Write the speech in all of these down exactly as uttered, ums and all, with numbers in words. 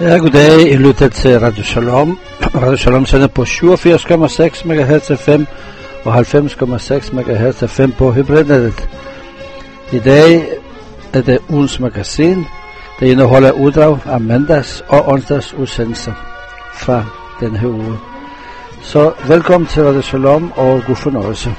Ja, goddag. I lytter til Radio Shalom. Radio Shalom sender på syvogfirs komma seks megahertz F M og halvfems komma seks megahertz F M på hybridnettet. I dag er det ugens magasin. Det indeholder uddrag af mandags og onsdags udsendelser fra den her uge. Så velkommen til Radio Shalom og god fornøjelse.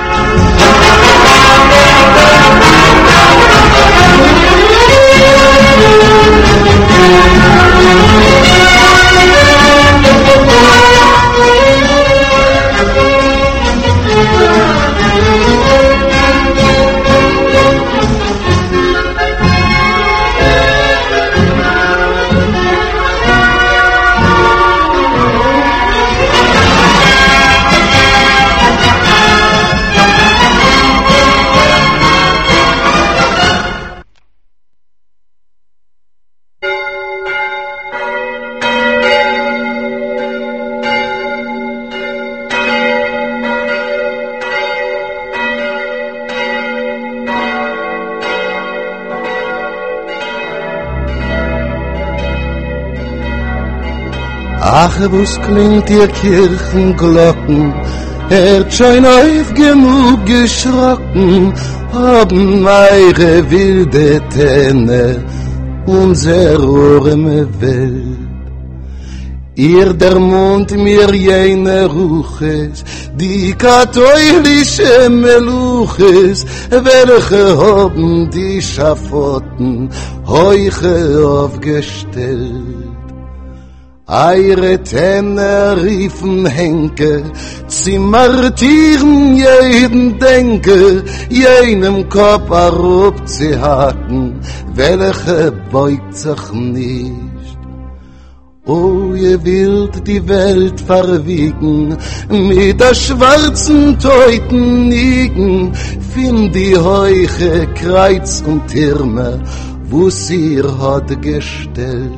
Ach, was klingt ihr Kirchenglocken, hört schon auf genug geschrocken, haben eure wilde Tänne unser arme Welt. Ihr der Mond mir jene Ruches, die katholische Meluches, welche haben die Schafoten heuche aufgestellt. Eire Tänne riefen Henke, sie martieren jeden Denke, jenem Kopf erup zu haken, welche beugt sich nicht. Oh, ihr willt die Welt verwiegen, mit der schwarzen Teuten nigen, find die heuche Kreuz und Türme, wo sie hat gestellt.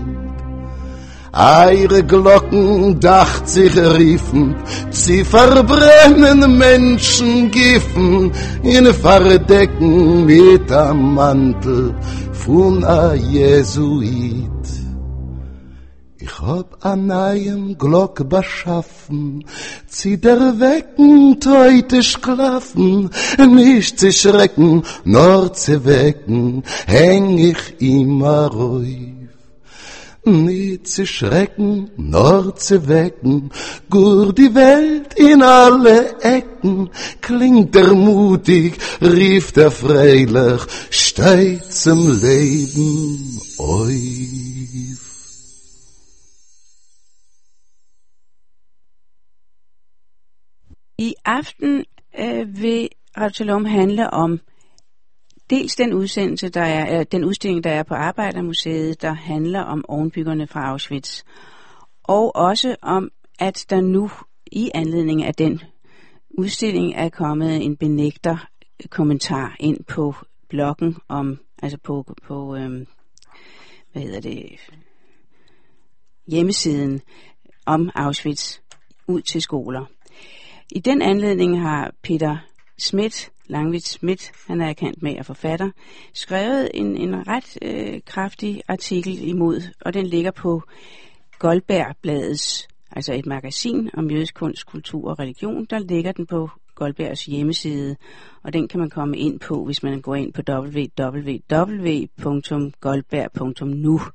Eire Glocken dacht sich riefen, sie verbrennen Menschen Giffen, in Verdecken mit am Mantel von a Jesuit. Ich hab an einem Glock beschaffen, zieh der Wecken teutisch klaffen, nicht zu schrecken, nur zu wecken, häng ich immer ruhig. Nicht zu schrecken, nur zu wecken, gur die Welt in alle Ecken, klingt er mutig, rief der freilich, steigt zum Leben auf. I aften øh, vil Radio Shalom handle om dels den udsendelse, der er, øh, den udstilling, der er på Arbejdermuseet, der handler om ovenbyggerne fra Auschwitz, og også om, at der nu i anledning af den udstilling er kommet en benægter kommentar ind på bloggen om, altså på, på øh, hvad hedder det, hjemmesiden om Auschwitz ud til skoler. I den anledning har Peter Schmidt, Langwitz Schmidt, han er kendt med og forfatter, skrevet en, en ret øh, kraftig artikel imod, og den ligger på Goldbergbladets, altså et magasin om jødisk kunst, kultur og religion, der ligger den på Goldbergs hjemmeside, og den kan man komme ind på, hvis man går ind på w w w punktum goldberg punktum n u.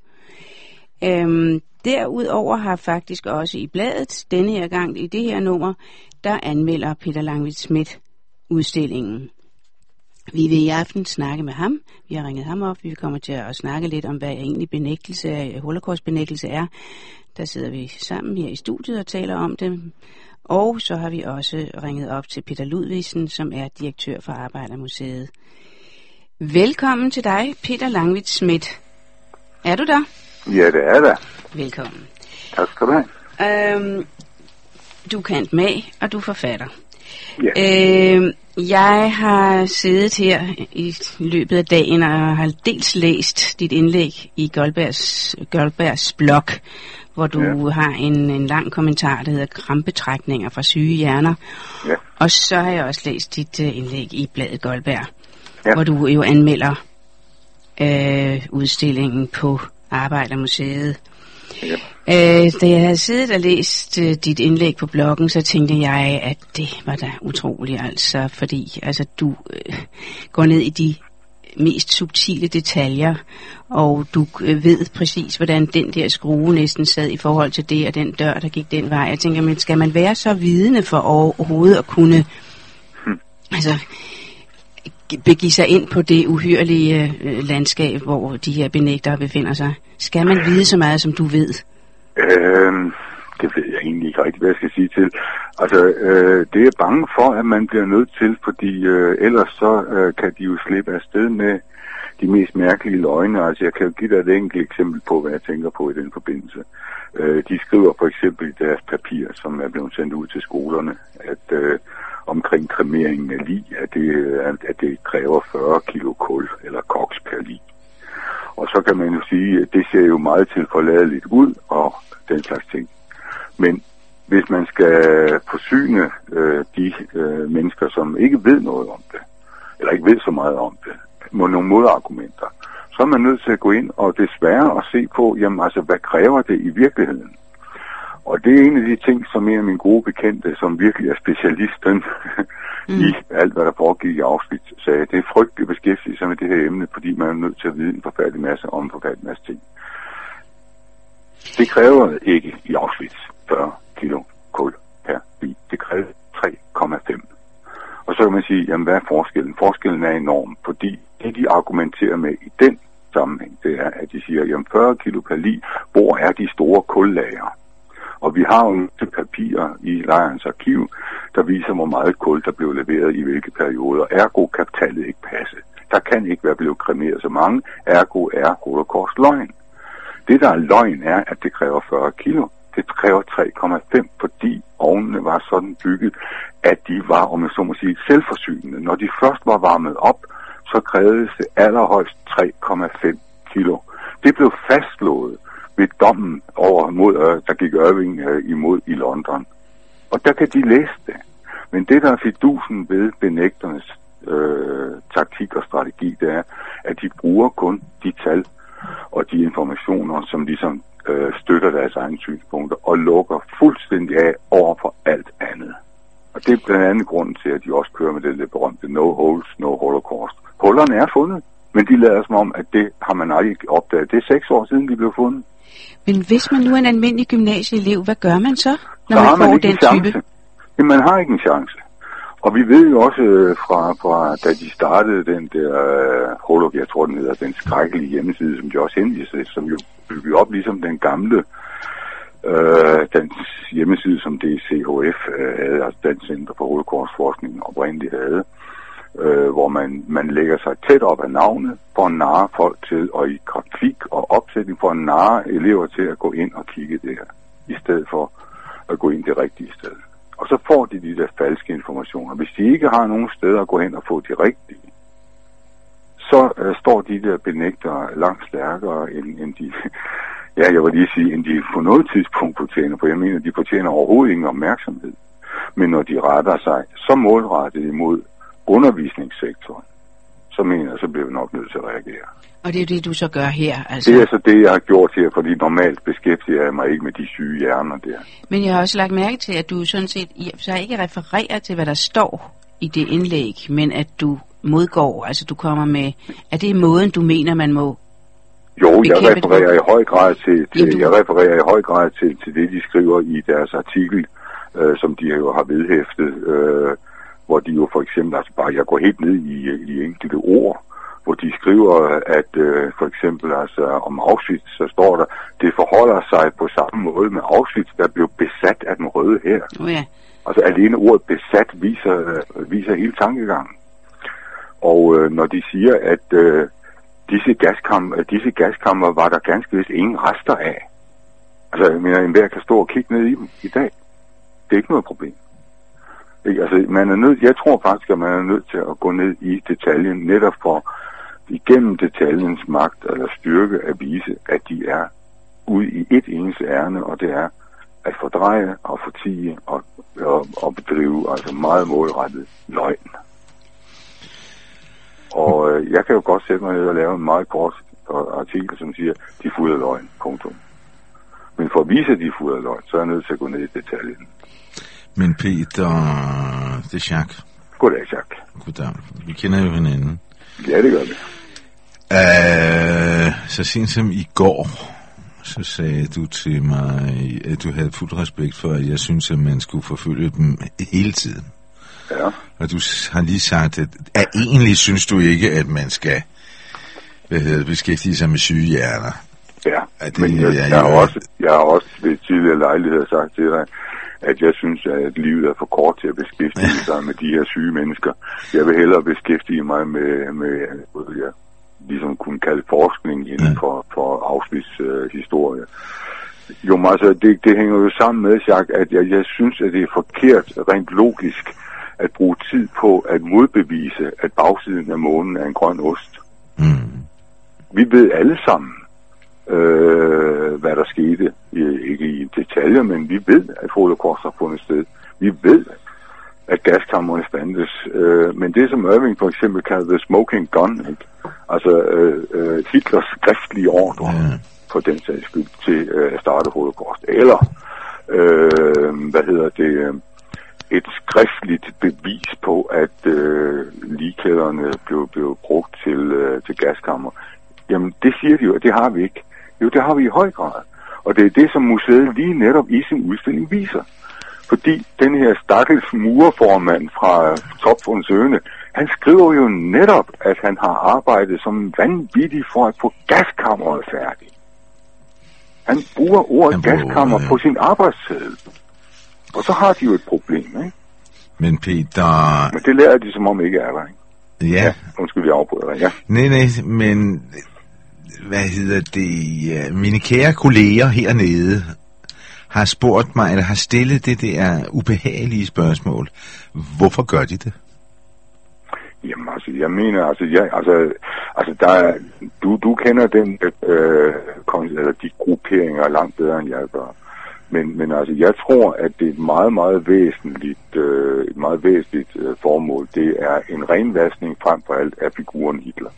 Øhm, derudover har faktisk også i bladet, denne her gang i det her nummer, der anmelder Peter Langwitz Schmidt udstillingen. Vi vil i aften snakke med ham. Vi har ringet ham op. Vi kommer til at snakke lidt om, hvad egentlig benægtelse, holocaustbenægtelse er. Der sidder vi sammen her i studiet og taler om det. Og så har vi også ringet op til Peter Ludvigsen, som er direktør for Arbejdermuseet. Velkommen til dig, Peter Langwitz Schmidt. Er du der? Ja, det er der. Velkommen. Tak skal du have. Øhm, du er kendt med, og du er forfatter. Ja. Øhm, jeg har siddet her i løbet af dagen og har dels læst dit indlæg i Goldbergs, Goldbergs blog, hvor du ja. har en, en lang kommentar, der hedder Krampetrækninger fra syge hjerner. Ja. Og så har jeg også læst dit uh, indlæg i bladet Goldberg, ja. hvor du jo anmelder øh, udstillingen på Arbejdermuseet. Ja. Øh, da jeg havde siddet og læst øh, dit indlæg på bloggen, så tænkte jeg, at det var da utroligt, altså, fordi altså, du øh, går ned i de mest subtile detaljer, og du øh, ved præcis, hvordan den der skrue næsten sad i forhold til det, og den dør, der gik den vej. Jeg tænker, men skal man være så vidende for overhovedet at kunne hmm. altså, begive sig ind på det uhyrlige øh, landskab, hvor de her benægtere befinder sig? Skal man vide så meget, som du ved? Øhm, det ved jeg egentlig ikke rigtig, hvad jeg skal sige til. Altså, øh, det er bange for, at man bliver nødt til, fordi øh, ellers så øh, kan de jo slippe afsted med de mest mærkelige løgne. Altså, jeg kan jo give dig et enkelt eksempel på, hvad jeg tænker på i den forbindelse. Øh, de skriver for eksempel i deres papir, som er blevet sendt ud til skolerne, at øh, omkring kremeringen af lig, at det, at det kræver fyrre kilo kul eller koks per lig. Og så kan man jo sige, at det ser jo meget tilforladeligt ud, og den slags ting. Men hvis man skal forsyne øh, de øh, mennesker, som ikke ved noget om det, eller ikke ved så meget om det, med nogle modargumenter, så er man nødt til at gå ind og desværre at se på, jamen altså, hvad kræver det i virkeligheden? Og det er en af de ting, som en af mine gode bekendte, som virkelig er specialisten mm. i alt, hvad der foregik i Auschwitz, sagde, det er frygteligt at beskæftige sig med det her emne, fordi man er nødt til at vide en forfærdelig masse om en forfærdelig masse ting. Det kræver ikke i Auschwitz fyrre kilo kul per bil. Det kræver tre komma fem. Og så kan man sige, jamen hvad er forskellen? Forskellen er enorm, fordi det de argumenterer med i den sammenhæng, det er, at de siger, jamen fyrre kilo per lig, hvor er de store kullager? Og vi har jo nogle papirer i lejrens arkiv, der viser, hvor meget kul, der blev leveret i hvilke perioder. Ergo kan tallet ikke passe. Der kan ikke være blevet kremeret så mange. Ergo er holocaust løgn. Det, der er løgn, er, at det kræver fyrre kilo. Det kræver tre komma fem, fordi ovnene var sådan bygget, at de var, om jeg så må sige, selvforsynende. Når de først var varmet op, så krævedes det allerhøjst tre komma fem kilo. Det blev fastslået ved dommen over, mod, øh, der gik Irving øh, imod i London. Og der kan de læse det. Men det, der er fidusen ved benægternes øh, taktik og strategi, det er, at de bruger kun de tal og de informationer, som ligesom øh, støtter deres egne synspunkter, og lukker fuldstændig af over for alt andet. Og det er blandt andet grunden til, at de også kører med det lidt berømte no holes, no holocaust. Hullerne er fundet, men de lader som om, at det har man aldrig opdaget. Det er seks år siden, de blev fundet. Men hvis man nu er en almindelig gymnasieelev, hvad gør man så, når så man får man den type? Jamen, man har ikke en chance. Og vi ved jo også fra, fra da de startede den der uh, Holocaust, jeg tror den hedder, den skrækkelige hjemmeside, som de også henviser til, som jo byggede op ligesom den gamle uh, den hjemmeside, som D C H F uh, havde, altså Dansk Center for Holocaustforskning oprindeligt havde, uh, hvor man, man lægger sig tæt op af navnet for at narre folk til, og i grafik og opsætning for at narre elever til at gå ind og kigge det her, i stedet for at gå ind det rigtige sted. Og så får de de der falske informationer. Hvis de ikke har nogen steder at gå hen og få de rigtige, så øh, står de der benægtere langt stærkere end, end de, ja, jeg vil lige sige, end de på noget tidspunkt fortjener, for jeg mener, de fortjener overhovedet ingen opmærksomhed. Men når de retter sig så målrettet imod undervisningssektoren, så mener jeg, så bliver vi nok nødt til at reagere. Og det er det, du så gør her, altså? Det er så det, jeg har gjort her, fordi normalt beskæftiger jeg mig ikke med de syge hjerner der. Men jeg har også lagt mærke til, at du sådan set så ikke refererer til, hvad der står i det indlæg, men at du modgår, altså du kommer med, er det måden, du mener, man må? Jo, jeg refererer i høj grad til, til ja, du... jeg refererer i høj grad til, til det, de skriver i deres artikel, øh, som de jo har vedhæftet, øh, hvor de jo for eksempel, altså bare, jeg går helt ned i, i enkelte ord, hvor de skriver, at øh, for eksempel altså, om Auschwitz, så står der, det forholder sig på samme måde med Auschwitz, der blev besat af den røde hær. Oh ja. Altså alene ordet besat viser, viser hele tankegangen. Og øh, når de siger, at øh, disse, gaskammer, disse gaskammer var der ganske vist ingen rester af. Altså jeg mener, enhver kan stå og kigge ned i dem i dag. Det er ikke noget problem. Ikke? Altså, man er nødt, jeg tror faktisk, at man er nødt til at gå ned i detaljen, netop for igennem detaljens magt eller styrke at vise, at de er ude i et eneste ærne, og det er at fordreje og fortige og, og, og bedrive altså meget målrettet løgn. Og øh, jeg kan jo godt sætte mig ned og lave en meget kort artikel, som siger, de er fulde af løgn, punktum. Men for at vise, at de er fulde af løgn, så er jeg nødt til at gå ned i detaljen. Men Peter, det er Jacques. Goddag, Jacques. Goddag. Vi kender jo hinanden. Ja, det gør vi. Uh, så sent som i går, så sagde du til mig, at du havde fuld respekt for, at jeg synes, at man skulle forfølge dem hele tiden. Ja. Og du har lige sagt, at, at egentlig synes du ikke, at man skal hvad hedder, beskæftige sig med syge hjerner. Ja, det, men jeg, jeg, har også, jeg har også ved tidligere lejligheder sagt til dig, at jeg synes, at livet er for kort til at beskæftige sig med de her syge mennesker. Jeg vil hellere beskæftige mig med, med ja, ligesom kunne kalde forskning inden for, for Auschwitz øh, historie. Jo, men altså, det, det hænger jo sammen med, Jacques, at jeg, jeg synes, at det er forkert, rent logisk, at bruge tid på at modbevise, at bagsiden af månen er en grøn ost. Mm. Vi ved alle sammen, øh, hvad der skete. Ikke i detaljer, men vi ved, at holocaust har fundet sted. Vi ved, at gaskammerne fandtes. Øh, men det, som Irving for eksempel kaldte the smoking gun, ikke? Altså øh, øh, Hitlers skriftlige ordre, yeah. for den sags skyld, til øh, at starte holocaust. Eller, øh, hvad hedder det, et skriftligt bevis på, at øh, ligklæderne blev, blev brugt til, øh, til gaskammer. Jamen, det siger de jo, at det har vi ikke. Jo, det har vi i høj grad. Og det er det, som museet lige netop i sin udstilling viser. Fordi den her stakkels murerformand fra Topfunds Øne, han skriver jo netop, at han har arbejdet som vanvittig for at få gaskammeret færdigt. Han bruger ordet han bruger, gaskammer ja. på sin arbejdsseddel. Og så har de jo et problem, ikke? Men Peter... Men det lærer de som om ikke er der, ikke? Ja. ja undskyld, vi afbryder dig, ja. Nej, nej, men... Hvad hedder det? Mine kære kolleger hernede har spurgt mig, eller har stillet det der ubehagelige spørgsmål. Hvorfor gør de det? Jamen altså, jeg mener, altså, jeg, altså, altså der er, du, du kender den, øh, eller de grupperinger langt bedre, end jeg gør. Men, men altså, jeg tror, at det er et meget, meget væsentligt, øh, et meget væsentligt øh, formål. Det er en renvaskning frem for alt af figuren Hitler.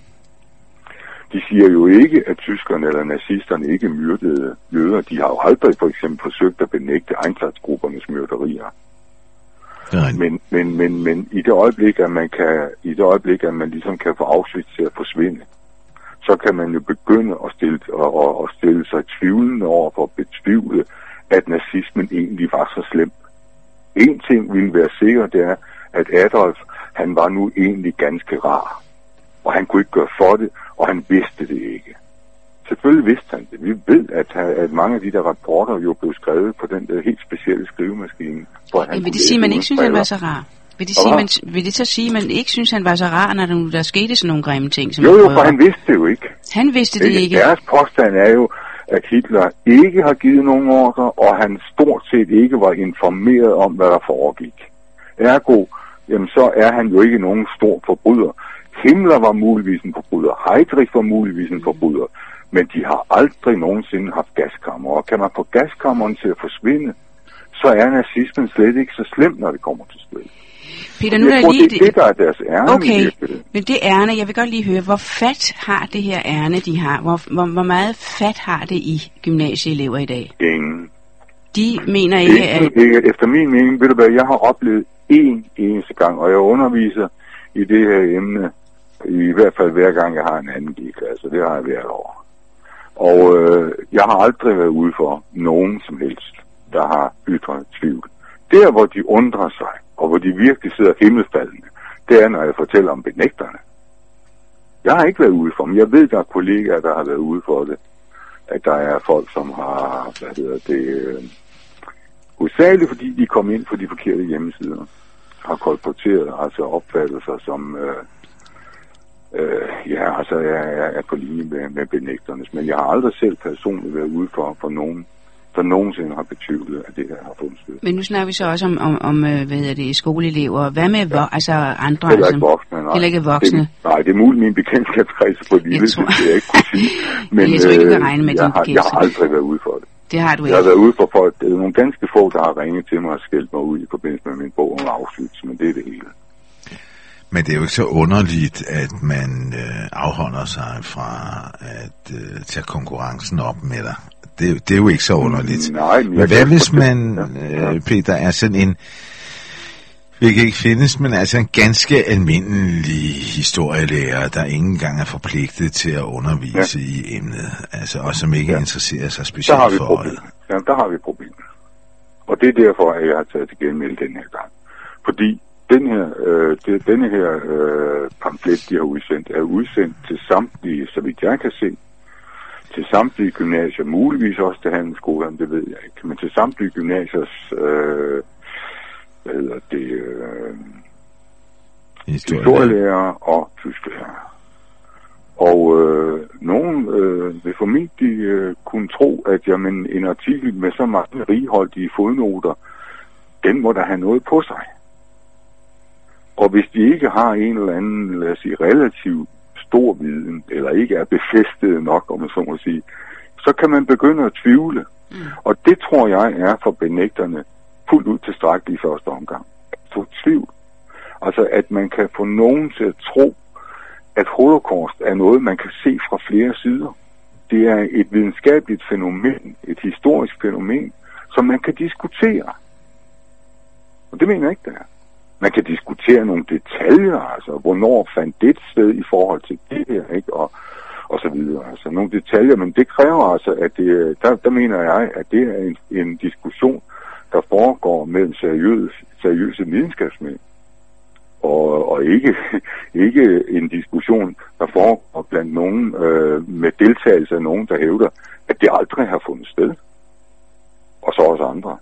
De siger jo ikke, at tyskerne eller nazisterne ikke myrdede jøder. De har jo aldrig for eksempel forsøgt at benægte Einsatzgruppernes myrderier. Men, men, men, men i det øjeblik, at man kan, i det øjeblik, at man ligesom kan få Auschwitz til at forsvinde, så kan man jo begynde at stille, at, at stille sig tvivlende over for at betvivle, at nazismen egentlig var så slem. En ting ville være sikker, det er, at Adolf, han var nu egentlig ganske rar. Og han kunne ikke gøre for det, og han vidste det ikke. Selvfølgelig vidste han det. Vi ved, at, at mange af de der rapporter jo blev skrevet på den der helt specielle skrivemaskine. Hvor han vil det sige, at man ikke synes, han var så rar? Vil det, sige, man, vil det så sige, at man ikke synes, han var så rar, når der, der skete sådan nogle grimme ting? Som jo, jo, for han vidste det jo ikke. Han vidste det ikke. Deres påstand er jo, at Hitler ikke har givet nogen ordre, og han stort set ikke var informeret om, hvad der foregik. Ergo, jamen så er han jo ikke nogen stor forbryder. Himmler var muligvis en forbryder, Heydrich var muligvis en forbryder, men de har aldrig nogensinde haft gaskammer. Og kan man få gaskammeren til at forsvinde, så er nazismen slet ikke så slem, når det kommer til stedet. Peter, nu er tror, lige... det er det, der er deres ærne. Okay, men det ærne, jeg vil godt lige høre, hvor fat har det her ærne, de har? Hvor, hvor, hvor meget fat har det i gymnasieelever i dag? Ingen. De mener ikke, at... Efter min mening, ved du hvad, jeg har oplevet én eneste gang, og jeg underviser i det her emne, i hvert fald hver gang jeg har en anden G-klasse, det har jeg hvert år. Og øh, jeg har aldrig været ude for nogen som helst, der har ytret tvivl. Der, hvor de undrer sig, og hvor de virkelig sidder himmelfaldende, det er, når jeg fortæller om benægterne. Jeg har ikke været ude for dem. Jeg ved, der er kollegaer, der har været ude for det. At der er folk, som har, hvad hedder det, øh, hovedsageligt fordi de kom ind på de forkerte hjemmesider, har kolporteret, altså opfattet sig som... Øh, Øh, ja, altså jeg, jeg er på linje med, med benægternes, men jeg har aldrig selv personligt været ude for, for nogen, der nogensinde har betvivlet, at det her har fundet sted. Men nu snakker vi så også om, om, om hvad hedder det, skoleelever. Hvad med ja. altså andre? Heller ikke voksne, nej. Heller ikke voksne? Det, nej, det er muligt, min bekendtskabskreds på lille, tror... det jeg ikke kunne sige. Men jeg tror ikke, du kan regne med jeg, din har, jeg har aldrig været ude for det. Det har du ikke? Jeg har været ude for folk, det er nogle ganske få, der har ringet til mig og skældt mig ud i forbindelse med min bog om Auschwitz, men det er det hele. Men det er jo ikke så underligt, at man øh, afholder sig fra at øh, tage konkurrencen op med dig. det, det er jo ikke så underligt. Nej, men, men hvad hvis man, ja. øh, Peter, er sådan en, det kan ikke findes, men altså en ganske almindelig historielærer, der ikke engang er forpligtet til at undervise ja. i emnet, altså, og som ikke ja. interesserer sig specielt for det. Ja, der har vi problemet. Og det er derfor, at jeg har taget til genmelde den her gang. Fordi den her, øh, det, denne her øh, pamflet, de har udsendt, er udsendt til samtlige, så vidt jeg kan se, til samtlige gymnasier, muligvis også til handelsskolen, det ved jeg ikke, men til samtlige gymnasiers, øh, hvad hedder det, øh, historielærer og tysklærer. Og øh, nogen øh, vil formentlig øh, kunne tro, at jamen, en artikel med så mange righoldige fodnoter, den må der have noget på sig. Og hvis de ikke har en eller anden, lad os sige, relativt stor viden, eller ikke er befæstet nok, om man så må sige, så kan man begynde at tvivle. Mm. Og det tror jeg er for benægterne fuldt ud tilstrækkeligt i første omgang. Så tvivl. Altså at man kan få nogen til at tro, at holocaust er noget, man kan se fra flere sider. Det er et videnskabeligt fænomen, et historisk fænomen, som man kan diskutere. Og det mener jeg ikke, det er. Man kan diskutere nogle detaljer, altså hvornår fandt det sted i forhold til det her, ikke? Og, og så videre. Altså nogle detaljer, men det kræver altså, at det, der, der mener jeg, at det er en, en diskussion, der foregår mellem seriøse, seriøse videnskabsmænd. Og, og ikke, ikke en diskussion, der foregår blandt nogen øh, med deltagelse af nogen, der hævder, at det aldrig har fundet sted. Og så også andre.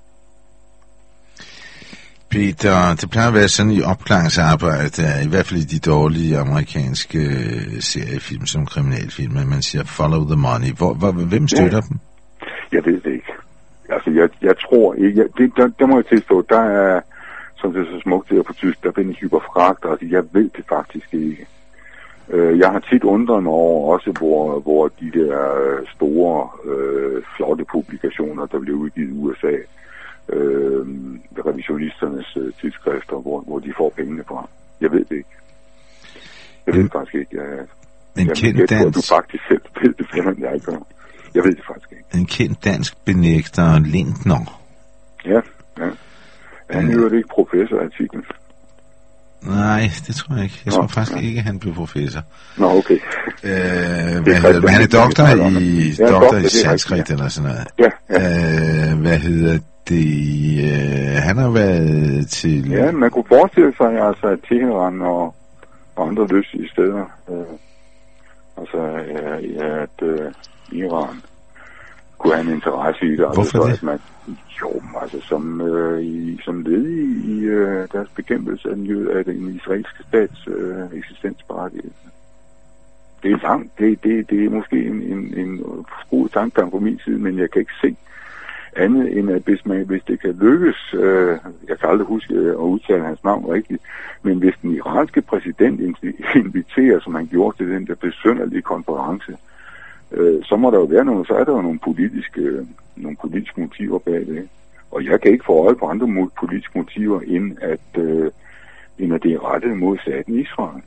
Peter, det plejer at være sådan i opklaringsarbejde, i hvert fald i de dårlige amerikanske seriefilm som kriminalfilm, at man siger follow the money. Hvor, hvor, hvem støtter ja. dem? Jeg ved det ikke. Altså, jeg, jeg tror ikke, jeg, det, der, der må jeg tilstå, der er, som det er så smukt det på tysk, der findes hyperfragt, altså jeg ved det faktisk ikke. Uh, jeg har tit undret mig over også, hvor, hvor de der store, uh, flotte publikationer, der bliver udgivet i U S A, Øh, revisionisternes øh, tidsskrifter, hvor, hvor de får pengene fra. Jeg ved det ikke. Jeg ved det faktisk ikke. Jeg, en jeg, kendt jeg dansk... tror, du faktisk selv ved det, finder jeg ikke. Jeg ved det faktisk ikke. En kendt dansk benægter, Lindner. Ja, ja. Han er jo ikke professor-artiklen. Nej, det tror jeg ikke. Jeg Nå, tror faktisk ja. ikke, han blev professor. Nå, okay. Øh, hvad hedder, men han er doktor i, ja, doktor i sanskrit eller sådan noget. Ja, ja. Øh, hvad hedder det? Øh, han har været til... Ja, man kunne forestille sig, altså, at Teheran og, og andre løsige steder, øh, altså, ja, at øh, Iran kunne have en interesse i det. Hvorfor altså, det? At man, jo, altså som, øh, i, som led i, i øh, deres bekæmpelse af den, af den israelske stats øh, eksistensberettigelse. Det er langt, det, det, det er måske en, en, en skruet tankegang på min side, men jeg kan ikke se andet end, at hvis, man, hvis det kan lykkes, øh, jeg kan aldrig huske at udtale hans navn rigtigt, men hvis den iranske præsident inviterer, som han gjorde til den der besynderlige konference, øh, så må der jo være nogle, så er der jo nogle politiske, øh, nogle politiske motiver bag det. Og jeg kan ikke få øje på andre politiske motiver, end at, øh, end at det er rettet mod staten Israel.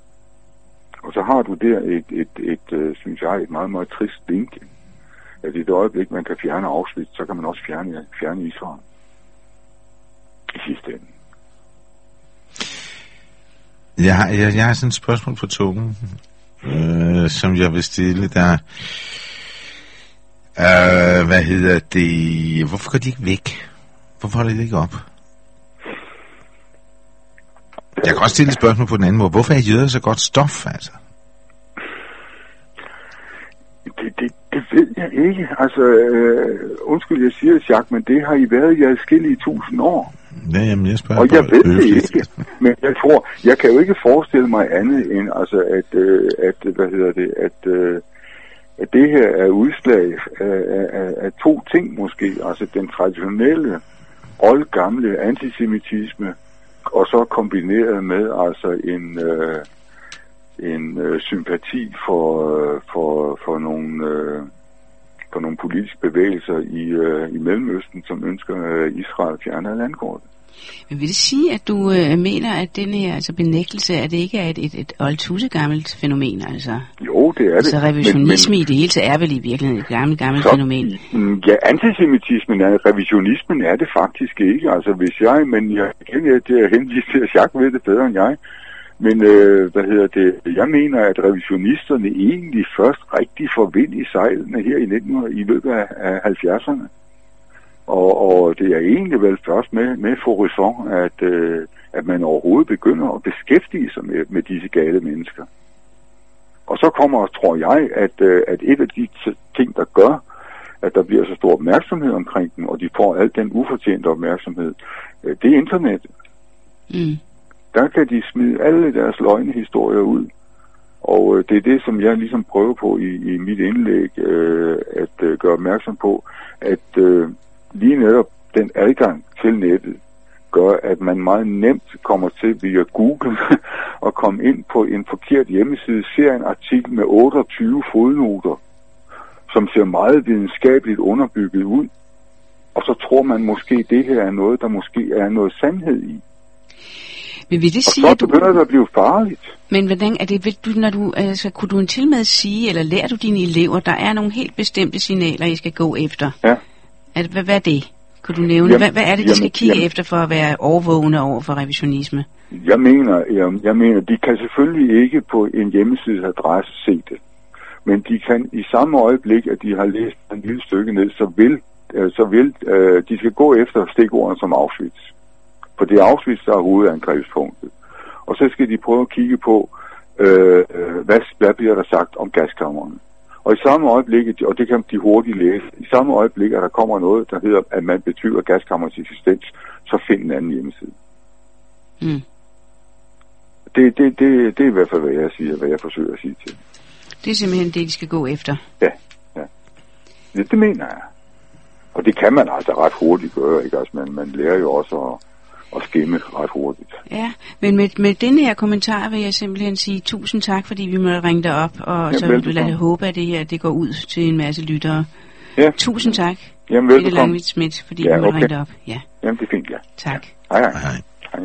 Og så har du der et, et, et, et øh, synes jeg, et meget, meget trist vinkel. At i det øjeblik, man kan fjerne Auschwitz, så kan man også fjerne, fjerne Israel. I sidste ende. Jeg har, jeg, jeg har sådan et spørgsmål på tungen, øh, som jeg vil stille der. Øh, hvad hedder det? Hvorfor går de ikke væk? Hvorfor holder de ikke op? Jeg kan også stille et spørgsmål på den anden måde. Hvorfor er jøder så godt stof, altså? Det, det, det ved jeg ikke. Altså, øh, undskyld, jeg siger det, Jacques, men det har I været i adskillige tusind år. Ja, jamen, jeg spørger og jeg ved det ikke. Men jeg tror, jeg kan jo ikke forestille mig andet end, altså, at, øh, at hvad hedder det, at, øh, at det her er udslag af, af, af to ting måske. Altså, den traditionelle, oldgamle antisemitisme, og så kombineret med, altså, en... Øh, en øh, sympati for, øh, for, for, nogle, øh, for nogle politiske bevægelser i, øh, i Mellemøsten, som ønsker øh, Israel fjernet af landkortet. Men vil det sige, at du øh, mener, at den her altså benægtelse, at det ikke er et, et, et oldtusse gammelt fænomen, altså? Jo, det er det. Så revisionisme men, men, i det hele taget er vel i virkeligheden et gammelt, gammelt så, fænomen? Ja, antisemitismen er, revisionismen er det faktisk ikke. Altså hvis jeg, men jeg kender det at henvise til, at Jacques ved det bedre end jeg. Men øh, hvad hedder det? Jeg mener, at revisionisterne egentlig først rigtig får vind i sejlene her i, nitten hundrede, i løbet af, af halvfjerdserne. Og, og det er egentlig vel først med, med Faurisson, at, øh, at man overhovedet begynder at beskæftige sig med, med disse gale mennesker. Og så kommer, tror jeg, at, øh, at et af de ting, der gør, at der bliver så stor opmærksomhed omkring dem, og de får al den ufortjente opmærksomhed, øh, det er internet. Mm. Der kan de smide alle deres løgnehistorier ud. Og øh, det er det, som jeg ligesom prøver på i, i mit indlæg, øh, at øh, gøre opmærksom på, at øh, lige netop den adgang til nettet gør, at man meget nemt kommer til via Google at komme ind på en forkert hjemmeside, ser en artikel med otteogtyve fodnoter, som ser meget videnskabeligt underbygget ud, og så tror man måske, at det her er noget, der måske er noget sandhed i. Men vil det og sige, så at du... begynder det at blive farligt. Men hvordan er det, vil du, når du, altså, kunne du til med sige, eller lærer du dine elever, der er nogle helt bestemte signaler, I skal gå efter? Ja. Er det, hvad, hvad er det? Kunne du nævne? Jamen, hvad, hvad er det, de jamen, skal kigge jamen, efter for at være overvågne over for revisionisme? Jeg mener, jeg, jeg mener, de kan selvfølgelig ikke på en hjemmesides adresse se det. Men de kan i samme øjeblik, at de har læst en lille stykke ned, så vil, øh, så vil øh, de skal gå efter stikordene som Auschwitz. For det er Auschwitz, der er hovedangrebspunktet. Og så skal de prøve at kigge på, øh, hvad, hvad bliver der sagt om gaskammerne. Og i samme øjeblik, og det kan de hurtigt læse, i samme øjeblik, at der kommer noget, der hedder, at man betvivler gaskammerens eksistens, så find en anden hjemmeside. Mm. Det, det, det, det er i hvert fald, hvad jeg siger, hvad jeg forsøger at sige til. Det er simpelthen det, de skal gå efter? Ja, ja. Det, det mener jeg. Og det kan man altså ret hurtigt gøre, ikke? Altså, man, man lærer jo også at, at skimme ret hurtigt. Ja, men med, med denne her kommentar vil jeg simpelthen sige tusind tak, fordi vi måtte ringe dig op, og ja, så vil jeg håbe, at det her det går ud til en masse lyttere. Ja. Tusind tak, Jamen, velbekomme. Peter Langvit Schmidt, fordi ja, vi måtte okay. ringe dig op. Ja. Jamen, det er fint, ja. Tak. Ja. Hej, hej. Hej. Hej.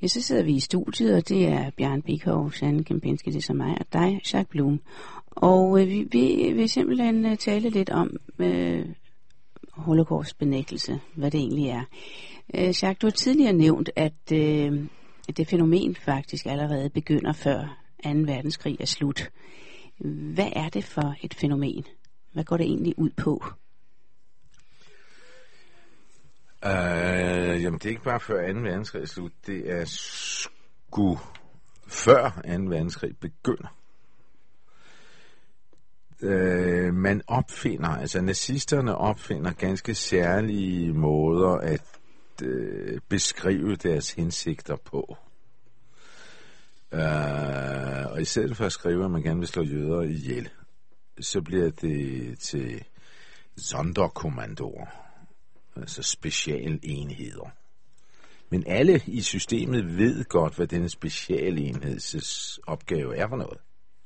Ja, så sidder vi i studiet, og det er Bjørn Bikov, Sanne Kempinski, det er så mig, og dig, Jacques Blum. Og øh, vi, vi vil simpelthen uh, tale lidt om øh, holocaustbenægtelse, hvad det egentlig er. Øh, Jacques, du har tidligere nævnt, at øh, det fænomen faktisk allerede begynder før anden verdenskrig er slut. Hvad er det for et fænomen? Hvad går det egentlig ud på? Uh, jamen, det er ikke bare før anden verdenskrig er slut. Det er sgu før anden verdenskrig begynder. Uh, man opfinder, altså nazisterne opfinder ganske særlige måder at uh, beskrive deres hensigter på. Uh, og i stedet for at skrive, at man gerne vil slå jøder ihjel, så bliver det til Sonderkommandoer, altså specialenheder. Men alle i systemet ved godt, hvad denne specialenheds opgave er for noget.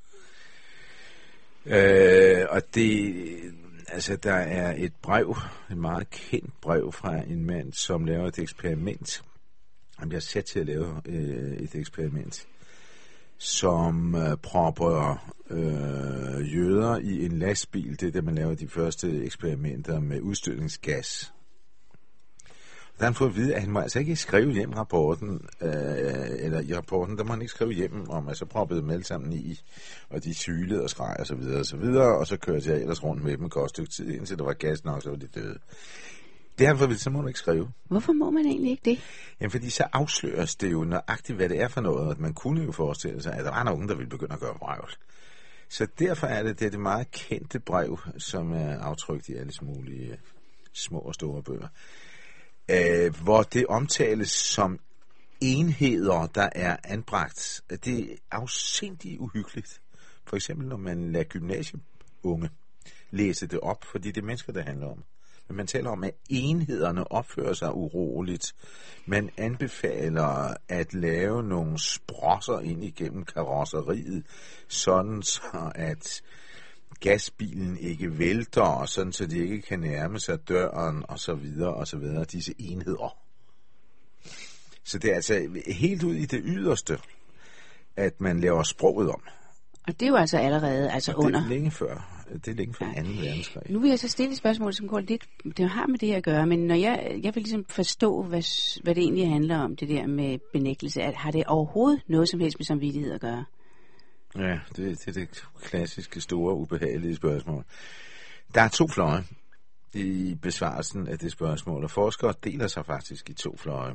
Uh, og det, altså der er et brev, et meget kendt brev fra en mand, som laver et eksperiment. Han bliver sat til at lave uh, et eksperiment, som uh, propper uh, jøder i en lastbil. Det er det, man laver de første eksperimenter med udstødningsgas. Der har han fået at vide, at han må altså ikke skrive hjem rapporten, øh, eller i rapporten, der må han ikke skrive hjem om, at så proppede dem alle sammen i, og de sylede og skreg og så videre og så videre, og så kørte jeg ellers rundt med dem et godt stykke tid, indtil der var gas nok, så var de døde. Det har han fået at vide, så må du ikke skrive. Hvorfor må man egentlig ikke det? Jamen, fordi så afsløres det jo nøjagtigt, hvad det er for noget, at man kunne jo forestille sig, at der var nogen, der ville begynde at gøre vrøvl. Så derfor er det det, er det meget kendte brev, som er aftrykt i alle mulige små og store bøger. Uh, hvor det omtales som enheder, der er anbragt. Det er afsindigt uhyggeligt. For eksempel, når man lader gymnasieunge læse det op, fordi det er mennesker, det handler om. Men man taler om, at enhederne opfører sig uroligt. Man anbefaler at lave nogle sprosser ind igennem karosseriet, sådan så at gasbilen ikke vælter, og sådan så de ikke kan nærme sig døren, og så videre, og så videre, disse enheder. Så det er altså helt ud i det yderste, at man laver sproget om. Og det er jo altså allerede altså og det under. Er længe før. Det er længe før ja. anden verdenskrig. Nu vil jeg så stille et spørgsmål, som går lidt, det har med det at gøre, men når jeg, jeg vil ligesom forstå, hvad, hvad det egentlig handler om, det der med benægtelse, at har det overhovedet noget som helst med samvittighed at gøre? Ja, det, det er det klassiske, store, ubehagelige spørgsmål. Der er to fløje i besvarelsen af det spørgsmål, og forskere deler sig faktisk i to fløje.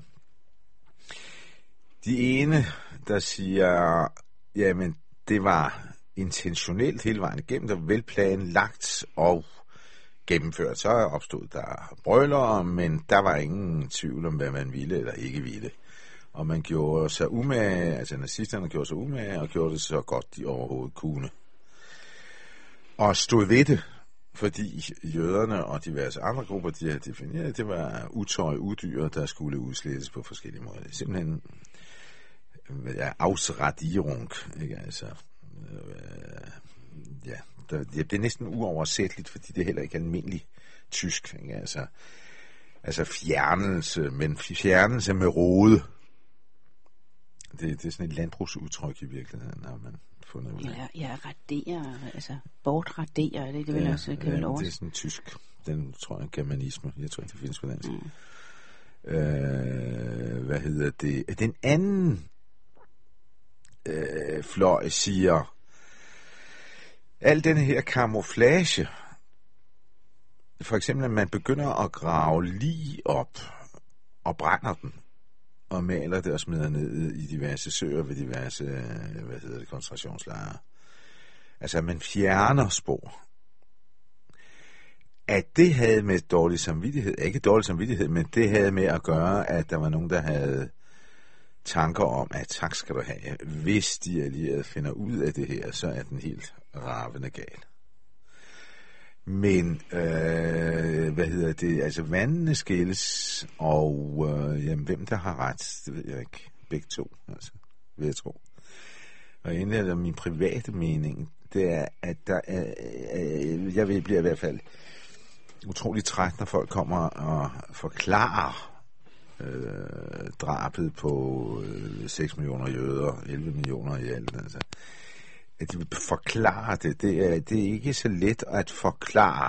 De ene, der siger, jamen, det var intentionelt hele vejen igennem, der var velplanlagt og gennemført. Så opstod der brølere, men der var ingen tvivl om, hvad man ville eller ikke ville. Og man gjorde sig umage, altså nazisterne gjorde sig umage, og gjorde det så godt, de overhovedet kunne. Og stod ved det, fordi jøderne og diverse andre grupper, de havde defineret, at det var utøj, udyr, der skulle udslettes på forskellige måder. Simpelthen ja, Ausradierung, ikke altså. Øh, ja, der, det er næsten uoversætteligt, fordi det er heller ikke almindelig tysk, ikke altså. Altså fjernelse, men fjernelse med rode. Det, det er sådan et landbrugsudtryk i virkeligheden, når man fundet ud af. Ja, ja, radere, altså bortradere, det, det vil ja, også kan ja, vel over. Det er sådan tysk. Den tror jeg germanisme. Jeg tror ikke, det findes på dansk. Mm. Øh, hvad hedder det? Den anden øh, fløj siger, al denne her camouflage, for eksempel, at man begynder at grave lig op og brænder den, og maler det og smider ned i diverse søer ved diverse, hvad hedder det, koncentrationslejre. Altså, man fjerner spor. At det havde med dårlig samvittighed, ikke dårlig samvittighed, men det havde med at gøre, at der var nogen, der havde tanker om, at tak skal du have. Hvis de allierede finder ud af det her, så er den helt ravende gal. Men, øh, hvad hedder det, altså vandene skilles, og øh, jamen, hvem der har ret, det ved jeg ikke. Begge to, altså, vil jeg tro. Og endelig er der min private mening, det er, at der er, øh, jeg ved, bliver i hvert fald utroligt træt, når folk kommer og forklarer øh, drabet på øh, seks millioner jøder, elleve millioner i alt, altså. At de vil forklare det, det er, det er ikke så let at forklare.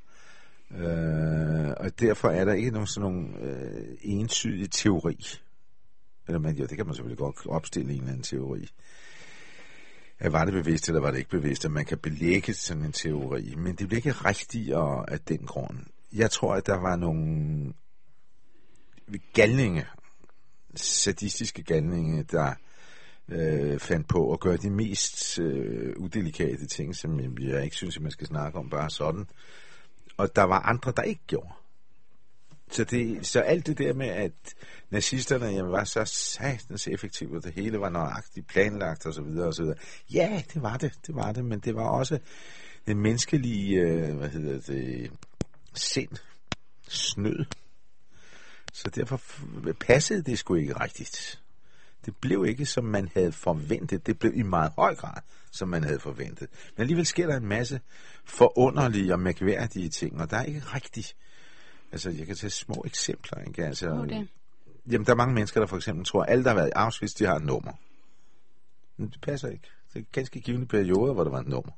Øh, og derfor er der ikke nogen sådan nogen øh, entydig teori. Eller man, jo, det kan man selvfølgelig godt opstille en eller anden teori. Ja, var det bevidst, eller var det ikke bevidst, at man kan belægge sådan en teori, men det bliver ikke rigtigere af den grund. Jeg tror, at der var nogle galninge, sadistiske galninge, der øh, fandt på at gøre de mest øh, udelikate ting, som jeg ikke synes, at man skal snakke om bare sådan. Og der var andre, der ikke gjorde. Så, det, så alt det der med, at nazisterne jamen, var så satans effektive, og det hele var nøjagtigt planlagt og så videre og så videre. Ja, det var det, det var det, men det var også det menneskelige, øh, hvad hedder det, sind, snød. Så derfor passede det sgu ikke rigtigt. Det blev ikke, som man havde forventet. Det blev i meget høj grad, som man havde forventet. Men alligevel sker der en masse forunderlige og mærkværdige ting, og der er ikke rigtigt. Altså, jeg kan tage små eksempler, ikke? Altså, okay. Jamen, der er mange mennesker, der for eksempel tror, at alle, der har været i Auschwitz, de har et nummer. Men det passer ikke. Det er ganske givende perioder, hvor der var et nummer.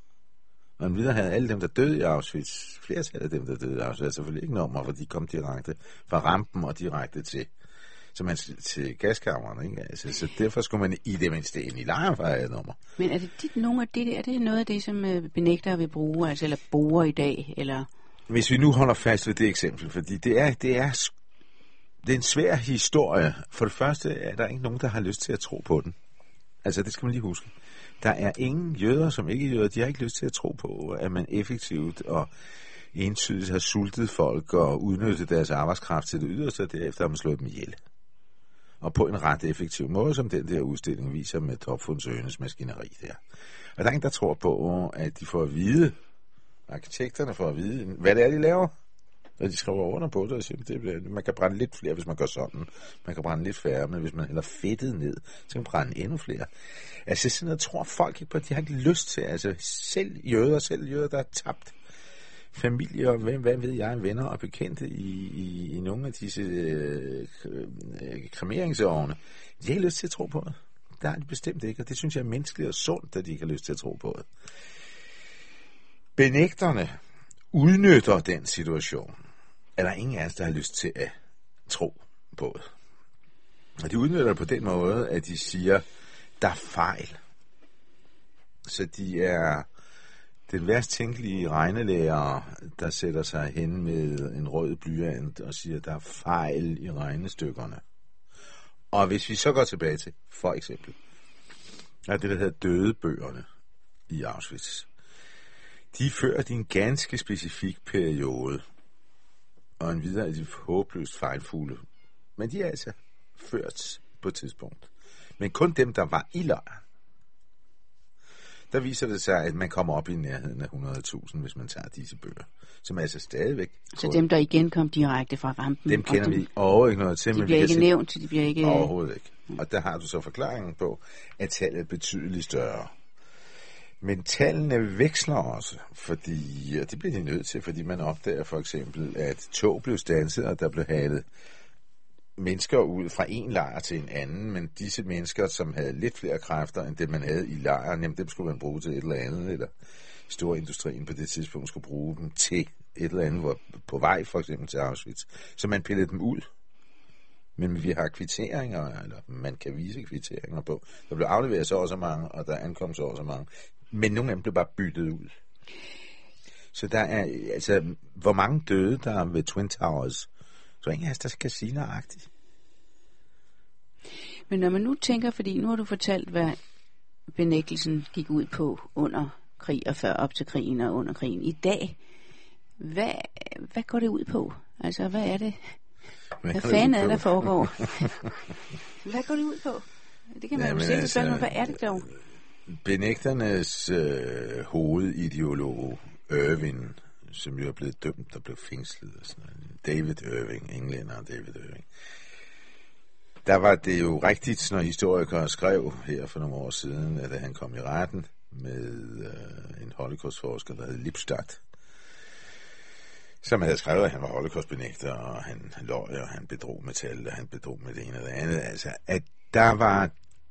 Og videre havde alle dem, der døde i Auschwitz, flertal af dem, der døde i Auschwitz, selvfølgelig ikke nummer, for de kom direkte fra rampen og direkte til, så man, til gaskammerne, ikke? Altså, så derfor skulle man i det mindste ind i lejren for at have et nummer. Men er det dit nummer, det, er det noget af det, som benægtere vil bruge, altså, eller bruger i dag, eller... Hvis vi nu holder fast ved det eksempel, fordi det er, det er, det er en svær historie. For det første er der ikke nogen, der har lyst til at tro på den. Altså, det skal man lige huske. Der er ingen jøder, som ikke jøder, de har ikke lyst til at tro på, at man effektivt og entydigt har sultet folk og udnyttet deres arbejdskraft til det yderste, og derefter har man slået dem ihjel. Og på en ret effektiv måde, som den der udstilling viser med Topfundsøgenes maskineri der. Og der er ingen, der tror på, at de får at vide, arkitekterne får at vide, hvad det er, de laver. Og de skriver under på det og siger, det bliver, man kan brænde lidt flere, hvis man gør sådan. Man kan brænde lidt færre, men hvis man hælder fedtet ned, så kan man brænde endnu flere. Altså sådan noget tror folk ikke på, de har ikke lyst til. Altså selv jøder, selv jøder, der er tabt familier, og hvad, hvad ved jeg, venner og bekendte i, i, i nogle af disse øh, kremeringsårene. De har ikke lyst til at tro på det. Der er de bestemt ikke, og det synes jeg er menneskeligt og sundt, at de ikke har lyst til at tro på det. Benægterne udnytter den situation, er der ingen af os, der har lyst til at tro på det. Og de udnytter det på den måde, at de siger, der er fejl. Så de er den værst tænkelige regnelærer, der sætter sig hen med en rød blyant og siger, der er fejl i regnestykkerne. Og hvis vi så går tilbage til, for eksempel, er det, der hedder dødebøgerne i Auschwitz. De førte i en ganske specifik periode, og en videre er de håbløst fejlfulde. Men de er altså ført på et tidspunkt. Men kun dem, der var i lejren. Der viser det sig, at man kommer op i nærheden af hundrede tusind, hvis man tager disse bøger, som er altså stadigvæk... Så dem, der igen kom direkte fra rampen... Dem kender vi overhovedet ikke noget til. De bliver ikke se... nævnt, de bliver ikke... Overhovedet ikke. Og der har du så forklaringen på, at tallet er betydeligt større. Men tallene veksler også, fordi, og det bliver de nødt til, fordi man opdager for eksempel, at tog blev standset, og der blev halet mennesker ud fra en lejr til en anden, men disse mennesker, som havde lidt flere kræfter end det, man havde i lejren, jamen dem skulle man bruge til et eller andet, eller storindustrien på det tidspunkt skulle bruge dem til et eller andet, hvor på vej for eksempel til Auschwitz. Så man pillede dem ud. Men vi har kvitteringer, eller man kan vise kvitteringer på. Der blev afleveret så og så mange, og der ankom så og så mange. Men nogle af dem blev bare byttet ud. Så der er, altså, hvor mange døde der er ved Twin Towers, så ingen af os, der skal sige nøjagtigt. Men når man nu tænker, fordi nu har du fortalt, hvad benægtelsen gik ud på under krig og før op til krigen og under krigen. I dag, hvad, hvad går det ud på? Altså, hvad er det? Hvad, hvad fanden er det, der foregår? Hvad går det ud på? Det kan man jo se til spørgsmål. Hvad er det dog? Benægternes øh, hovedideolog, Irving, som jo er blevet dømt og blev fængslet, og sådan noget. David Irving, englænder David Irving. Der var det jo rigtigt, når historikere skrev her for nogle år siden, at han kom i retten med øh, en holocaustforsker, der hed Lipstadt, som havde skrevet, at han var holocaustbenægter, og han løj, og han bedrog med tal, og han bedrog med det ene og det andet. Altså, at der var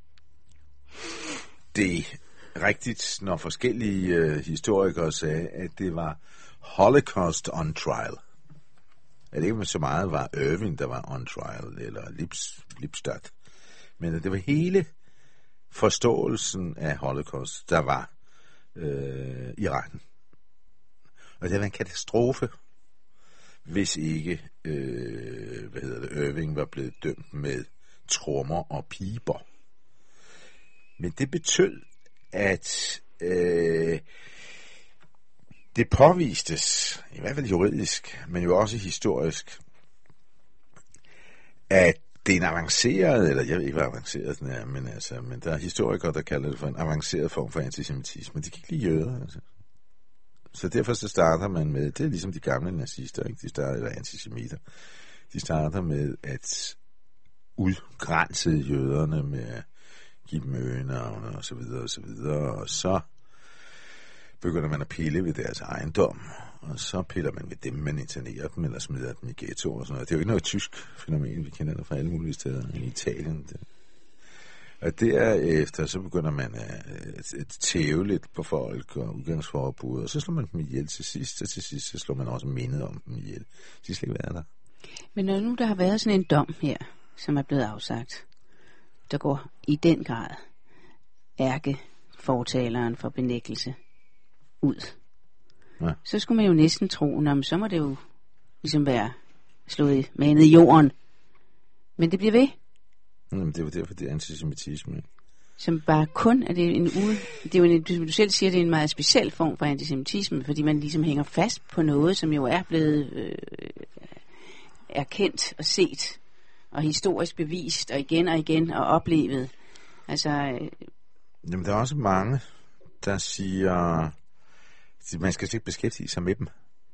det rigtigt, når forskellige øh, historikere sagde, at det var Holocaust on trial. At det ikke så meget var Irving, der var on trial, eller Lips, Lipstadt, men at det var hele forståelsen af Holocaust, der var øh, i retten. Og det var en katastrofe, hvis ikke øh, hvad hedder det, Irving var blevet dømt med trommer og piber. Men det betød, at øh, det påvistes, i hvert fald juridisk, men jo også historisk, at det er en avanceret, eller jeg ved ikke, hvad avanceret den er, men, altså, men der er historikere, der kalder det for en avanceret form for antisemitisme. De kan ikke lide jøder, altså. Så derfor så starter man med, det er ligesom de gamle nazister, ikke? De starter, eller antisemiter, de starter med at udgrænse jøderne med at give dem øgenavne og så videre og så videre, og så begynder man at pille ved deres ejendom, og så piller man ved dem, man internerer dem, eller smider dem i ghettoer og sådan noget. Det er jo ikke noget tysk fænomen, vi kender det fra alle mulige steder i Italien. Det. Og derefter, så begynder man at, at tæve lidt på folk og udgangsforbud, og så slår man dem ihjel til sidst, og til sidst så slår man også mindet om dem ihjel. De skal ikke være der. Men når nu der har været sådan en dom her, som er blevet afsagt, der går i den grad ærkefortaleren for benægtelse ud, ja. Så skulle man jo næsten tro, nå, men så må det jo ligesom være slået manet i jorden. Men det bliver ved. Jamen, det er jo derfor, det er antisemitisme. Som bare kun, er det en ude, det er jo en, du selv siger, det er en meget speciel form for antisemitisme, fordi man ligesom hænger fast på noget, som jo er blevet øh, erkendt og set, og historisk bevist, og igen og igen, og oplevet. Altså... Øh, Jamen, der er også mange, der siger, man skal ikke beskæftige sig med dem.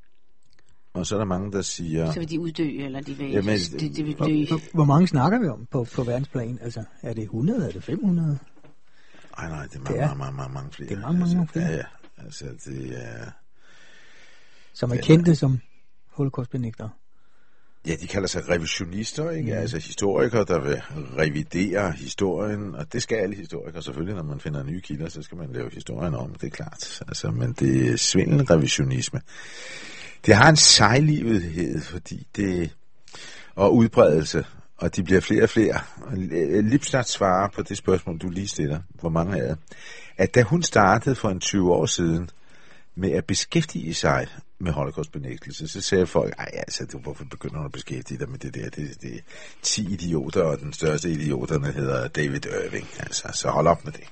Og så er der mange, der siger... Så vil de uddø, eller de vil, Jamen, de, de vil dø. Hvor, hvor mange snakker vi om på, på verdensplan? Altså, er det hundrede, er det fem hundrede? Nej, nej, det er mange, det er, mange, mange, mange, mange flere. Det er mange, mange, mange flere. Ja, ja. Altså, det er... Som er kendte som holocaustbenægtere. Ja, de kalder sig revisionister, ikke? Mm. Altså historikere, der vil revidere historien, og det skal alle historikere selvfølgelig, når man finder nye kilder, så skal man lave historien om, det er klart. Altså, men det er svindelrevisionisme. Det har en sejlivethed, fordi det... og udbredelse, og de bliver flere og flere. Lipstadt svarer på det spørgsmål, du lige stiller, hvor mange er det, at da hun startede for en tyve år siden med at beskæftige sig med holocaustbenægtelse, så sagde folk, ej altså, du, hvorfor begynder du at beskæftige dig med det der? Det, det er ti idioter, og den største idioterne hedder David Irving. Altså, så hold op med det.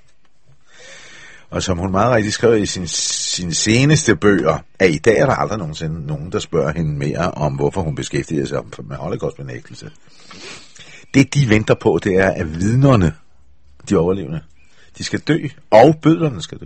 Og som hun meget rigtig skrev i sin, sin seneste bøger, at i dag er der aldrig nogensinde nogen, der spørger hende mere om, hvorfor hun beskæftiger sig med holocaustbenægtelse. Det, de venter på, det er, at vidnerne, de overlevende, de skal dø, og bødlerne skal dø.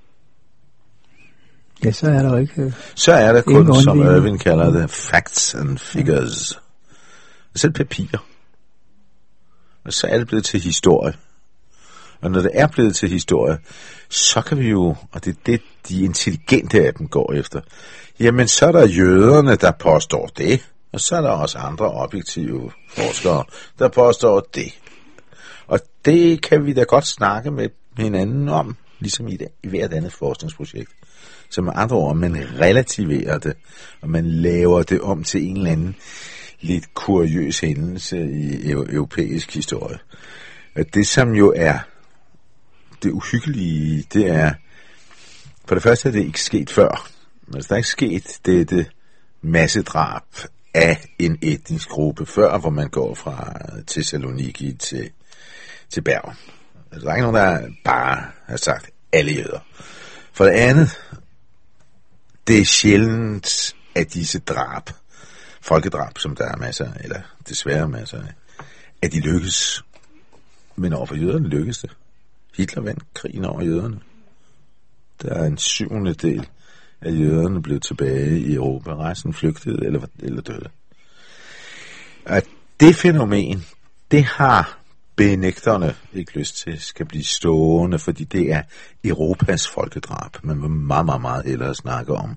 Ja, så er der jo ikke... Øh, så er der kun, som Irving kalder det, facts and figures. Ja. Og selv papir. Og så er det blevet til historie. Og når det er blevet til historie, så kan vi jo, og det er det, de intelligente af dem går efter, jamen så er der jøderne, der påstår det, og så er der også andre objektive forskere, der påstår det. Og det kan vi da godt snakke med hinanden om, ligesom i, det, i hvert andet forskningsprojekt. Så med andre ord, man relativerer det, og man laver det om til en eller anden lidt kuriøs hændelse i europæisk historie. Og det, som jo er det uhyggelige, det er, for det første er det ikke sket før. Altså, der er ikke sket dette massedrab af en etnisk gruppe før, hvor man går fra Thessaloniki til, til Bergen. Altså, der er ikke nogen, der bare har sagt alle jøder. For det andet, det er sjældent, at disse drab, folkedrab, som der er masser, eller desværre masser af, at de lykkes. Men overfor jøderne lykkes det. Hitler vandt krigen over jøderne. Der er en syvende del af jøderne blevet tilbage i Europa. Resten flygtede eller, eller døde. Og det fænomen, det har benægterne ikke lyst til, skal blive stående, fordi det er Europas folkedrab. Man vil meget, meget, meget ellers snakke om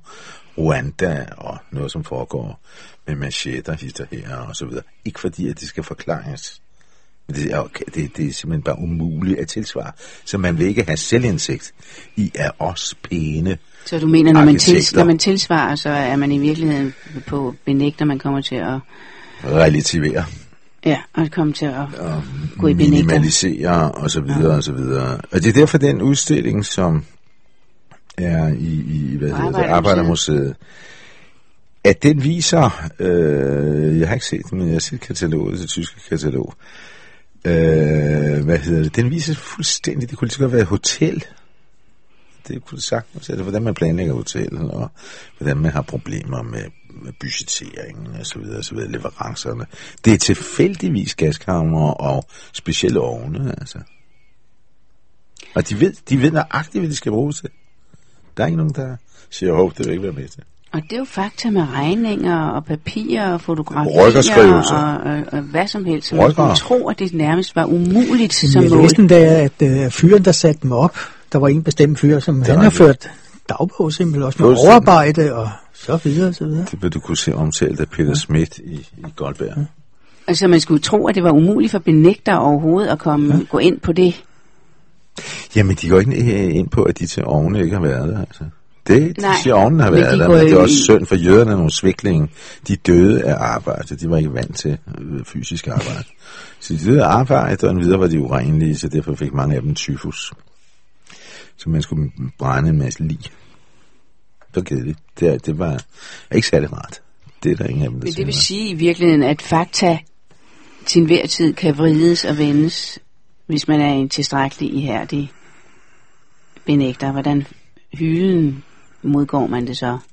Rwanda og noget, som foregår med macheter, hister her og så videre. Ikke fordi, at det skal forklares. Men det er, okay, det, det er simpelthen bare umuligt at tilsvare. Så man vil ikke have selvindsigt i at os pæne. Så du mener, når man, tils, når man tilsvarer, så er man i virkeligheden på benægter, man kommer til at relativere. Ja, og komme til at og gå i benægter. Minimalisere og så videre ja. og så videre. Og det er derfor den udstilling, som er i, i hvad hedder det, Arbejdermuseet, at den viser, øh, jeg har ikke set den, men jeg har set kataloget, det tyske katalog, øh, hvad hedder det, den viser fuldstændig, det kunne lige så godt være et hotel. Det kunne det sagtens, altså hvordan man planlægger hotellet, og hvordan man har problemer med, med budgetteringen, og så videre, og så videre, leverancerne. Det er tilfældigvis gaskammer og specielle ovne, altså. Og de ved, de ved nøjagtigt, hvad de skal bruge til. Der er ikke nogen, der siger, hov, det vil ikke være med til. Og det er jo fakta med regninger og papirer og fotografier og, og, og hvad som helst. Så man skulle tro, at det nærmest var umuligt som mål. Jeg læste der, at uh, fyren, der satte dem op, der var en bestemt fyr, som han har ført dagbog simpelthen også med overarbejde og så videre og så videre. Det vil du kunne se omtalt af Peter Schmidt i, i Goldberg. Ja. Altså man skulle tro, at det var umuligt for benægter overhovedet at komme, ja. gå ind på det. Jamen de går ikke ind på, at de til ovne ikke har været der, altså. Det, de Nej, siger, ovnen har været de der, men det er også synd for jøderne, nogle sviklinge. De døde af arbejde, de var ikke vant til øh, fysisk arbejde. Så de døde af arbejde, og videre var de urenlige, så derfor fik mange af dem tyfus. Så man skulle brænde en masse lig. Det var kedeligt. Det, det var ikke særlig rart. Det er der ingen af dem, der Men det vil sige i virkeligheden, at fakta til enhver tid kan vrides og vendes, hvis man er en tilstrækkelig ihærdig benægter. Hvordan hylden modgår man det så?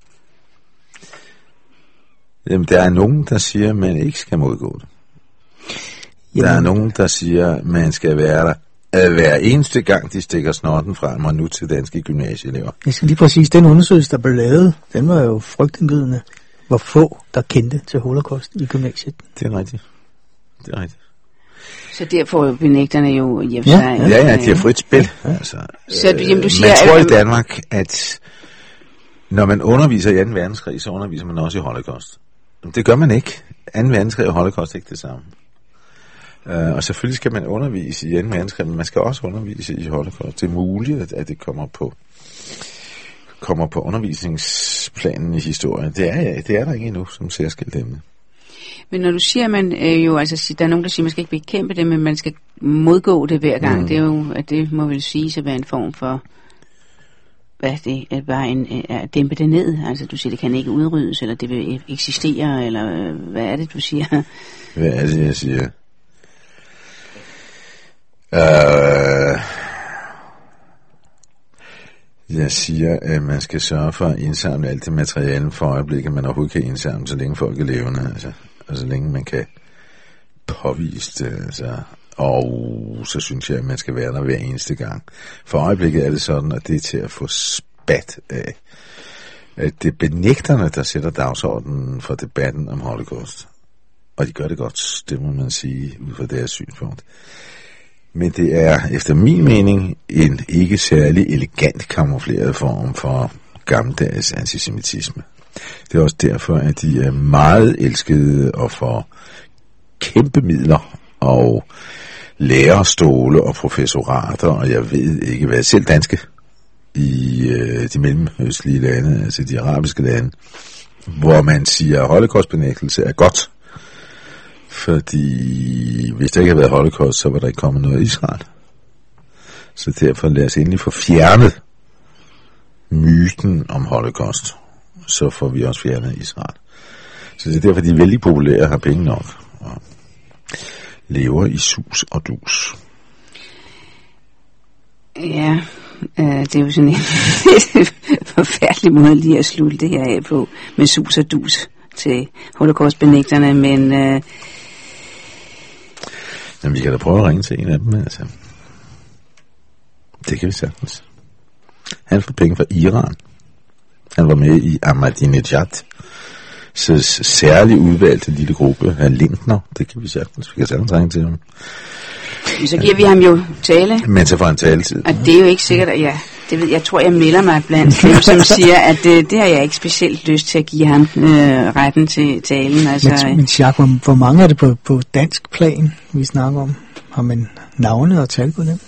Jamen, der er nogen, der siger, at man ikke skal modgå det. Jamen. Der er nogen, der siger, at man skal være der at hver eneste gang, de stikker snotten frem og nu til danske gymnasieelever. Jeg skal lige præcis, den undersøgelse, der blev lavet, den var jo frygtindgydende. Hvor få, der kendte til holocaust i gymnasiet. Det er rigtigt. Det er rigtigt. Så derfor er benægterne jo hjem ja, sig. Ja, ja, de har frit spil. Ja. Altså, så øh, jamen, du siger, man tror at, i Danmark, at når man underviser i anden verdenskrig, så underviser man også i holocaust. Det gør man ikke. anden verdenskrig og holocaust er ikke det samme. Uh, og selvfølgelig skal man undervise i anden verdenskrig, men man skal også undervise i holocaust. Det er muligt, at, at det kommer på kommer på undervisningsplanen i historien. Det er, det er der ikke endnu, som særskilt emne. Men når du siger, at man øh, jo, altså, der er nogen, der siger, at man skal ikke bekæmpe det, men man skal modgå det hver gang, mm. det er jo, at det må vel sige at være en form for, hvad er det, at bare en, at dæmpe det ned. Altså, du siger, det kan ikke udryddes, eller det vil eksistere, eller hvad er det, du siger? Hvad er det, jeg siger? Uh, jeg siger, at man skal sørge for at indsamle alt det materiale for øjeblikket, man overhovedet kan indsamle, så længe folk er levende, altså, og så længe man kan påvise det, altså. Og så synes jeg, at man skal være der hver eneste gang. For øjeblikket er det sådan, at det er til at få spat af, at det er benægterne, der sætter dagsordenen for debatten om holocaust. Og de gør det godt, det må man sige, ud fra deres synspunkt. Men det er, efter min mening, en ikke særlig elegant kamufleret form for gammeldags antisemitisme. Det er også derfor, at de er meget elskede og får kæmpe midler og lærerstole og professorater, og jeg ved ikke hvad, selv danske i øh, de mellemøstlige lande, altså de arabiske lande, hvor man siger, at holocaustbenægtelse er godt. Fordi hvis der ikke havde været holocaust, så var der ikke kommet noget i Israel. Så derfor lad os endelig få fjernet myten om holocaust. Så får vi også fjernet Israel. Så det er derfor, de er vældig populære og har penge nok. Og lever i sus og dus. Ja, øh, det er jo sådan en forfærdelig måde lige at slutte det her af på, med sus og dus til holocaustbenægterne, men øh, Jamen, vi kan da prøve at ringe til en af dem, altså. Det kan vi sagtens. Han får penge fra Iran. Han var med i Ahmadinejad. Så særligt udvalgte lille gruppe af Lindner. Det kan vi sagtens. Vi kan sagtens ringe til ham. Så giver vi ham jo tale. Men så får han taletid. Og det er jo ikke sikkert, at ja, Det ved jeg, tror jeg melder mig blandt dem, som siger, at det, det har jeg ikke specielt lyst til at give ham øh, retten til talen. Altså, men, men Jacques, hvor, hvor mange er det på, på dansk plan, vi snakker om? Har man navne og tal på dem?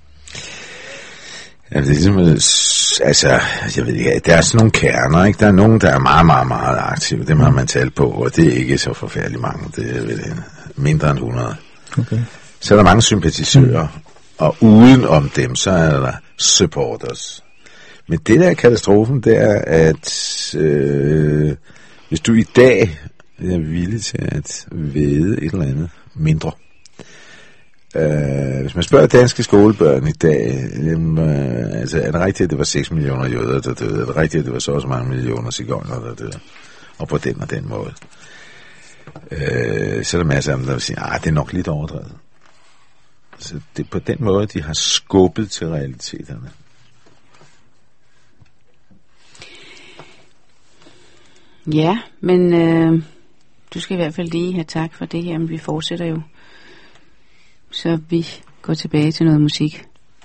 Ja, det er ligesom, altså, jeg ved ikke, der er sådan nogle kerner, ikke? Der er nogen, der er meget, meget, meget aktive. Dem har man talt på, og det er ikke så forfærdeligt mange. Det er vel mindre end hundrede. Okay. Så er der mange sympatisører, mm. og uden om dem, så er der supporters. Men det der er katastrofen, det er, at øh, hvis du i dag er villig til at væde et eller andet mindre, Uh, hvis man spørger danske skolebørn i dag, jamen, uh, altså, er det rigtigt, at det var seks millioner jøder, der døde? Er det rigtigt, at det var så også mange millioner sigøjner, der døde? Og på den og den måde. Uh, så er der masser af dem, der vil sige, at det er nok lidt overdrevet. Så det er på den måde, de har skubbet til realiteterne. Ja, men øh, du skal i hvert fald lige have tak for det her, men vi fortsætter jo. Så vi går tilbage til noget musik.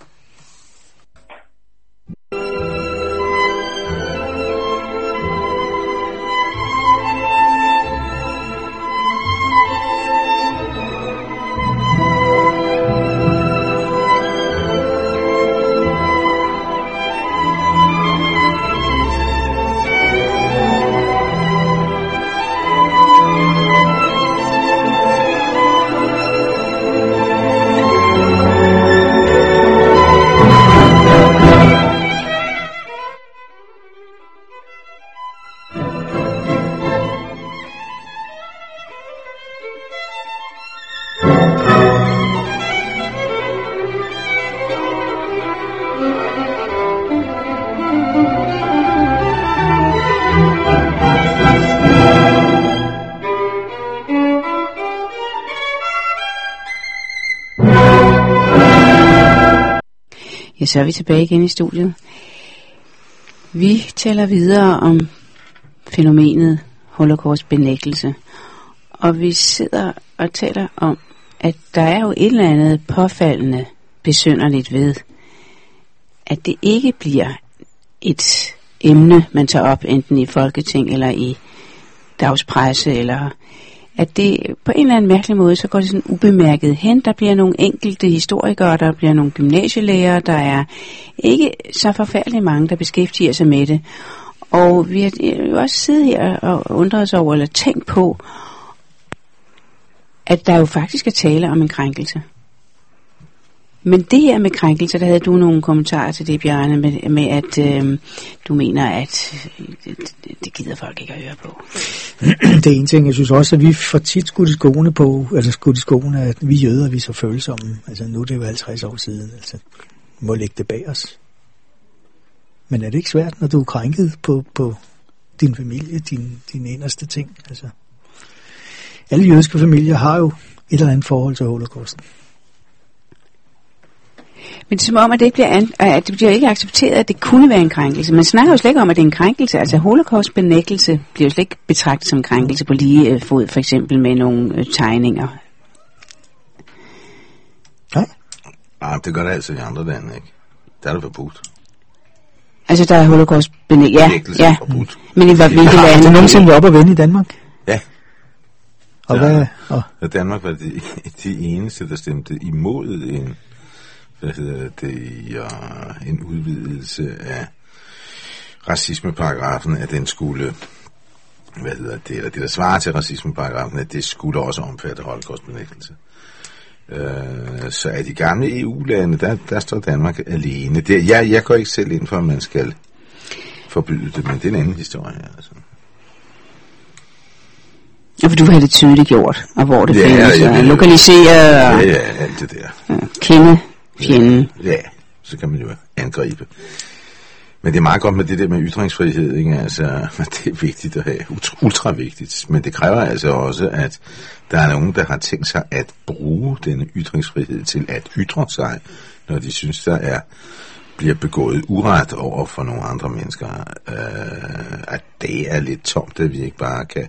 Ja, så er vi tilbage igen i studiet. Vi taler videre om fænomenet holocaust-benægtelse. Og vi sidder og taler om, at der er jo et eller andet påfaldende besynderligt ved, at det ikke bliver et emne, man tager op enten i Folketing eller i dagspresse, eller at det på en eller anden mærkelig måde, så går det sådan ubemærket hen. Der bliver nogle enkelte historikere, der bliver nogle gymnasielærere, der er ikke så forfærdeligt mange, der beskæftiger sig med det. Og vi har jo også siddet her og undret os over, eller tænkt på, at der jo faktisk er tale om en krænkelse. Men det her med krænkelse, der havde du nogle kommentarer til det, Bjarne, med, med at øh, du mener, at det, det gider folk ikke at høre på. Det er en ting. Jeg synes også, at vi får tit skudt i skoene på, altså skudt i skoene, at vi jøder, vi er så følsomme. Altså nu er det jo halvtreds år siden, altså må lægge det bag os. Men er det ikke svært, når du er krænket på, på din familie, din, din inderste ting? Altså, alle jødiske familier har jo et eller andet forhold til holocausten. Men det er som om, at det ikke bliver, an, at det bliver ikke accepteret, at det kunne være en krænkelse. Man snakker jo slet ikke om, at det er en krænkelse. Altså holocaust-benægtelse bliver jo slet ikke betragtet som krænkelse på lige øh, fod, for eksempel med nogle øh, tegninger. Nej. Ah, det gør det altså i andre lande, ikke? Der er det forbudt. Altså der er holocaust-benægtelse, ja, ja. Forbudt. Men i hvilke lande? Er det nogensinde oppe at vende i Danmark? Ja. Og ja. Hvad? Og? Og Danmark var de, de eneste, der stemte imod en... hvad hedder det, ja, en udvidelse af racismeparagrafen, at den skulle, hvad hedder det, eller det der svarer til racismeparagrafen, at det skulle også omfatte holocaustbenægtelse. Øh, så er de gamle E U-lande, der, der står Danmark alene. Det, jeg, jeg går ikke selv ind for, at man skal forbyde det, men det er en anden historie. Altså. Ja, for du har det tydeligt gjort, og hvor det ja, findes, ja, ja, og lokaliseret, ja, ja, alt det der. Ja, kende fjenden. Ja, ja, så kan man jo angribe. Men det er meget godt med det der med ytringsfrihed, ikke? Altså, det er vigtigt at have, ultra, ultra vigtigt. Men det kræver altså også, at der er nogen, der har tænkt sig at bruge denne ytringsfrihed til at ytre sig, når de synes, der er bliver begået uret over for nogle andre mennesker. Øh, at det er lidt tomt, at vi ikke bare kan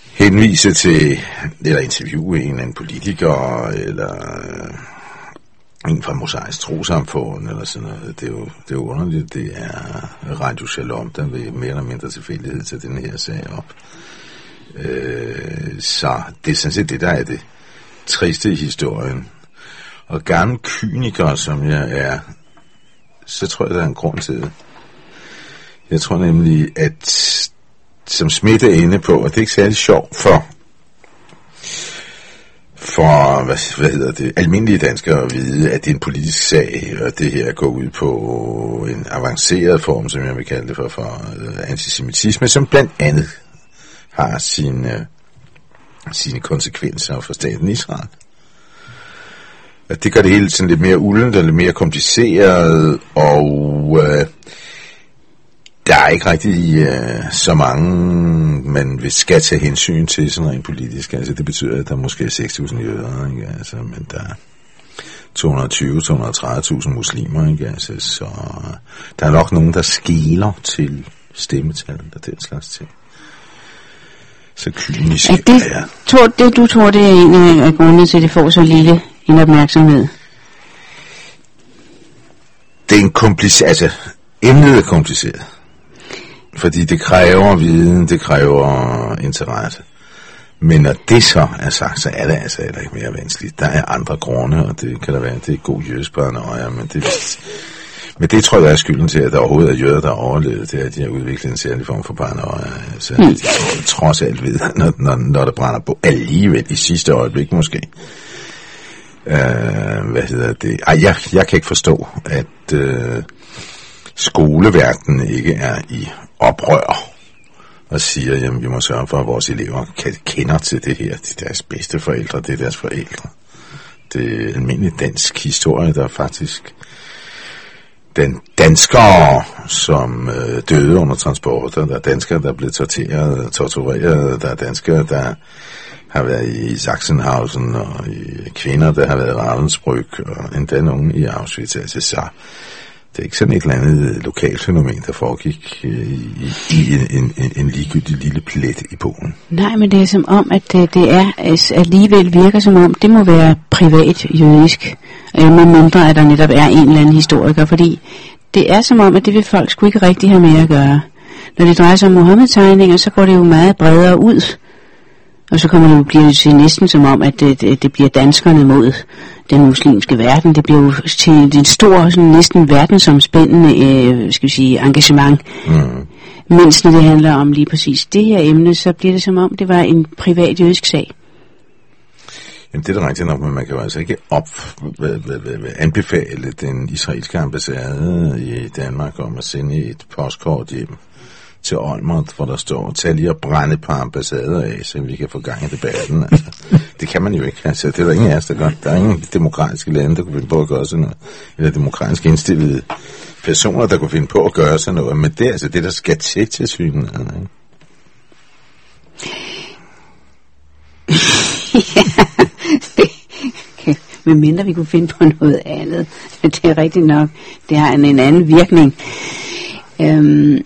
henvise til, eller interviewe en eller anden politiker, eller en fra Mosaisk Trosamfund eller sådan noget. Det er jo, det er jo underligt. Det er Radio Shalom, der vil mere eller mindre tilfældighed til den her sag op. Øh, så det er sådan set det, der er det triste i historien. Og gerne kyniker, som jeg er, så tror jeg, der er en grund til det. Jeg tror nemlig, at som Schmidt er inde på, at det er ikke særlig sjovt for for, hvad, hvad hedder det, almindelige danskere at vide, at det er en politisk sag, og det her går ud på en avanceret form, som jeg vil kalde det for, for uh, antisemitisme, som blandt andet har sine, sine konsekvenser for staten Israel. Og det gør det hele sådan lidt mere uldent og lidt mere kompliceret, og uh, der er ikke rigtig uh, så mange, man vil skal tage hensyn til sådan rent politisk. Altså det betyder, at der måske er seks tusind jøder, ikke? Altså, men der er to hundrede og tyve til to hundrede og tredive tusind muslimer, ikke? Altså, så der er nok nogen, der skeler til stemmetallet og den slags ting. Så kynisk er det, er tror, det du tror, det er en af grundene til, at det får så lille en opmærksomhed? Det er en kompliceret, altså emnet er kompliceret. Fordi det kræver viden, det kræver interesse. Men når det så er sagt, så er det altså heller ikke mere vanskeligt. Der er andre grunde, og det kan der være, det er god jødesparanoia, men det, men det tror jeg er skylden til, at der overhovedet er jøder, der har overlevet det, at de har udviklet en særlig form for paranoia. Så mm. de trods alt ved, når, når, når der brænder på alligevel i sidste øjeblik måske. Uh, hvad hedder det? Ej, jeg, jeg kan ikke forstå, at uh, skoleverdenen ikke er i oprør og siger, jamen vi må sørge for, at vores elever kender til det her. Det er deres bedste forældre, det er deres forældre. Det er almindelig dansk historie, der er faktisk den danskere, som øh, døde under transporter. Der er danskere, der er blevet torteret, tortureret. Der er danskere, der har været i Sachsenhausen, og i kvinder, der har været i Ravensbrück, og endda nogen i Auschwitz. Altså, så det er ikke sådan et eller andet lokalt fænomen, der foregik øh, i, i en, en, en ligegyldig lille plet i Polen. Nej, men det er som om, at det, det er alligevel virker som om, det må være privat jødisk, øh, med mindre at der netop er en eller anden historiker, fordi det er som om, at det vil folk sgu ikke rigtig have med at gøre. Når det drejer sig om Mohammed-tegninger, så går det jo meget bredere ud. Og så kommer det jo, bliver det til næsten som om, at det, det, det bliver danskerne mod den muslimske verden. Det bliver jo til en stor, sådan næsten verdensomspændende, øh, skal vi sige, engagement. Mm. Mens når det handler om lige præcis det her emne, så bliver det som om, det var en privat jødisk sag. Jamen det er da rigtigt nok, men man kan jo altså ikke op, hvad, hvad, hvad, hvad, anbefale den israelske ambassade i Danmark om at sende et postkort hjem til Olmert, hvor der står, tag lige og brænde et par ambassader af, så vi kan få gang i debatten. Altså, det kan man jo ikke. Altså, det er der ingen af os, der gør. Der er ingen demokratiske lande, der kunne finde på at gøre sådan noget. Eller demokratisk indstillede personer, der kunne finde på at gøre sådan noget. Men det er altså det, der skal til til synen. Ja, okay. Men mindre vi kunne finde på noget andet. Det er rigtigt nok. Det har en, en anden virkning. Øhm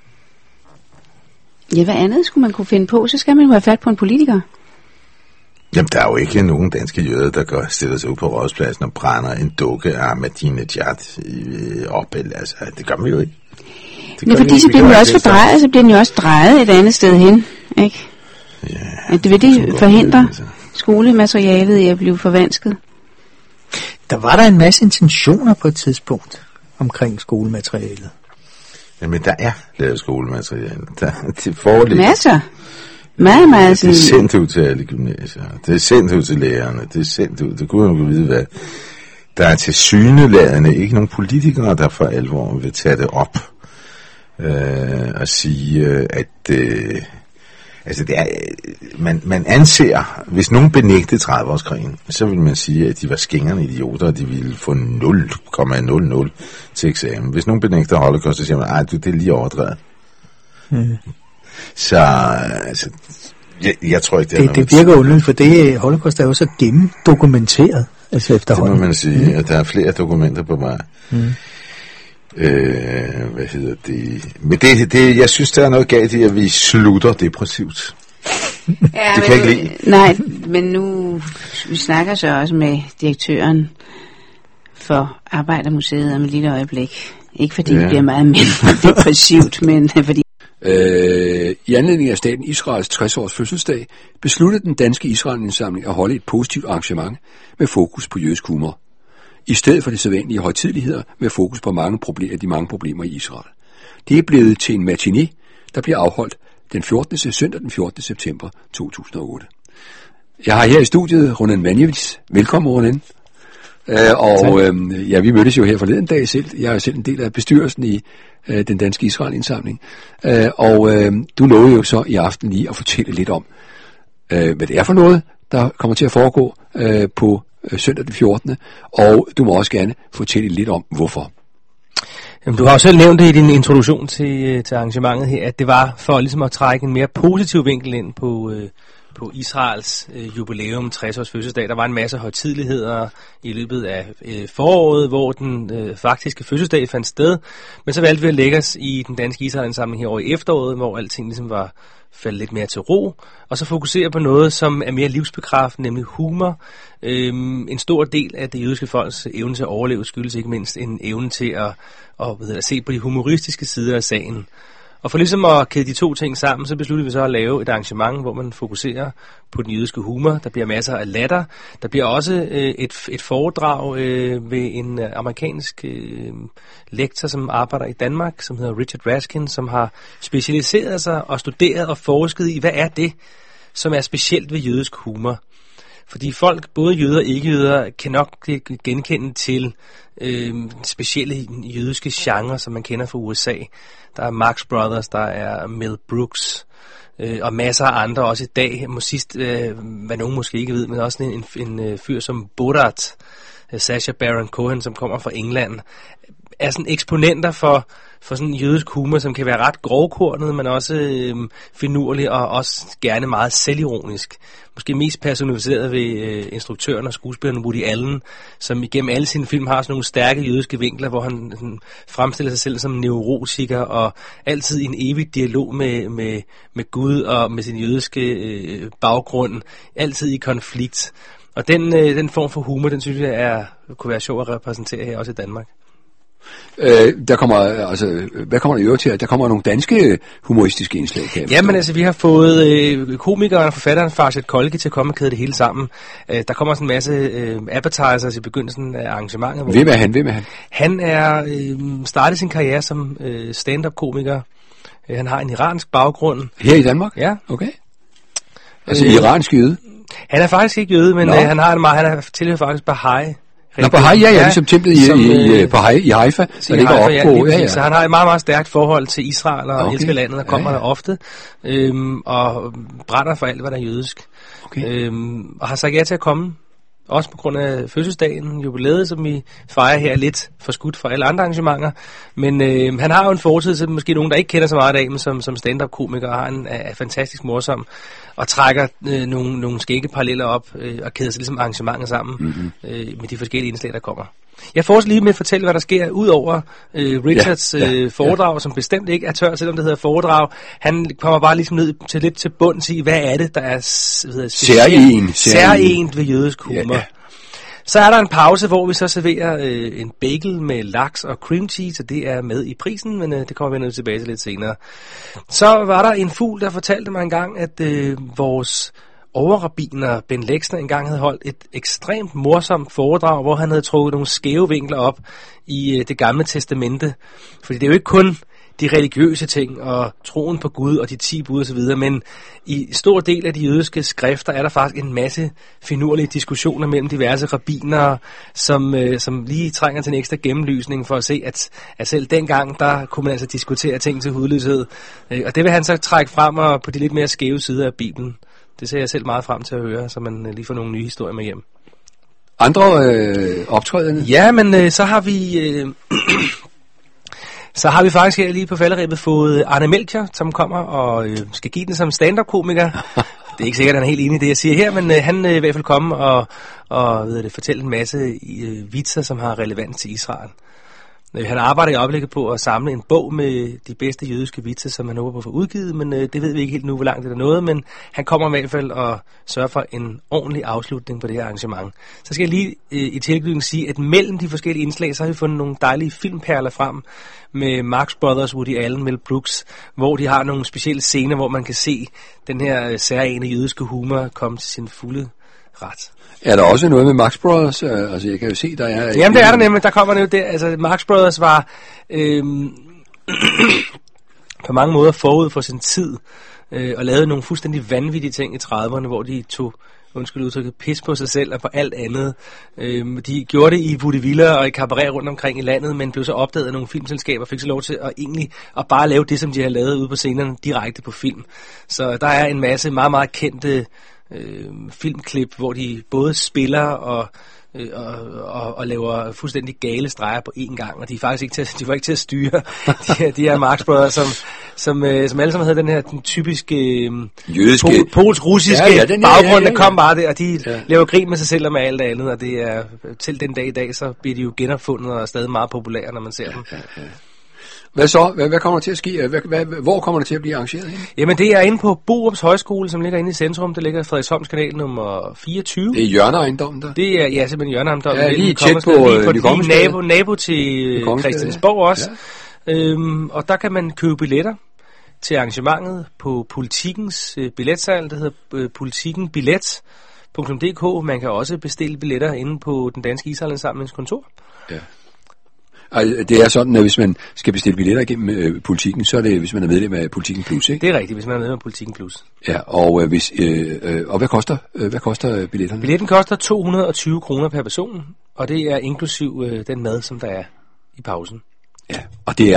Ja, hvad andet skulle man kunne finde på? Så skal man jo have fat på en politiker. Jamen, der er jo ikke nogen danske jøder, der går stiller sig ud på Rådhuspladsen og brænder en dukke af Ahmadinejad op. Altså, det gør man jo ikke. Det Nå, fordi så bliver den jo også fordrejet, så bliver den jo også drejet et andet sted hen, ikke? Ja. At det vil det forhindre skolematerialet i at blive forvansket. Der var der en masse intentioner på et tidspunkt omkring skolematerialet. Jamen, der er lavet skolemateriale. Der, det foreligger. Masser. Meget, meget sådan. Det er sendt ud til alle gymnasier. Det er sendt ud til lærerne. Det er sendt ud. Det kunne man jo vide, hvad. Der er til syneladende ikke nogen politikere, der for alvor vil tage det op. Øh, og sige, at øh, altså det er, man, man anser, hvis nogen benægtede tredive-årskrigen, så vil man sige, at de var skængerne idioter, og de ville få nul komma nul nul til eksamen. Hvis nogen benægter holocaust, så siger man, at det er lige overdrevet. Mm. Så altså, jeg, jeg tror ikke, det er det, det virker underligt, for det holocaust er jo så gennemdokumenteret. Altså efterhånden. Det må man sige, mm. at der er flere dokumenter på vej. Mm. Øh, hvad hedder det? Men det, det, jeg synes, der er noget galt i, at vi slutter depressivt. Ja, det kan jeg ikke lide. Nej, men nu vi snakker så også med direktøren for Arbejdermuseet om et lille øjeblik. Ikke fordi ja. det bliver meget mindre depressivt, men fordi... Øh, I anledning af staten Israels tres-års fødselsdag besluttede den danske Israel-indsamling at holde et positivt arrangement med fokus på jødisk humor, i stedet for de sædvanlige højtideligheder med fokus på mange problemer, de mange problemer i Israel. Det er blevet til en matiné, der bliver afholdt den fjortende søndag den fjortende september to tusind og otte. Jeg har her i studiet Ronen Manjevits. Velkommen, Ronen. Uh, og uh, ja, vi mødtes jo her forleden dag selv. Jeg er jo selv en del af bestyrelsen i uh, den danske Israel-indsamling. Uh, og uh, du nåede jo så i aften lige at fortælle lidt om, uh, hvad det er for noget, der kommer til at foregå uh, på uh, søndag den fjortende. Og du må også gerne fortælle lidt om, hvorfor. Jamen, du har jo selv nævnt det i din introduktion til, til arrangementet her, at det var for ligesom at trække en mere positiv vinkel ind på... Uh, på Israels øh, jubilæum, tres-års fødselsdag. Der var en masse højtideligheder i løbet af øh, foråret, hvor den øh, faktiske fødselsdag fandt sted. Men så valgte vi at lægge os i den danske Israel-indsamling her over i efteråret, hvor alting ligesom var faldet lidt mere til ro. Og så fokusere på noget, som er mere livsbekræftende, nemlig humor. Øhm, en stor del af det jødiske folks evne til at overleve skyldes ikke mindst en evne til at, at, at, at se på de humoristiske sider af sagen. Og for ligesom at kæde de to ting sammen, så besluttede vi så at lave et arrangement, hvor man fokuserer på den jødiske humor. Der bliver masser af latter. Der bliver også øh, et, et foredrag øh, ved en amerikansk øh, lektor, som arbejder i Danmark, som hedder Richard Raskin, som har specialiseret sig og studeret og forsket i, hvad er det, som er specielt ved jødisk humor. Fordi folk, både jøder og ikke-jøder, kan nok genkende til øh, specielle jødiske genrer, som man kender fra U S A. Der er Marx Brothers, der er Mel Brooks, øh, og masser af andre også i dag. Sidst, øh, hvad nogen måske ikke ved, men også en, en, en, en fyr som Borat, øh, Sacha Baron Cohen, som kommer fra England, er sådan eksponenter for, for sådan jødisk humor, som kan være ret grovkornet, men også øh, finurlig og også gerne meget selvironisk. Måske mest personificeret ved øh, instruktøren og skuespilleren Woody Allen, som igennem alle sine film har sådan nogle stærke jødiske vinkler, hvor han sådan, fremstiller sig selv som neurotiker og altid i en evig dialog med, med, med Gud og med sin jødiske øh, baggrund, altid i konflikt. Og den, øh, den form for humor, den synes jeg er, kunne være sjov at repræsentere her også i Danmark. Øh, der kommer, altså, hvad kommer der i øvrigt til? Der kommer nogle danske humoristiske indslag, kan jeg Jamen forstå. Altså, vi har fået øh, komikeren og forfatteren Farshad Kholghi til at komme og kæde det hele sammen. Øh, der kommer sådan en masse øh, appetizers i begyndelsen af arrangementet. Hvem er han? Hvem er han? Han er øh, startet sin karriere som øh, stand-up-komiker. Øh, han har en iransk baggrund. Her i Danmark? Ja. Okay. Altså øh, iransk jøde? Han er faktisk ikke jøde, men øh, han har en meget, han er tilhører faktisk Baha'i. Nå, Baha'i, ja, ja, ligesom templet i, som, i, i, Baha'i, i Haifa, der ligger op på. Ja, ja. Så han har et meget, meget stærkt forhold til Israel og okay. elsker landet, og kommer ja, ja. der ofte, øhm, og brænder for alt, hvad der er jødisk. Okay. Øhm, og har sagt ja til at komme, også på grund af fødselsdagen, jubilæet, som vi fejrer her lidt forskudt fra alle andre arrangementer. Men øh, han har jo en fortid til måske nogen, der ikke kender så meget af, men som, som stand-up-komiker, og har en er fantastisk morsom, og trækker øh, nogle, nogle skægge paralleller op, øh, og kæder sig ligesom arrangementer sammen, mm-hmm. øh, med de forskellige indslag, der kommer. Jeg får også lige med at fortælle, hvad der sker, ud over øh, Richards ja, ja, øh, foredrag, ja. som bestemt ikke er tør, selvom det hedder foredrag. Han kommer bare ligesom ned til lidt til bunds i, hvad er det, der er særligt særligt ved jødisk humor. Ja, ja. Så er der en pause, hvor vi så serverer øh, en bagel med laks og cream cheese, og det er med i prisen, men øh, det kommer vi nødt tilbage til lidt senere. Så var der en fugl, der fortalte mig engang, at øh, vores overrabbiner Ben Lexner engang havde holdt et ekstremt morsomt foredrag, hvor han havde trukket nogle skæve vinkler op i øh, det gamle testamente. Fordi det er jo ikke kun de religiøse ting og troen på Gud og de ti bud og så videre, men i stor del af de jødiske skrifter er der faktisk en masse finurlige diskussioner mellem diverse rabbinere, som, øh, som lige trænger til en ekstra gennemlysning for at se, at, at selv dengang, der kunne man altså diskutere ting til hudløshed. Øh, og det vil han så trække frem og på de lidt mere skæve sider af Bibelen. Det ser jeg selv meget frem til at høre, så man lige får nogle nye historier med hjem. Andre øh, optrædende? Ja, men øh, så har vi... Øh, Så har vi faktisk her lige på falderebet fået Arne Melchior, som kommer og øh, skal give den som stand-up-komiker. Det er ikke sikkert, at han er helt enig i det, jeg siger her, men øh, han øh, i hvert fald komme og, og ved det, fortælle en masse øh, vitser, som har relevans til Israel. Øh, han arbejder i øjeblikket på at samle en bog med de bedste jødiske vitser, som han håber på at få udgivet, men øh, det ved vi ikke helt nu, hvor langt det er noget, men han kommer i hvert fald og sørger for en ordentlig afslutning på det her arrangement. Så skal jeg lige øh, i tilknytning sige, at mellem de forskellige indslag, så har vi fundet nogle dejlige filmperler frem med Marx Brothers, Woody Allen, Mel Brooks, hvor de har nogle specielle scener, hvor man kan se den her særlige jødiske humor komme til sin fulde ret. Er der også noget med Marx Brothers? Altså, jeg kan jo se, der er... Jamen, det er der nemlig. Der kommer jo der. Altså, Marx Brothers var øhm, på mange måder forud for sin tid, øh, og lavede nogle fuldstændig vanvittige ting i trediverne, hvor de tog, undskyld udtrykket, pis på sig selv og på alt andet. Øhm, de gjorde det i vaudeviller og i cabaret rundt omkring i landet, men blev så opdaget af nogle filmselskaber og fik så lov til at egentlig at bare lave det, som de har lavet ude på scenerne, direkte på film. Så der er en masse meget, meget kendte øh, filmklip, hvor de både spiller og øh, og, og, og laver fuldstændig gale streger på én gang, og de er faktisk ikke til, de var ikke til at styre de her, de her Marx Brothers, som, som, øh, som alle sammen havde den her den typiske øh, jødiske, pol, polsk-russiske ja, ja, den, baggrund, ja, ja, ja. Der kom bare det, og de ja. laver grin med sig selv og med alt andet, og det er til den dag i dag, så bliver de jo genopfundet og er stadig meget populære, når man ser dem. Ja, ja, ja. Hvad så? Hvad, hvad kommer der til at ske? Hvad, hvad, hvor kommer det til at blive arrangeret hen? Jamen, det er inde på Borups Højskole, som ligger inde i centrum. Det ligger i Frederiksholms kanal nummer fireogtyve. Det er Hjørneejendommen der? Det er, ja, simpelthen Hjørneejendommen. Ja, lige tæt på, lige på lige nabo, nabo til Christiansborg også. Ja. Øhm, og der kan man købe billetter til arrangementet på Politikens øh, billetsalg. Det hedder øh, politiken billet punktum d k. Man kan også bestille billetter inde på den danske Israel-indsamlingskontor. Ja. Altså, det er sådan, at hvis man skal bestille billetter igennem øh, Politiken, så er det, hvis man er medlem af Politiken Plus, ikke? Det er rigtigt, hvis man er medlem af Politiken Plus. Ja, og øh, hvis øh, øh, og hvad koster øh, hvad koster billetterne? Billetten koster to hundrede og tyve kroner per person, og det er inklusiv øh, den mad, som der er i pausen. Ja, og det er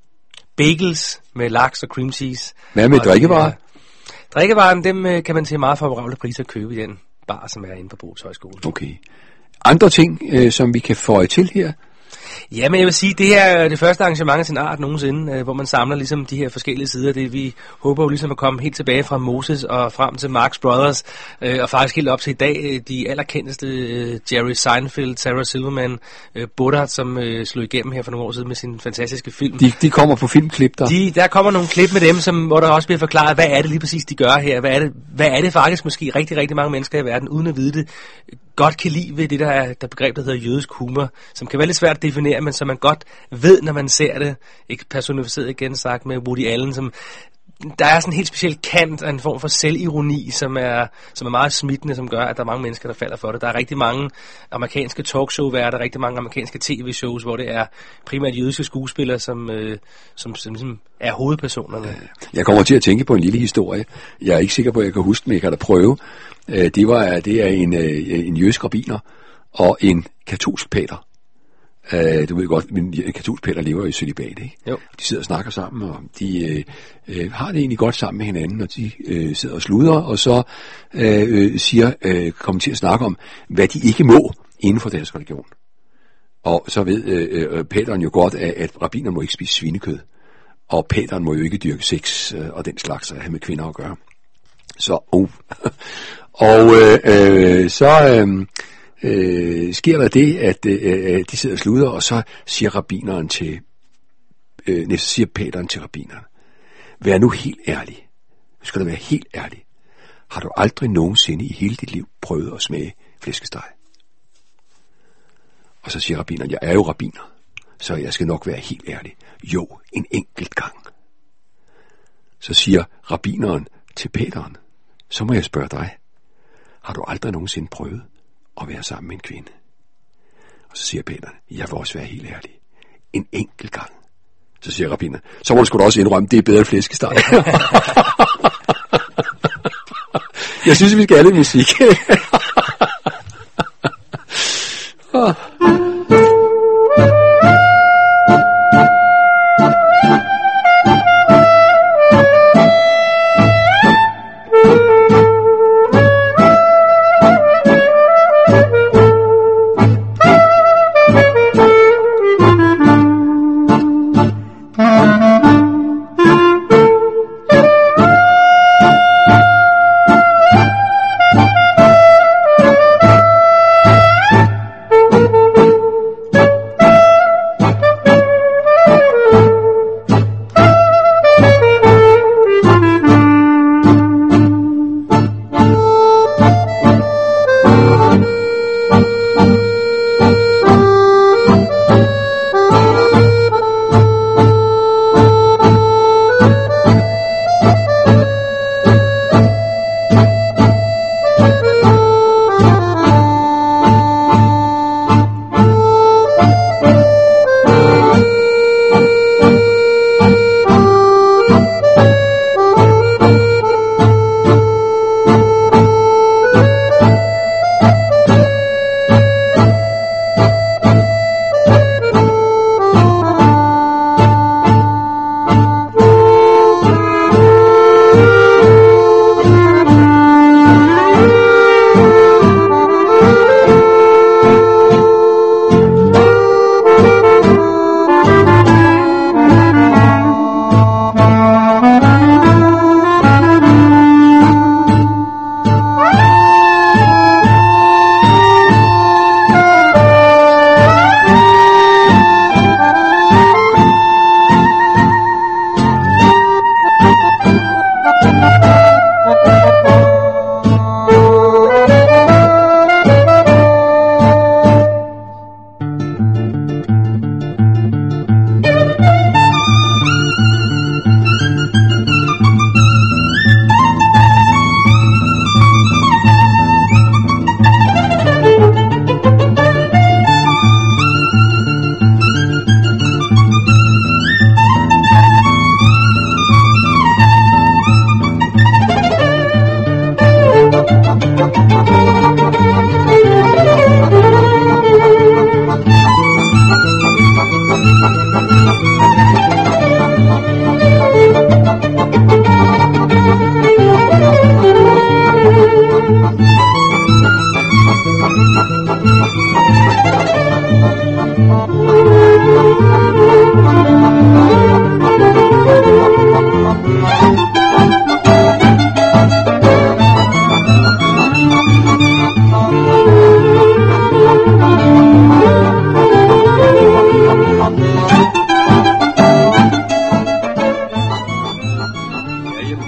bagels med laks og cream cheese. Hvad med drikkevarer? Drikkevaren, dem øh, kan man til meget favorable priser købe i den bar, som er inde på Borups Højskole. Okay. Andre ting, øh, som vi kan føje til her? Ja, men jeg vil sige, det her er det første arrangement af sin art nogensinde, øh, hvor man samler ligesom de her forskellige sider. Det vi håber jo ligesom at komme helt tilbage fra Moses og frem til Marx Brothers, øh, og faktisk helt op til i dag de allerkendteste øh, Jerry Seinfeld, Sarah Silverman, øh, Borat, som øh, slog igennem her for nogle år siden med sin fantastiske film. De, de kommer på filmklip der? De, der kommer nogle klip med dem, som, hvor der også bliver forklaret, hvad er det lige præcis, de gør her? Hvad er det, hvad er det faktisk måske rigtig, rigtig mange mennesker i verden, uden at vide det, godt kan lide ved det, der er der begreb, der hedder jødisk humor, som kan være lidt svært at definere, men som man godt ved, når man ser det, ikke personificeret igen sagt med Woody Allen, som der er sådan en helt speciel kant af en form for selvironi, som er, som er meget smittende, som gør, at der er mange mennesker, der falder for det. Der er rigtig mange amerikanske talkshow-værter, rigtig mange amerikanske tv-shows, hvor det er primært jødiske skuespillere, som, øh, som, som ligesom er hovedpersonerne. Jeg kommer til at tænke på en lille historie. Jeg er ikke sikker på, at jeg kan huske, men jeg kan da prøve. Det, var, det er en, en jødisk rabbiner og en katolsk pater. Uh, du ved godt, men katolsk pater lever jo i cølibat, ikke? Jo. De sidder og snakker sammen, og de uh, har det egentlig godt sammen med hinanden, og de uh, sidder og sludrer, og så uh, siger, uh, kommer til at snakke om, hvad de ikke må inden for deres religion. Og så ved uh, uh, pateren jo godt, at, at rabbiner må ikke spise svinekød, og pateren må jo ikke dyrke sex uh, og den slags at have med kvinder at gøre. Så, uh. og øh, øh, så øh, øh, sker der det, at øh, de sidder og sluder, og så siger rabbineren til, øh, næste siger pateren til rabbineren, vær nu helt ærlig, nu skal du være helt ærlig, har du aldrig nogensinde i hele dit liv prøvet at smage flæskesteg? Og så siger rabbineren, jeg er jo rabbiner, så jeg skal nok være helt ærlig, jo, en enkelt gang. Så siger rabbineren til pateren, så må jeg spørge dig, har du aldrig nogensinde prøvet at være sammen med en kvinde? Og så siger Peter, jeg vil også være helt ærlig, en enkelt gang. Så siger rabbineren, så må du sgu da også indrømme, det er bedre flæskesteg. Jeg synes, vi skal have lidt musik.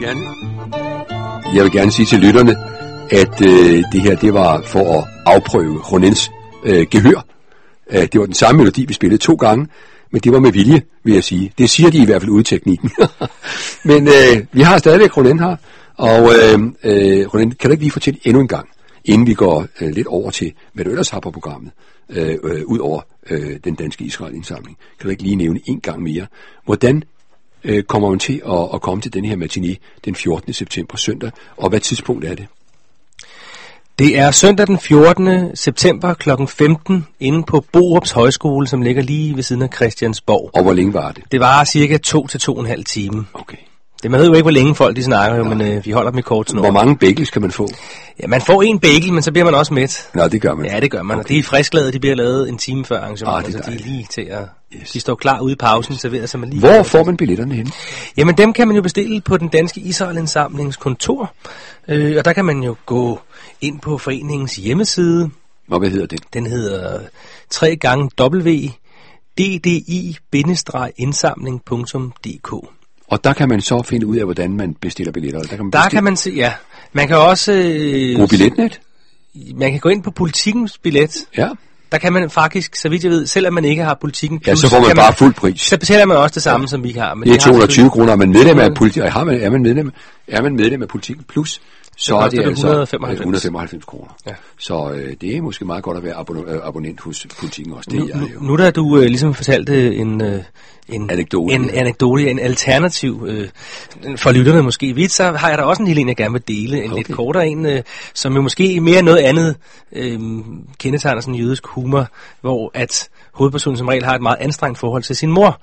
gerne, jeg vil gerne sige til lytterne, at øh, det her, det var for at afprøve Ronins øh, gehør. Øh, det var den samme melodi, vi spillede to gange, men det var med vilje, vil jeg sige. Det siger de i hvert fald ude i teknikken. Men øh, vi har stadigvæk Ronin her, og øh, øh, Ronin, kan du ikke lige fortælle endnu en gang, inden vi går øh, lidt over til, hvad du ellers har på programmet, øh, øh, ud over øh, den danske Israel-indsamling. Kan du ikke lige nævne en gang mere, hvordan øh, kommer man til at, at komme til den her matiné den fjortende september søndag, og hvad tidspunkt er det? Det er søndag den fjortende september klokken femten inde på Borups Højskole, som ligger lige ved siden af Christiansborg. Og hvor længe var det? Det var cirka to til to og en halv time. Okay. Det man ved jo ikke, hvor længe folk de snakker, jo, men øh, vi holder dem i kort snor. Hvor mange bagels kan man få? Ja, man får en bagel, men så bliver man også mæt. Nå, det gør man. Ja, det gør man. Okay. Og de er frisklavet, de bliver lavet en time før arrangementet, ah, så de er lige til at... Yes. De står klar ude i pausen, yes. serveret så man lige... Hvor får man billetterne henne? Jamen, dem kan man jo bestille på den danske Israel-indsamlingskontor. Øh, og der kan man jo gå ind på foreningens hjemmeside. Og hvad hedder den? Den hedder tre gange w d d i bindestreg indsamling punktum d k. Og der kan man så finde ud af, hvordan man bestiller billetter. Der kan man, der kan man se, ja. Man kan også... Øh, bruge billetnet? Man kan gå ind på Politikens billet. Ja. Der kan man faktisk, så vidt jeg ved, selvom man ikke har Politiken plus... Ja, så får man bare man, fuld pris. Så betaler man også det samme, ja. som vi har. Men det er to hundrede og tyve kroner, og man medlem af Politiken... Har man, er, man medlem, er man medlem af Politiken plus... Så er det altså et hundrede og femoghalvfems kroner. Ja. Så øh, det er måske meget godt at være abon- øh, abonnent hos Politiken også. Det nu, er jeg jo. Nu da du øh, ligesom fortalte en, øh, en, anekdote, en anekdote, en alternativ øh, for lytterne måske vidt, så har jeg da også en lille en, jeg gerne vil dele. En okay. lidt kortere en, øh, som jo måske mere noget andet øh, kendetegner sådan en jødisk humor, hvor at hovedpersonen som regel har et meget anstrengt forhold til sin mor.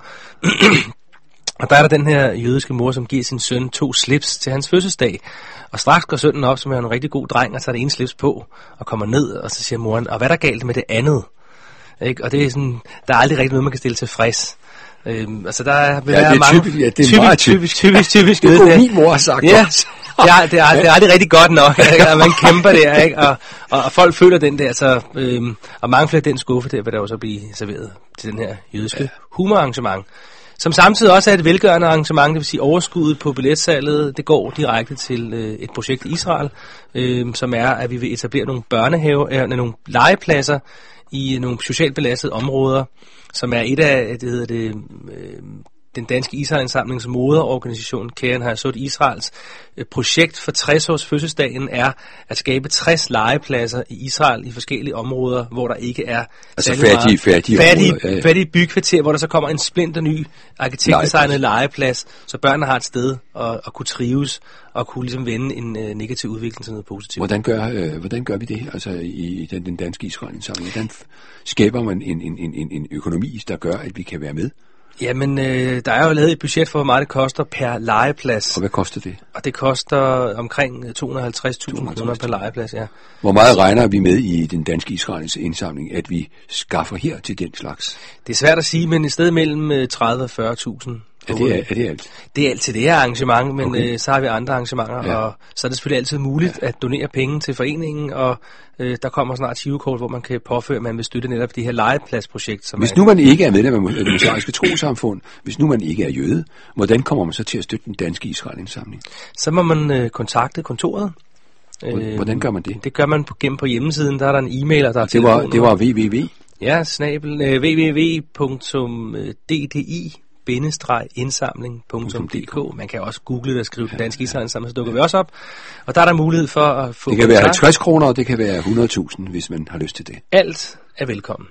Og der er der den her jødiske mor, som giver sin søn to slips til hans fødselsdag. Og straks går sønnen op, som er en rigtig god dreng, og tager det ene slips på, og kommer ned, og så siger moren, og hvad er der galt med det andet? Ikke? Og det er sådan, der er aldrig rigtig noget, man kan stille tilfreds. Øhm, altså der vil ja, være det er mange... Typisk, ja, det er typisk, meget typisk, typisk, typisk. Det kunne min mor have sagt ja, også. det, er, det, er, det er aldrig rigtig godt nok, ikke? Og man kæmper der, ikke? Og, og, og folk føler den der, så, øhm, og mange flere den skuffe der, vil der jo så blive serveret til den her jødiske ja. humorarrangement. Som samtidig også er et velgørende arrangement, det vil sige overskuddet på billetsalget, det går direkte til øh, et projekt i Israel, øh, som er, at vi vil etablere nogle børnehaver, øh, nogle legepladser i nogle socialt belastede områder, som er et af, det hedder det, øh, den danske Israel-indsamlings moderorganisation, Keren Hayasot Israels øh, projekt for tres års fødselsdagen er at skabe tres legepladser i Israel i forskellige områder, hvor der ikke er altså færdige, færdige, færdige, områder, ja, ja. færdige bykvarter, hvor der så kommer en splinter ny arkitektdesignet legeplads, så børnene har et sted at, at kunne trives og kunne ligesom vende en øh, negativ udvikling til noget positivt. Hvordan gør, øh, hvordan gør vi det altså i, i den, den danske Israel-indsamling? Hvordan skaber man en, en, en, en økonomi, der gør, at vi kan være med? Jamen, øh, der er jo lavet et budget for, hvor meget det koster per legeplads. Og hvad koster det? Og det koster omkring to hundrede og halvtreds tusind kroner per legeplads, ja. Hvor meget regner vi med i den danske Israels indsamling, at vi skaffer her til den slags? Det er svært at sige, men i stedet mellem tredive og fyrre tusind. Er det, er det alt? Det er alt til det her arrangement, men okay. øh, så har vi andre arrangementer, ja. og så er det selvfølgelig altid muligt ja. at donere penge til foreningen, og øh, der kommer snart tyve-kort, hvor man kan påføre, at man vil støtte netop det her legepladsprojekt. Som hvis er, nu man ikke er medlem af det mosaiske trosamfund, hvis nu man ikke er jøde, hvordan kommer man så til at støtte den danske Israel-indsamling? Så må man øh, kontakte kontoret. Hvordan gør man det? Det gør man på, gennem på hjemmesiden, der er der en e-mail, og der er det var, det var www? Ja, snabel øh, w w w punktum d d i bindestreg indsamling punktum d k. Man kan også google det og skrive den danske Israel-indsamling, så dukker vi også op. Og der er der mulighed for at få... Det kan være halvtreds kroner, og det kan være hundrede tusind, hvis man har lyst til det. Alt er velkommen.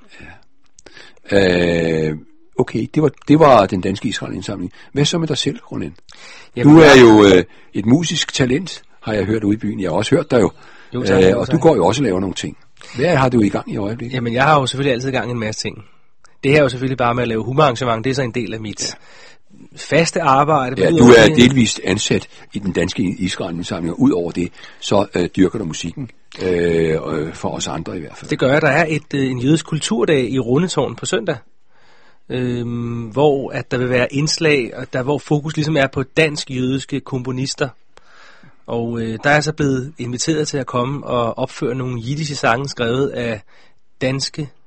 Ja. Øh, okay, det var, det var den danske Israel-indsamling. Hvad så med dig selv, Ronin? Du er jo øh, et musisk talent, har jeg hørt ude i byen. Jeg har også hørt dig jo. jo tak, øh, og du går jo også og laver nogle ting. Hvad har du i gang i øjeblikket? Jamen, jeg har jo selvfølgelig altid i gang en masse ting. Det her er jo selvfølgelig bare med at lave humorarrangement, det er så en del af mit ja. faste arbejde. Ja, du er delvist ansat i den danske Israel-indsamling, og ud over det, så øh, dyrker du musikken, øh, øh, for os andre i hvert fald. Det gør jeg. Der er et, øh, en jødisk kulturdag i Rundetårn på søndag, øh, hvor at der vil være indslag, og der, hvor fokus ligesom er på dansk-jødiske komponister. Og øh, der er så blevet inviteret til at komme og opføre nogle jiddische sange, skrevet af danske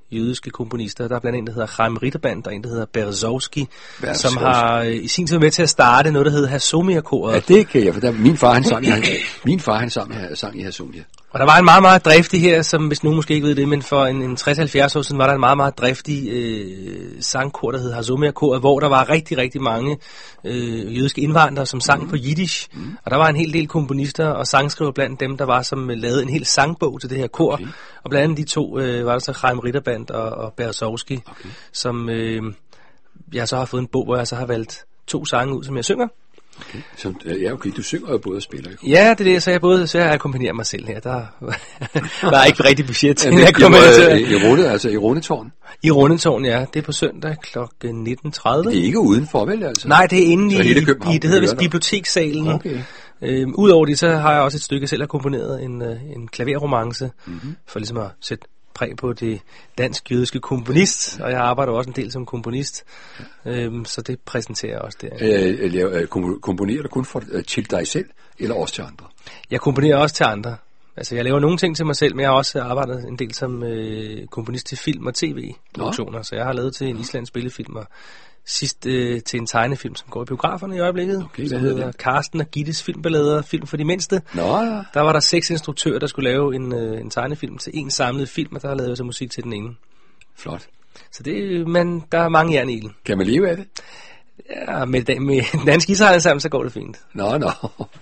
jødiske komponister. Der er blandt andet en, der hedder Chaim Ritterband, og en, der hedder Berezovsky, Berezovsky. som har øh, i sin tid med til at starte noget, der hedder Hasomia-koret. Ja, det kan jeg, for der, min far han sang i, min far han sang, sang i Hasomia. Og der var en meget, meget driftig her, som hvis nogen måske ikke ved det, men for en, en tres til halvfjerds år siden var der en meget, meget driftig øh, sangkor, der hed Hasomia-koret, hvor der var rigtig, rigtig mange øh, jødiske indvandrere, som sang mm. på jiddisch. Mm. Og der var en hel del komponister og sangskriver blandt dem, der var, som lavede en hel sangbog til det her kor. Okay. Og blandt andet de to øh, var der så Chaim Ritterband og, og Berezovsky, okay. som øh, jeg så har fået en bog, hvor jeg så har valgt to sange ud, som jeg synger. Okay. Så, ja, okay, du synger jo både og spiller. Ikke? Ja, det er det, så jeg både så jeg akkompagnerer mig selv her. Der, der er ikke rigtig budget til, ja, jeg kommer til. I, i, runde, altså i Rundetårn? I Rundetårn, ja. Det er på søndag klokken nitten tredive. Det er ikke udenfor, vel altså? Nej, det er inde i, i, det hedder vist der. bibliotekssalen. Okay. Øhm, Udover det, så har jeg også et stykke, jeg selv har komponeret, en, en klaverromance, mm-hmm. for ligesom at sætte præg på det dansk-jødiske komponist, og jeg arbejder også en del som komponist, øhm, så det præsenterer jeg også der. Øh, øh, komponerer du kun for, øh, til dig selv, eller også til andre? Jeg komponerer også til andre. Altså, jeg laver nogle ting til mig selv, men jeg har også arbejdet en del som øh, komponist til film og tv-produktioner, så jeg har lavet til en islandsk spillefilm, og sidst øh, til en tegnefilm, som går i biograferne i øjeblikket, okay, som hedder Karsten og Gittes filmballader, film for de mindste. Nå, ja. Der var der seks instruktører, der skulle lave en, øh, en tegnefilm til en samlet film, og der har lavet jeg så musik til den ene. Flot. Så det, men der er mange jern i ilden. Kan man leve af det? Ja, med, med den danske Israel sammen, så går det fint. Nå, nå.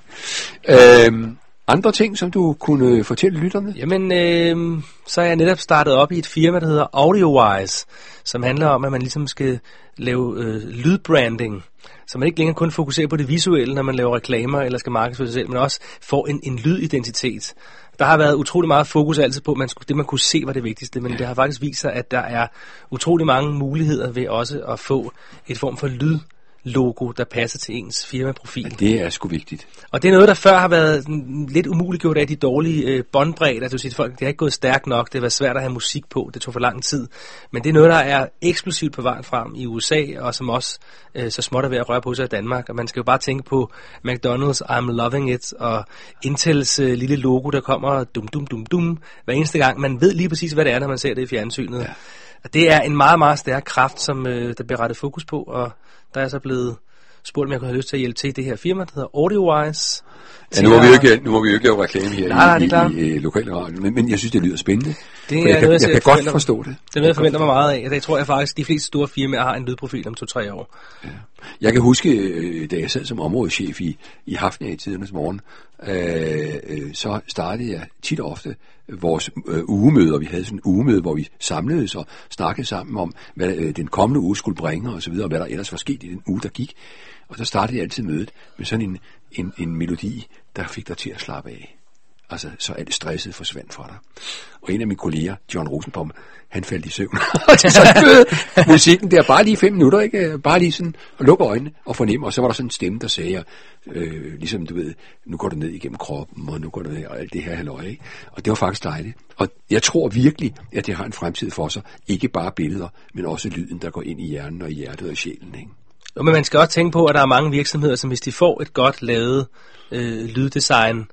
øhm, andre ting, som du kunne fortælle lytterne? Jamen, øh, så er jeg netop startet op i et firma, der hedder AudioWise, som handler om, at man ligesom skal lave øh, lydbranding, så man ikke længere kun fokuserer på det visuelle, når man laver reklamer eller skal markedsføre sig selv, men også får en, en lydidentitet. Der har været utrolig meget fokus altid på, at man skulle, det man kunne se var det vigtigste, men det har faktisk vist sig, at der er utrolig mange muligheder ved også at få et form for lyd logo, der passer til ens firmaprofil. Ja, det er sgu vigtigt. Og det er noget, der før har været lidt umuliggjort af de dårlige øh, båndbredder. Altså, du siger til folk, det har ikke gået stærkt nok, det har været svært at have musik på, det tog for lang tid. Men det er noget, der er eksplosivt på vejen frem i U S A, og som også øh, så småt er ved at røre på sig i Danmark. Og man skal jo bare tænke på McDonald's I'm Loving It, og Intels øh, lille logo, der kommer dum dum dum dum hver eneste gang. Man ved lige præcis, hvad det er, når man ser det i fjernsynet. Ja. Og det er en meget, meget stærk kraft, som øh, der bliver rettet fokus på, og der er så blevet spurgt, om jeg kunne have lyst til at hjælpe til i det her firma, der hedder AudioWise. Ja, nu må, vi ikke, nu må vi jo ikke lave reklame her nej, nej, i, i, i lokalradioen, men, men jeg synes, det lyder spændende. Det jeg, er kan, noget, jeg, jeg kan godt forstå det. Det er noget, jeg forventer mig meget af. Det tror jeg faktisk, de fleste store firmaer har en lydprofil om to-tre år. Ja. Jeg kan huske, da jeg sad som områdeschef i, i Hafnia i tidernes morgen, øh, øh, så startede jeg tit og ofte vores øh, ugemøder. Vi havde sådan en ugemøde, hvor vi samledes og snakkede sammen om, hvad øh, den kommende uge skulle bringe og så videre, og hvad der ellers var sket i den uge, der gik. Og så startede jeg altid mødet med sådan en, en, en melodi, der fik dig til at slappe af. Altså, så alt stresset forsvandt fra dig. Og en af mine kolleger, John Rosenbaum, han faldt i søvn. Og så døde musikken der, bare lige fem minutter, ikke? Bare lige sådan, og lukke øjnene og fornemme. Og så var der sådan en stemme, der sagde, øh, ligesom du ved, nu går du ned igennem kroppen, og nu går du ned, og alt det her halløj, ikke? Og det var faktisk dejligt. Og jeg tror virkelig, at det har en fremtid for sig. Ikke bare billeder, men også lyden, der går ind i hjernen og i hjertet og i sjælen, ikke? Jo, men man skal også tænke på, at der er mange virksomheder, som hvis de får et godt lavet øh, lyddesign,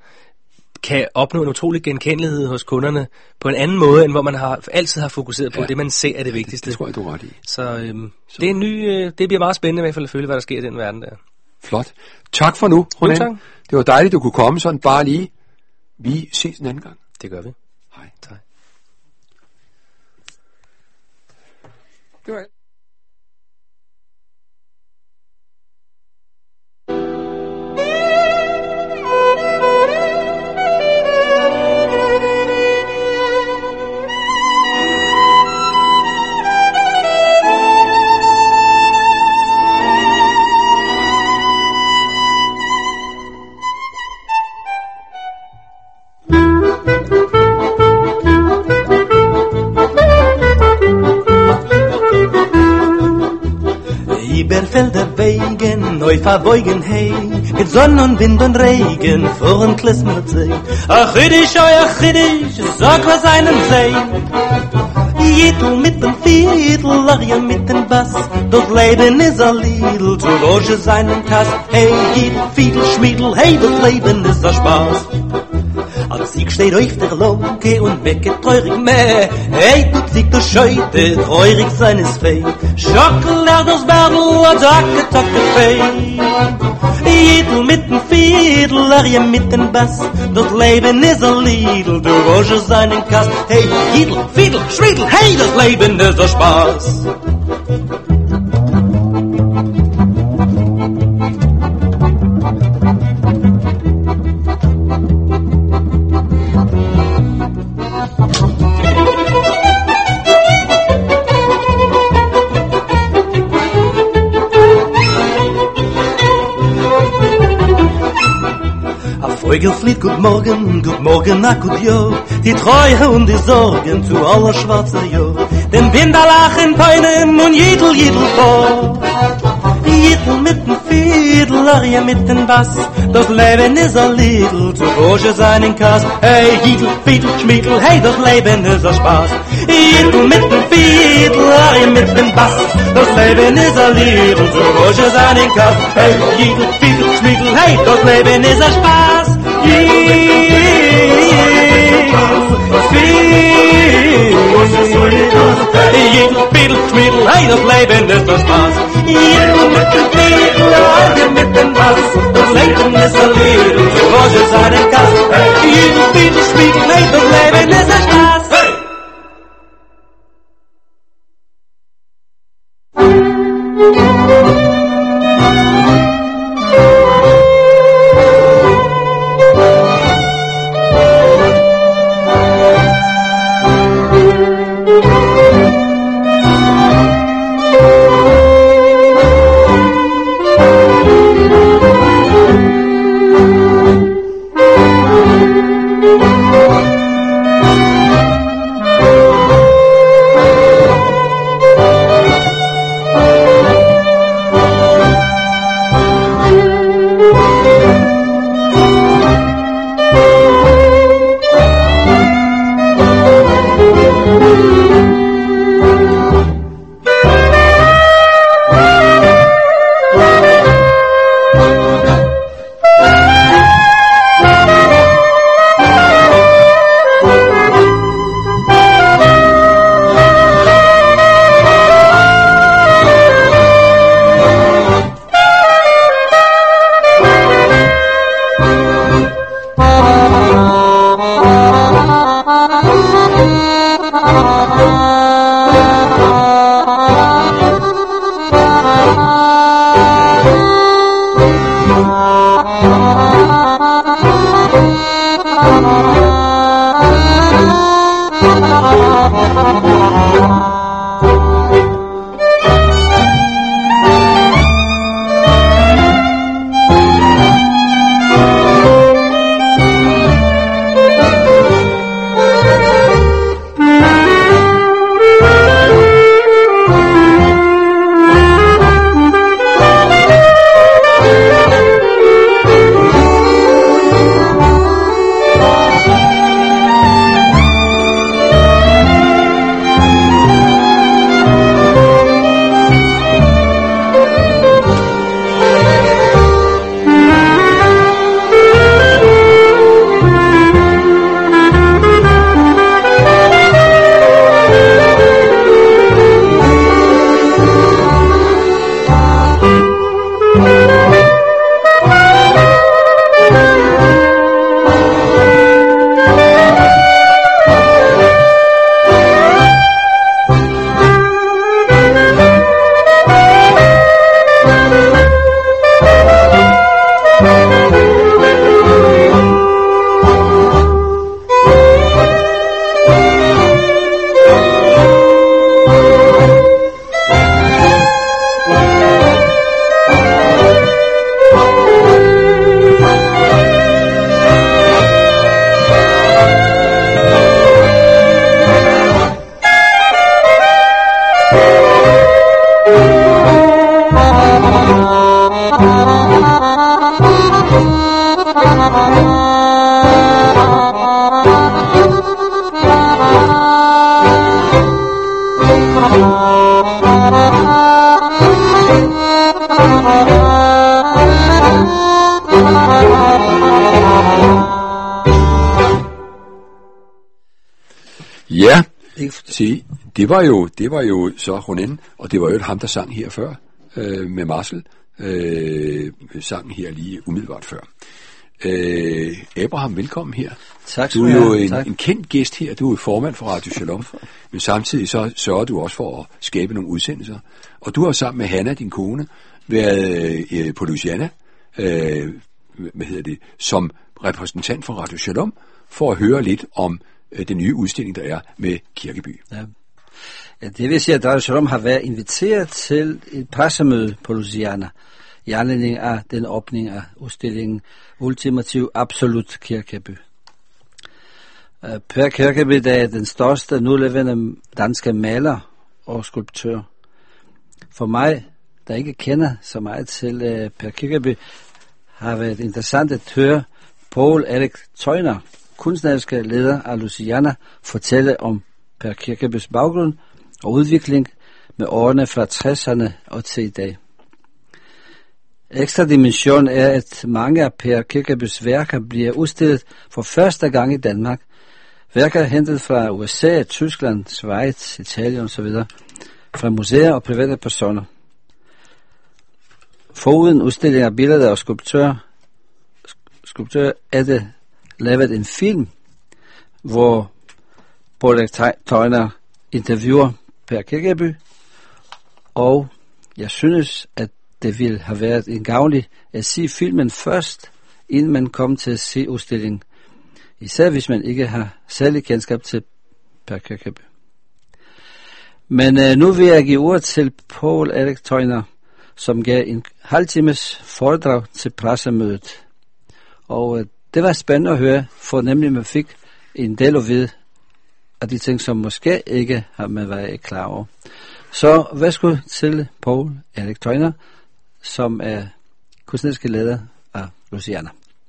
kan opnå en utrolig genkendelighed hos kunderne på en anden måde, end hvor man har, altid har fokuseret på ja. det, man ser er det vigtigste. Det, det tror jeg, du er ret i. Så, øhm, Så. Det er en ny, øh, det bliver meget spændende i hvert fald at følge, hvad der sker i den verden der. Flot. Tak for nu, Ronan. Det var dejligt, du kunne komme sådan bare lige. Vi ses en anden gang. Det gør vi. Hej. Tak. Det var Felder Wegen, neu verbeugen, hey, mit Sonne und Wind und Regen, vor und klissmet See. Ach, Chiddisch, oi, ach, Chiddisch, sag was einem sei. Jedel mit dem Fiedel, Larie mit dem Bass, das Leben ist a Lidl, zu Loge seinen Kass. Hey, Jedel, Fiedel, Schmiedel, hey, das Leben ist a Spaß. Sieg steht auf der Loke und wecket treurig mehr. Hey, du zieg du scheute, treurig seines Fei. Schockel er das Bärdl, a Tacke, Tacke, Fei. Jedel mit dem Fiedel, er je mit dem Bass. Das Leben ist ein Liedl, du Roger seinen Kass. Hey, Jedel, Fiedel, Schriedel, hey, das Leben ist ein Spaß. Vögelflied, gut morgen, gut morgen, na gut jo. Die Treue und die Sorgen zu aller schwarzer Jo. Den Binder lachen, peinen und jedel, jedel vor. Jedel mit dem Fiedel, Arie mit dem Bass. Das Leben ist ein Liedl, zu Roger seinen Kass. Hey, Jedel, Fiedel, Schmiedel, hey, das Leben ist ein Spaß. Jedel mit dem Fiedel, Arie mit dem Bass. Das Leben ist ein Liedl, zu Roger seinen Kass. Hey, Jedel, Fiedel, Schmiedel, hey, das Leben ist ein Spaß. Jedel, Fiedel, Schmiedel, hey, das Leben ist ein Spaß. Jedel mit dem Fiedel, Arie mit dem Bass. Das Leben ist ein Liedl, zu Roger seinen Kass. Jedel, Fiedel, Schmiedel, hey, das Leben ist ein Spaß. gift. Se, det var jo, det var jo så Ronen, og det var jo ham, der sang her før, øh, med Marcel, øh, sang her lige umiddelbart før. Øh, Abraham, velkommen her. Tak. Du er jo en, en kendt gæst her, du er formand for Radio Shalom, men samtidig så sørger du også for at skabe nogle udsendelser. Og du har sammen med Hanna, din kone, været øh, på Louisiana, øh, hvad hedder det, som repræsentant for Radio Shalom, for at høre lidt om øh, den nye udstilling, der er med Kirkeby. Ja. Ja, det vil sige, at Radio Shalom har været inviteret til et pressemøde på Louisiana, i anledning af den åbning af udstillingen Ultimativ Absolut Kirkeby. Per Kirkeby er den største nulevende danske maler og skulptør. For mig, der ikke kender så meget til uh, Per Kirkeby, har været interessant at høre Paul Erik Tøjner, kunstneriske leder af Louisiana, fortælle om Per Kirkebys baggrund og udvikling med årene fra tresserne og til i dag. Ekstra dimension er, at mange af Per Kirkebys værker bliver udstillet for første gang i Danmark. Værker hentet fra U S A, Tyskland, Schweiz, Italien osv. fra museer og private personer. Foruden udstilling af billeder og skulptører, skulptører er det lavet en film, hvor Paul Tøjner interviewer Per Kirkeby, og jeg synes, at det ville have været en gavnlig at se filmen først, inden man kom til at se udstillingen. Især hvis man ikke har særlig kendskab til Per Kirkeby. Men øh, nu vil jeg give ord til Paul Erik Tøjner, som gav en halv times foredrag til pressemødet. Og øh, det var spændende at høre, for nemlig man fik en del at vide af de ting, som måske ikke har man været klar over. Så værsgo til Paul Erik Tøjner, som er kunstneriske leder af Louisiana.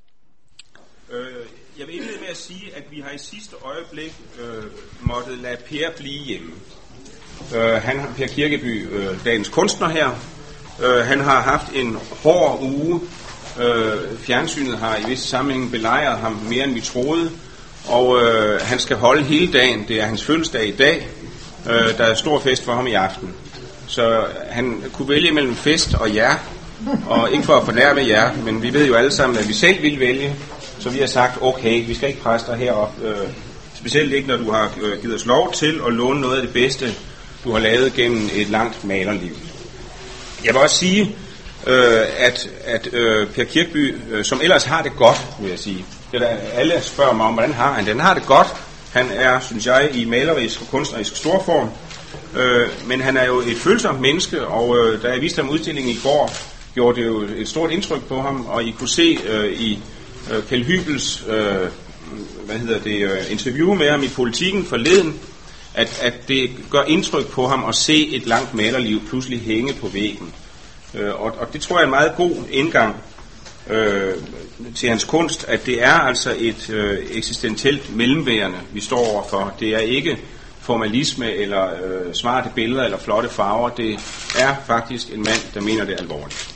Jeg vil indlede med at sige, at vi har i sidste øjeblik øh, måttet lade Per blive hjemme. Øh, han har Per Kirkeby, øh, dagens kunstner her. Øh, han har haft en hård uge. Øh, fjernsynet har i visse sammenhæng belejret ham mere, end vi troede. Og øh, han skal holde hele dagen. Det er hans fødselsdag i dag. Øh, der er stor fest for ham i aften. Så han kunne vælge mellem fest og jer. Og ikke for at fornærme jer, men vi ved jo alle sammen, at vi selv vil vælge. Så vi har sagt, okay, vi skal ikke presse dig herop. Øh, specielt ikke, når du har øh, givet os lov til at låne noget af det bedste, du har lavet gennem et langt malerliv. Jeg vil også sige, øh, at, at øh, Per Kirkeby, øh, som ellers har det godt, vil jeg sige. Det der, alle spørger mig om, hvordan har han det. Han har det godt. Han er, synes jeg, i malerisk og kunstnerisk storform. Øh, men han er jo et følsomt menneske, og øh, da jeg viste ham udstillingen i går, gjorde det jo et stort indtryk på ham, og I kunne se øh, i øh, Kjeld Hybels øh, hvad hedder det, øh, interview med ham i Politiken forleden, at, at det gør indtryk på ham at se et langt malerliv pludselig hænge på væggen. Øh, og, og det tror jeg er en meget god indgang øh, til hans kunst, at det er altså et øh, eksistentielt mellemværende, vi står overfor. Det er ikke formalisme eller øh, smarte billeder eller flotte farver. Det er faktisk en mand, der mener det alvorligt.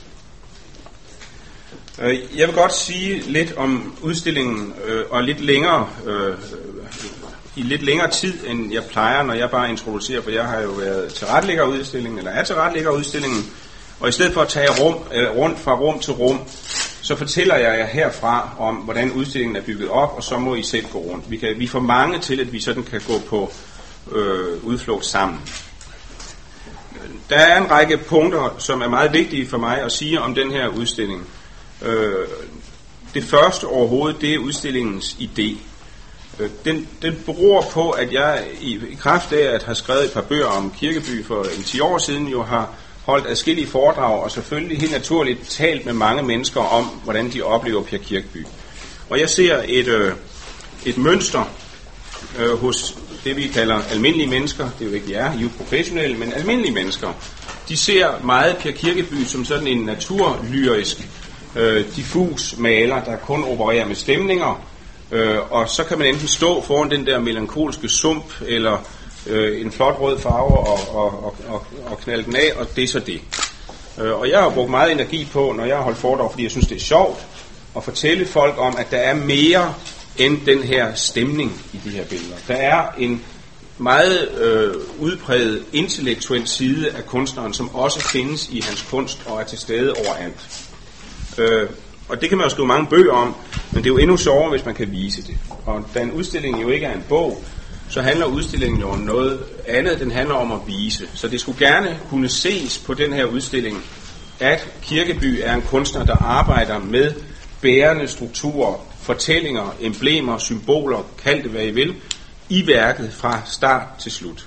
Jeg vil godt sige lidt om udstillingen øh, og lidt længere øh, i lidt længere tid, end jeg plejer, når jeg bare introducerer, for jeg har jo været tilrettelægger af udstillingen, eller er tilrettelægger af udstillingen, og i stedet for at tage rum, øh, rundt fra rum til rum, så fortæller jeg jer herfra om, hvordan udstillingen er bygget op, og så må I selv gå rundt. Vi, kan, vi er for mange til, at vi sådan kan gå på øh, udflugt sammen. Der er en række punkter, som er meget vigtige for mig at sige om den her udstilling. Øh, det første overhovedet, det er udstillingens idé. Øh, den, den beror på, at jeg i, i kraft af at have skrevet et par bøger om Kirkeby for en ti år siden, jo har holdt adskillige foredrag, og selvfølgelig helt naturligt talt med mange mennesker om, hvordan de oplever Per Kirkeby. Og jeg ser et, øh, et mønster øh, hos det, vi kalder almindelige mennesker. Det er jo ikke jer, I er jo professionelle, men almindelige mennesker. De ser meget Per Kirkeby som sådan en naturlyrisk, øh, diffus maler, der kun opererer med stemninger, øh, og så kan man enten stå foran den der melankolske sump, eller øh, en flot rød farve, og, og, og, og, og knalde den af, og det er så det. Øh, og jeg har brugt meget energi på, når jeg har holdt foredrag, fordi jeg synes, det er sjovt, at fortælle folk om, at der er mere end den her stemning i de her billeder. Der er en meget øh, udpræget intellektuel side af kunstneren, som også findes i hans kunst og er til stede overalt. Øh, og det kan man jo skrive mange bøger om, men det er jo endnu sjovere, hvis man kan vise det. Og da en udstilling jo ikke er en bog, så handler udstillingen jo om noget andet. Den handler om at vise. Så det skulle gerne kunne ses på den her udstilling, at Kirkeby er en kunstner, der arbejder med bærende strukturer, fortællinger, emblemer, symboler, kald det hvad I vil, i værket fra start til slut.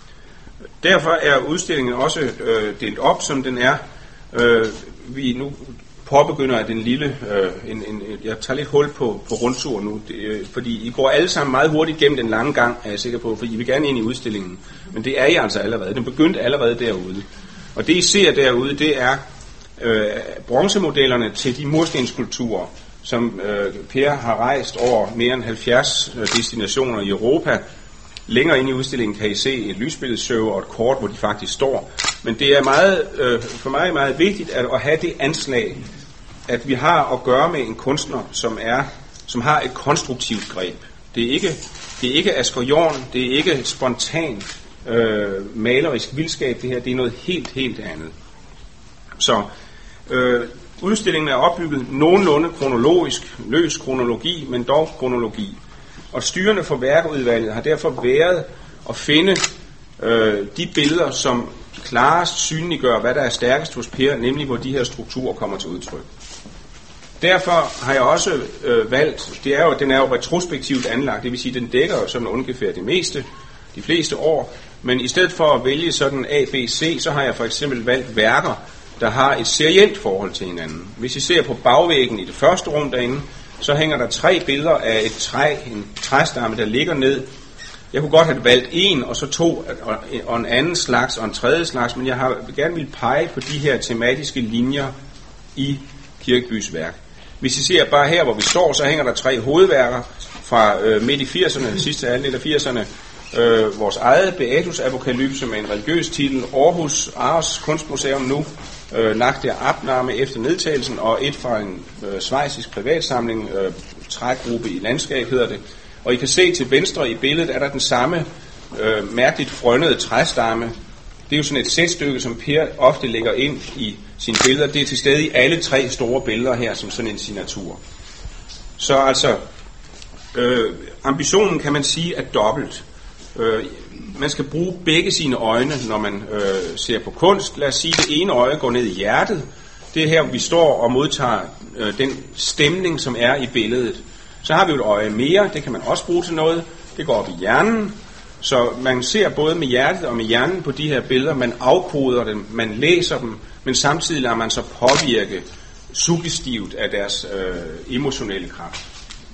Derfor er udstillingen også øh, delt op, som den er. Øh, vi nu påbegynder den lille, øh, en, en, jeg tager lidt hul på, på rundtur nu, det, øh, fordi I går alle sammen meget hurtigt gennem den lange gang, er jeg sikker på, for I vil gerne ind i udstillingen. Men det er I altså allerede. Den begyndte allerede derude. Og det I ser derude, det er øh, bronzemodellerne til de murstenskulpturer, som øh, Per har rejst over mere end halvfjerds øh, destinationer i Europa. Længere inde i udstillingen kan I se et lysbilledshow og et kort, hvor de faktisk står. Men det er meget, øh, for mig meget vigtigt at, at have det anslag, at vi har at gøre med en kunstner, som er, som har et konstruktivt greb. Det er ikke, det er ikke Asger Jorn, det er ikke spontant øh, malerisk vildskab. Det her, det er noget helt, helt andet. Så øh, udstillingen er opbygget nogenlunde kronologisk, løs kronologi, men dog kronologi. Og styrende for værkudvalget har derfor været at finde øh, de billeder, som klarest synliggør, hvad der er stærkest hos Per, nemlig hvor de her strukturer kommer til udtryk. Derfor har jeg også øh, valgt, det er jo, den er jo retrospektivt anlagt, det vil sige, den dækker jo sådan ungefær det meste, de fleste år, men i stedet for at vælge sådan A, B, C, så har jeg for eksempel valgt værker, der har et serielt forhold til hinanden. Hvis I ser på bagvæggen i det første rum derinde, så hænger der tre billeder af et træ, en træstamme, der ligger ned. Jeg kunne godt have valgt en, og så to, og en anden slags, og en tredje slags, men jeg har gerne vil pege på de her tematiske linjer i Kirkebys værk. Hvis I ser bare her, hvor vi står, så hænger der tre hovedværker fra øh, midt i firserne, sidste halvdel af firserne. Øh, vores eget Beatus Apokalypse med en religiøs titel, Aarhus Ars Kunstmuseum nu, øh, Nacht der Abnahme efter nedtagelsen, og et fra en øh, schweizisk privatsamling, øh, trægruppe i landskab hedder det. Og I kan se til venstre i billedet, er der den samme øh, mærkeligt frønnede træstamme. Det er jo sådan et sætstykke, som Per ofte lægger ind i sine billeder. Det er til stede i alle tre store billeder her, som sådan en signatur. Så altså, øh, ambitionen kan man sige er dobbelt. Øh, man skal bruge begge sine øjne, når man øh, ser på kunst. Lad os sige, at det ene øje går ned i hjertet. Det er her, vi står og modtager øh, den stemning, som er i billedet. Så har vi jo et øje mere, det kan man også bruge til noget. Det går op i hjernen. Så man ser både med hjertet og med hjernen på de her billeder. Man afkoder dem, man læser dem, men samtidig lader man så påvirke suggestivt af deres øh, emotionelle kraft.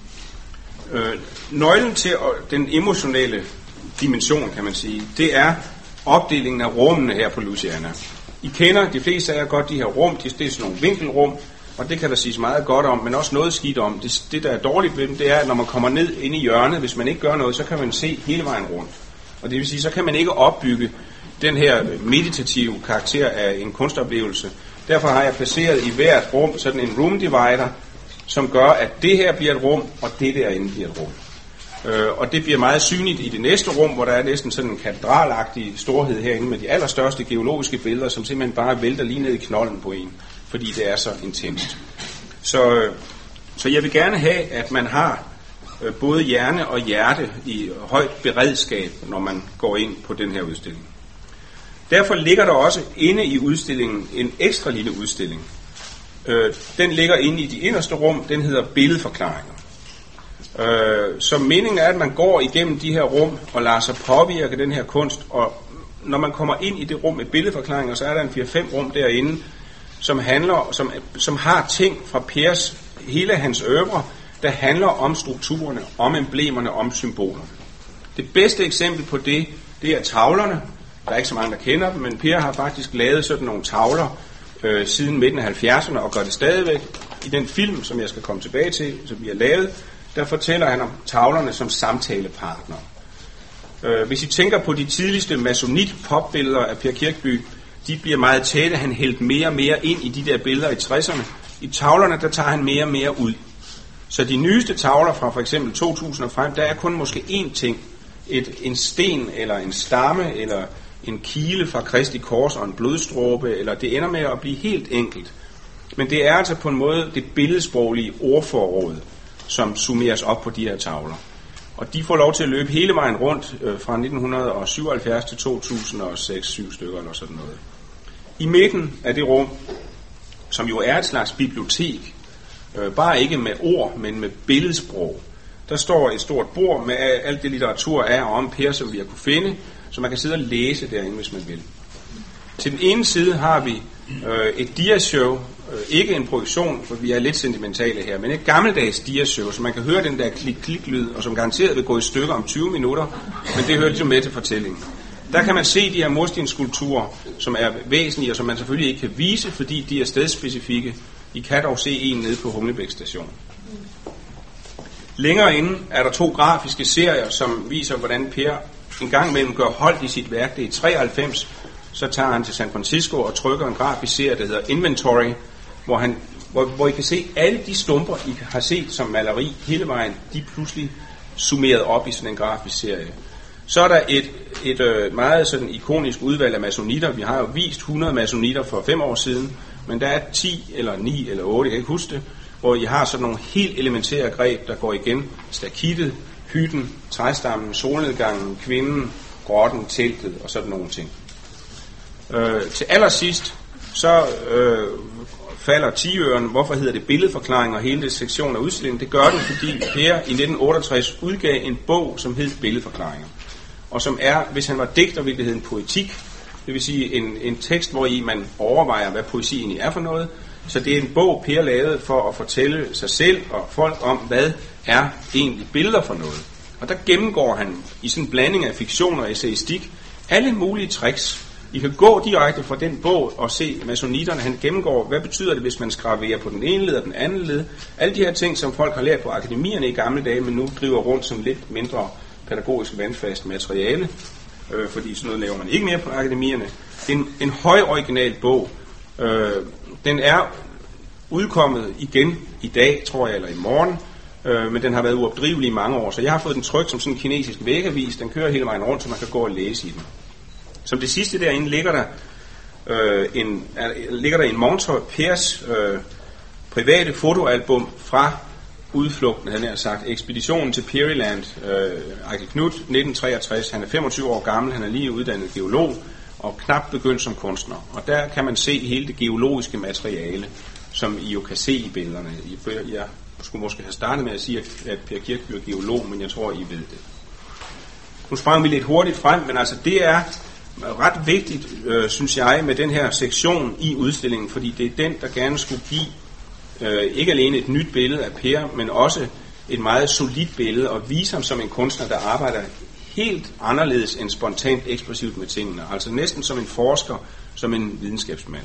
Øh, nøglen til øh, den emotionelle dimension, kan man sige, det er opdelingen af rummene her på Louisiana. I kender, de fleste af jer godt de her rum, det er sådan nogle vinkelrum, og det kan der siges meget godt om, men også noget skidt om. Det, det der er dårligt ved dem, det er, at når man kommer ned inde i hjørnet, hvis man ikke gør noget, så kan man se hele vejen rundt. Og det vil sige, så kan man ikke opbygge den her meditative karakter af en kunstoplevelse. Derfor har jeg placeret i hvert rum sådan en room divider, som gør, at det her bliver et rum, og det derinde bliver et rum. Øh, og det bliver meget synligt i det næste rum, hvor der er næsten sådan en katedralagtig storhed herinde med de allerstørste geologiske billeder, som simpelthen bare vælter lige ned i knolden på en, fordi det er så intenst. Så, så jeg vil gerne have, at man har øh, både hjerne og hjerte i højt beredskab, når man går ind på den her udstilling. Derfor ligger der også inde i udstillingen en ekstra lille udstilling. Øh, den ligger inde i de inderste rum, den hedder billedforklaringer. Øh, så meningen er, at man går igennem de her rum og lader sig påvirke den her kunst, og når man kommer ind i det rum med billedforklaringer, så er der en fire fem rum derinde, som handler, som, som har ting fra Pers, hele hans øvre, der handler om strukturerne, om emblemerne, om symbolerne. Det bedste eksempel på det, det er tavlerne. Der er ikke så mange, der kender dem, men Per har faktisk lavet sådan nogle tavler øh, siden midten af halvfjerdserne, og gør det stadigvæk. I den film, som jeg skal komme tilbage til, som vi har lavet, der fortæller han om tavlerne som samtalepartner. Øh, hvis I tænker på de tidligste masonit-popbilleder af Per Kirkeby, de bliver meget tætte. Han hældte mere og mere ind i de der billeder i tresserne. I tavlerne, der tager han mere og mere ud. Så de nyeste tavler fra for eksempel to tusind og frem, der er kun måske én ting. et, en sten, eller en stamme, eller en kile fra Kristi kors og en blodstråbe, eller det ender med at blive helt enkelt. Men det er altså på en måde det billedsproglige ordforråd, som summeres op på de her tavler. Og de får lov til at løbe hele vejen rundt øh, fra nitten syvoghalvfjerds til to tusind og seks syv stykker eller sådan noget. I midten af det rum, som jo er et slags bibliotek, øh, bare ikke med ord, men med billedsprog, der står et stort bord med alt det litteratur af og om Per, som vi har kunne finde, så man kan sidde og læse derinde, hvis man vil. Til den ene side har vi øh, et diashow, øh, ikke en projektion, for vi er lidt sentimentale her, men et gammeldags diashow, så man kan høre den der klik-klik-lyd, og som garanteret vil gå i stykker om tyve minutter, men det hører jo med til fortællingen. Der kan man se de her murstensskulpturer, som er væsentlige, og som man selvfølgelig ikke kan vise, fordi de er stedspecifikke. I kan dog se en nede på Humlebæk station. Længere inde er der to grafiske serier, som viser, hvordan Per en gang imellem gør holdt i sit værk. Det er i treoghalvfems, så tager han til San Francisco og trykker en grafisk serie, der hedder Inventory, hvor, han, hvor, hvor I kan se alle de stumper, I har set som maleri hele vejen, de pludselig summeret op i sådan en grafisk serie. Så er der et, et øh, meget sådan ikonisk udvalg af masonitter. Vi har jo vist hundrede masonitter for fem år siden, men der er ti eller ni eller otte, jeg kan ikke huske det, hvor I har sådan nogle helt elementære greb, der går igen. Stakittet, hytten, træstammen, solnedgangen, kvinden, grotten, teltet og sådan nogle ting. Øh, til allersidst, så øh, falder tiøren. Hvorfor hedder det billedforklaring og hele det sektion af udstillingen? Det gør det, fordi Per i nitten otteogtres udgav en bog, som hed Billedforklaringer. Og som er, hvis han var digter, ville det hedde en poetik. Det vil sige en, en tekst, hvor i man overvejer, hvad poesi egentlig er for noget. Så det er en bog, Per lavede for at fortælle sig selv og folk om, hvad er egentlig billeder for noget. Og der gennemgår han i sådan en blanding af fiktion og essayistik alle mulige tricks. I kan gå direkte fra den bog og se masonitterne. Han gennemgår, hvad betyder det, hvis man skraverer på den ene led og den anden led. Alle de her ting, som folk har lært på akademierne i gamle dage, men nu driver rundt som lidt mindre pædagogisk vandfast materiale, øh, fordi sådan noget laver man ikke mere på akademierne. Det er en, en høj original bog. Øh, den er udkommet igen i dag, tror jeg, eller i morgen, øh, men den har været uopdrivelig i mange år, så jeg har fået den trykt som sådan en kinesisk vægavis. Den kører hele vejen rundt, så man kan gå og læse i den. Som det sidste derinde ligger der øh, en, er, ligger der en Montreux Pers øh, private fotoalbum fra udflugten, havde jeg sagt, ekspeditionen til Pearyland, øh, Eichel Knut, nitten treogtres. Han er femogtyve år gammel, han er lige uddannet geolog og knap begyndt som kunstner. Og der kan man se hele det geologiske materiale, som I jo kan se i billederne. Jeg skulle måske have startet med at sige, at Per Kirkeby er geolog, men jeg tror, I ved det. Nu sprang vi lidt hurtigt frem, men altså det er ret vigtigt, øh, synes jeg, med den her sektion i udstillingen, fordi det er den, der gerne skulle give øh, ikke alene et nyt billede af Per, men også et meget solidt billede, og vise ham som en kunstner, der arbejder helt anderledes end spontant eksplosivt med tingene. Altså næsten som en forsker, som en videnskabsmand.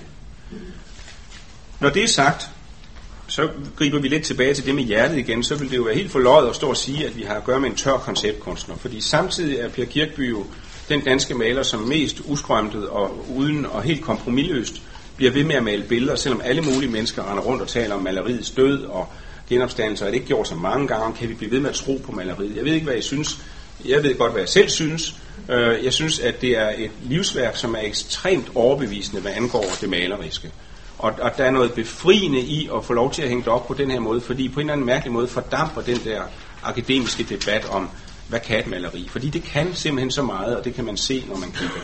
Når det er sagt, så griber vi lidt tilbage til det med hjertet igen, så vil det jo være helt forløjet at stå og sige, at vi har at gøre med en tør konceptkunstner, fordi samtidig er Per Kirkeby jo den danske maler, som mest uskrømtet og uden og helt kompromisløst bliver ved med at male billeder, selvom alle mulige mennesker render rundt og taler om maleriets død og genopstandelse, og det ikke gjort så mange gange, kan vi blive ved med at tro på maleriet. Jeg ved ikke, hvad I synes. Jeg ved godt, hvad jeg selv synes. Jeg synes, at det er et livsværk, som er ekstremt overbevisende, hvad angår det maleriske. Og, og der er noget befriende i at få lov til at hænge det op på den her måde, fordi på en eller anden mærkelig måde fordamper den der akademiske debat om, hvad kan et maleri? Fordi det kan simpelthen så meget, og det kan man se, når man kigger.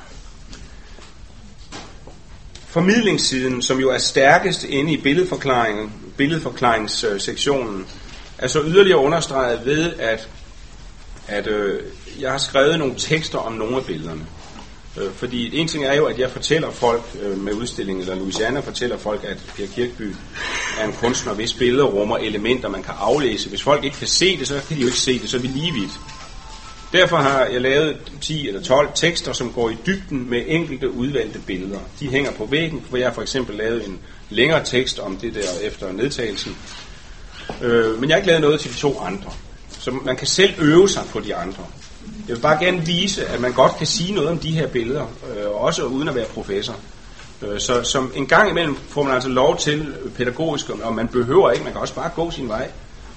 Formidlingssiden, som jo er stærkest inde i billedforklaringen, billedforklaringssektionen, er så yderligere understreget ved, at, at øh, jeg har skrevet nogle tekster om nogle af billederne. Øh, fordi en ting er jo, at jeg fortæller folk øh, med udstillingen, eller Louisiana fortæller folk, at Per Kirkeby er en kunstner, hvis billeder rummer elementer, man kan aflæse. Hvis folk ikke kan se det, så kan de jo ikke se det, så er vi lige vidt. Derfor har jeg lavet ti eller tolv tekster, som går i dybden med enkelte udvalgte billeder. De hænger på væggen, hvor jeg har for eksempel lavet en længere tekst om det der efter nedtagelsen. Øh, men jeg har ikke lavet noget til de to andre. Så man kan selv øve sig på de andre. Jeg vil bare gerne vise, at man godt kan sige noget om de her billeder, øh, også uden at være professor. Øh, så som en gang imellem får man altså lov til pædagogisk, og man behøver ikke, man kan også bare gå sin vej.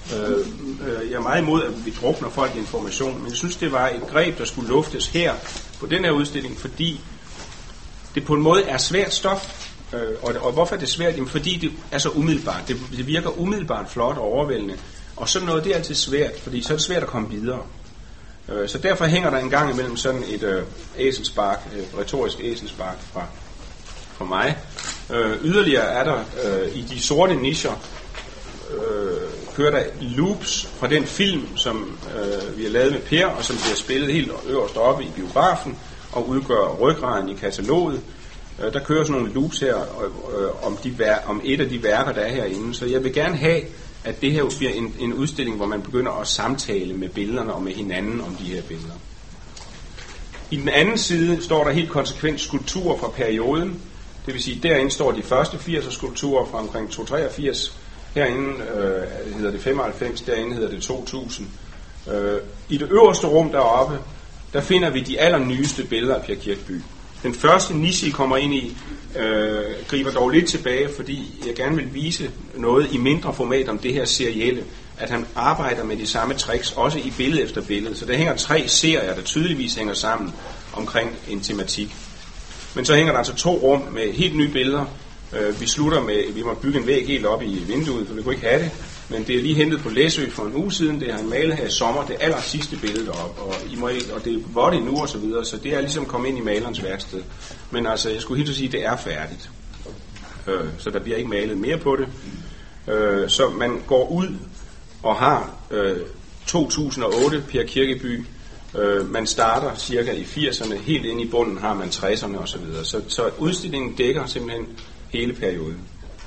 Øh, øh, jeg er meget imod, at vi drukner folk i information, men jeg synes, det var et greb, der skulle luftes her på den her udstilling, fordi det på en måde er svært stof. Øh, og, og hvorfor er det svært? Jamen, fordi det er så umiddelbart. Det, det virker umiddelbart flot og overvældende. Og sådan noget, det er altid svært, fordi så er det svært at komme videre. Øh, så derfor hænger der en gang imellem sådan et øh, æselspark, et retorisk æselspark fra, fra mig. Øh, yderligere er der øh, i de sorte nicher, øh, kører der loops fra den film, som øh, vi har lavet med Per, og som bliver spillet helt øverst oppe i biografen, og udgør ryggraden i kataloget. Øh, der kører sådan nogle loops her øh, om, de vær- om et af de værker, der er herinde. Så jeg vil gerne have, at det her bliver en, en udstilling, hvor man begynder at samtale med billederne og med hinanden om de her billeder. I den anden side står der helt konsekvent skulpturer fra perioden. Det vil sige, derinde står de første firs skulpturer fra omkring to hundrede treogfirs. Herinde øh, hedder det femoghalvfems, derinde hedder det to tusind. Øh, I det øverste rum deroppe, der finder vi de allernyeste billeder af Per Kirkeby. Den første niche, I kommer ind i, øh, griber dog lidt tilbage, fordi jeg gerne vil vise noget i mindre format om det her serielle, at han arbejder med de samme tricks, også i billede efter billede. Så der hænger tre serier, der tydeligvis hænger sammen omkring en tematik. Men så hænger der altså to rum med helt nye billeder. Øh, vi slutter med, vi må bygge en væg helt op i vinduet, for vi kunne ikke have det. Men det er lige hentet på Læsø for en uge siden. Det har han malet her i sommer, det aller sidste billede deroppe. Og, I må, og det er vådt endnu og så videre, så det er ligesom kommet ind i malerens værksted. Men altså, jeg skulle helt sige, at det er færdigt. Øh, så der bliver ikke malet mere på det. Øh, så man går ud og har øh, to tusind og otte Per Kirkeby. Øh, man starter cirka i firserne, helt inde i bunden har man tresserne og så videre. Så, så udstillingen dækker simpelthen hele perioden.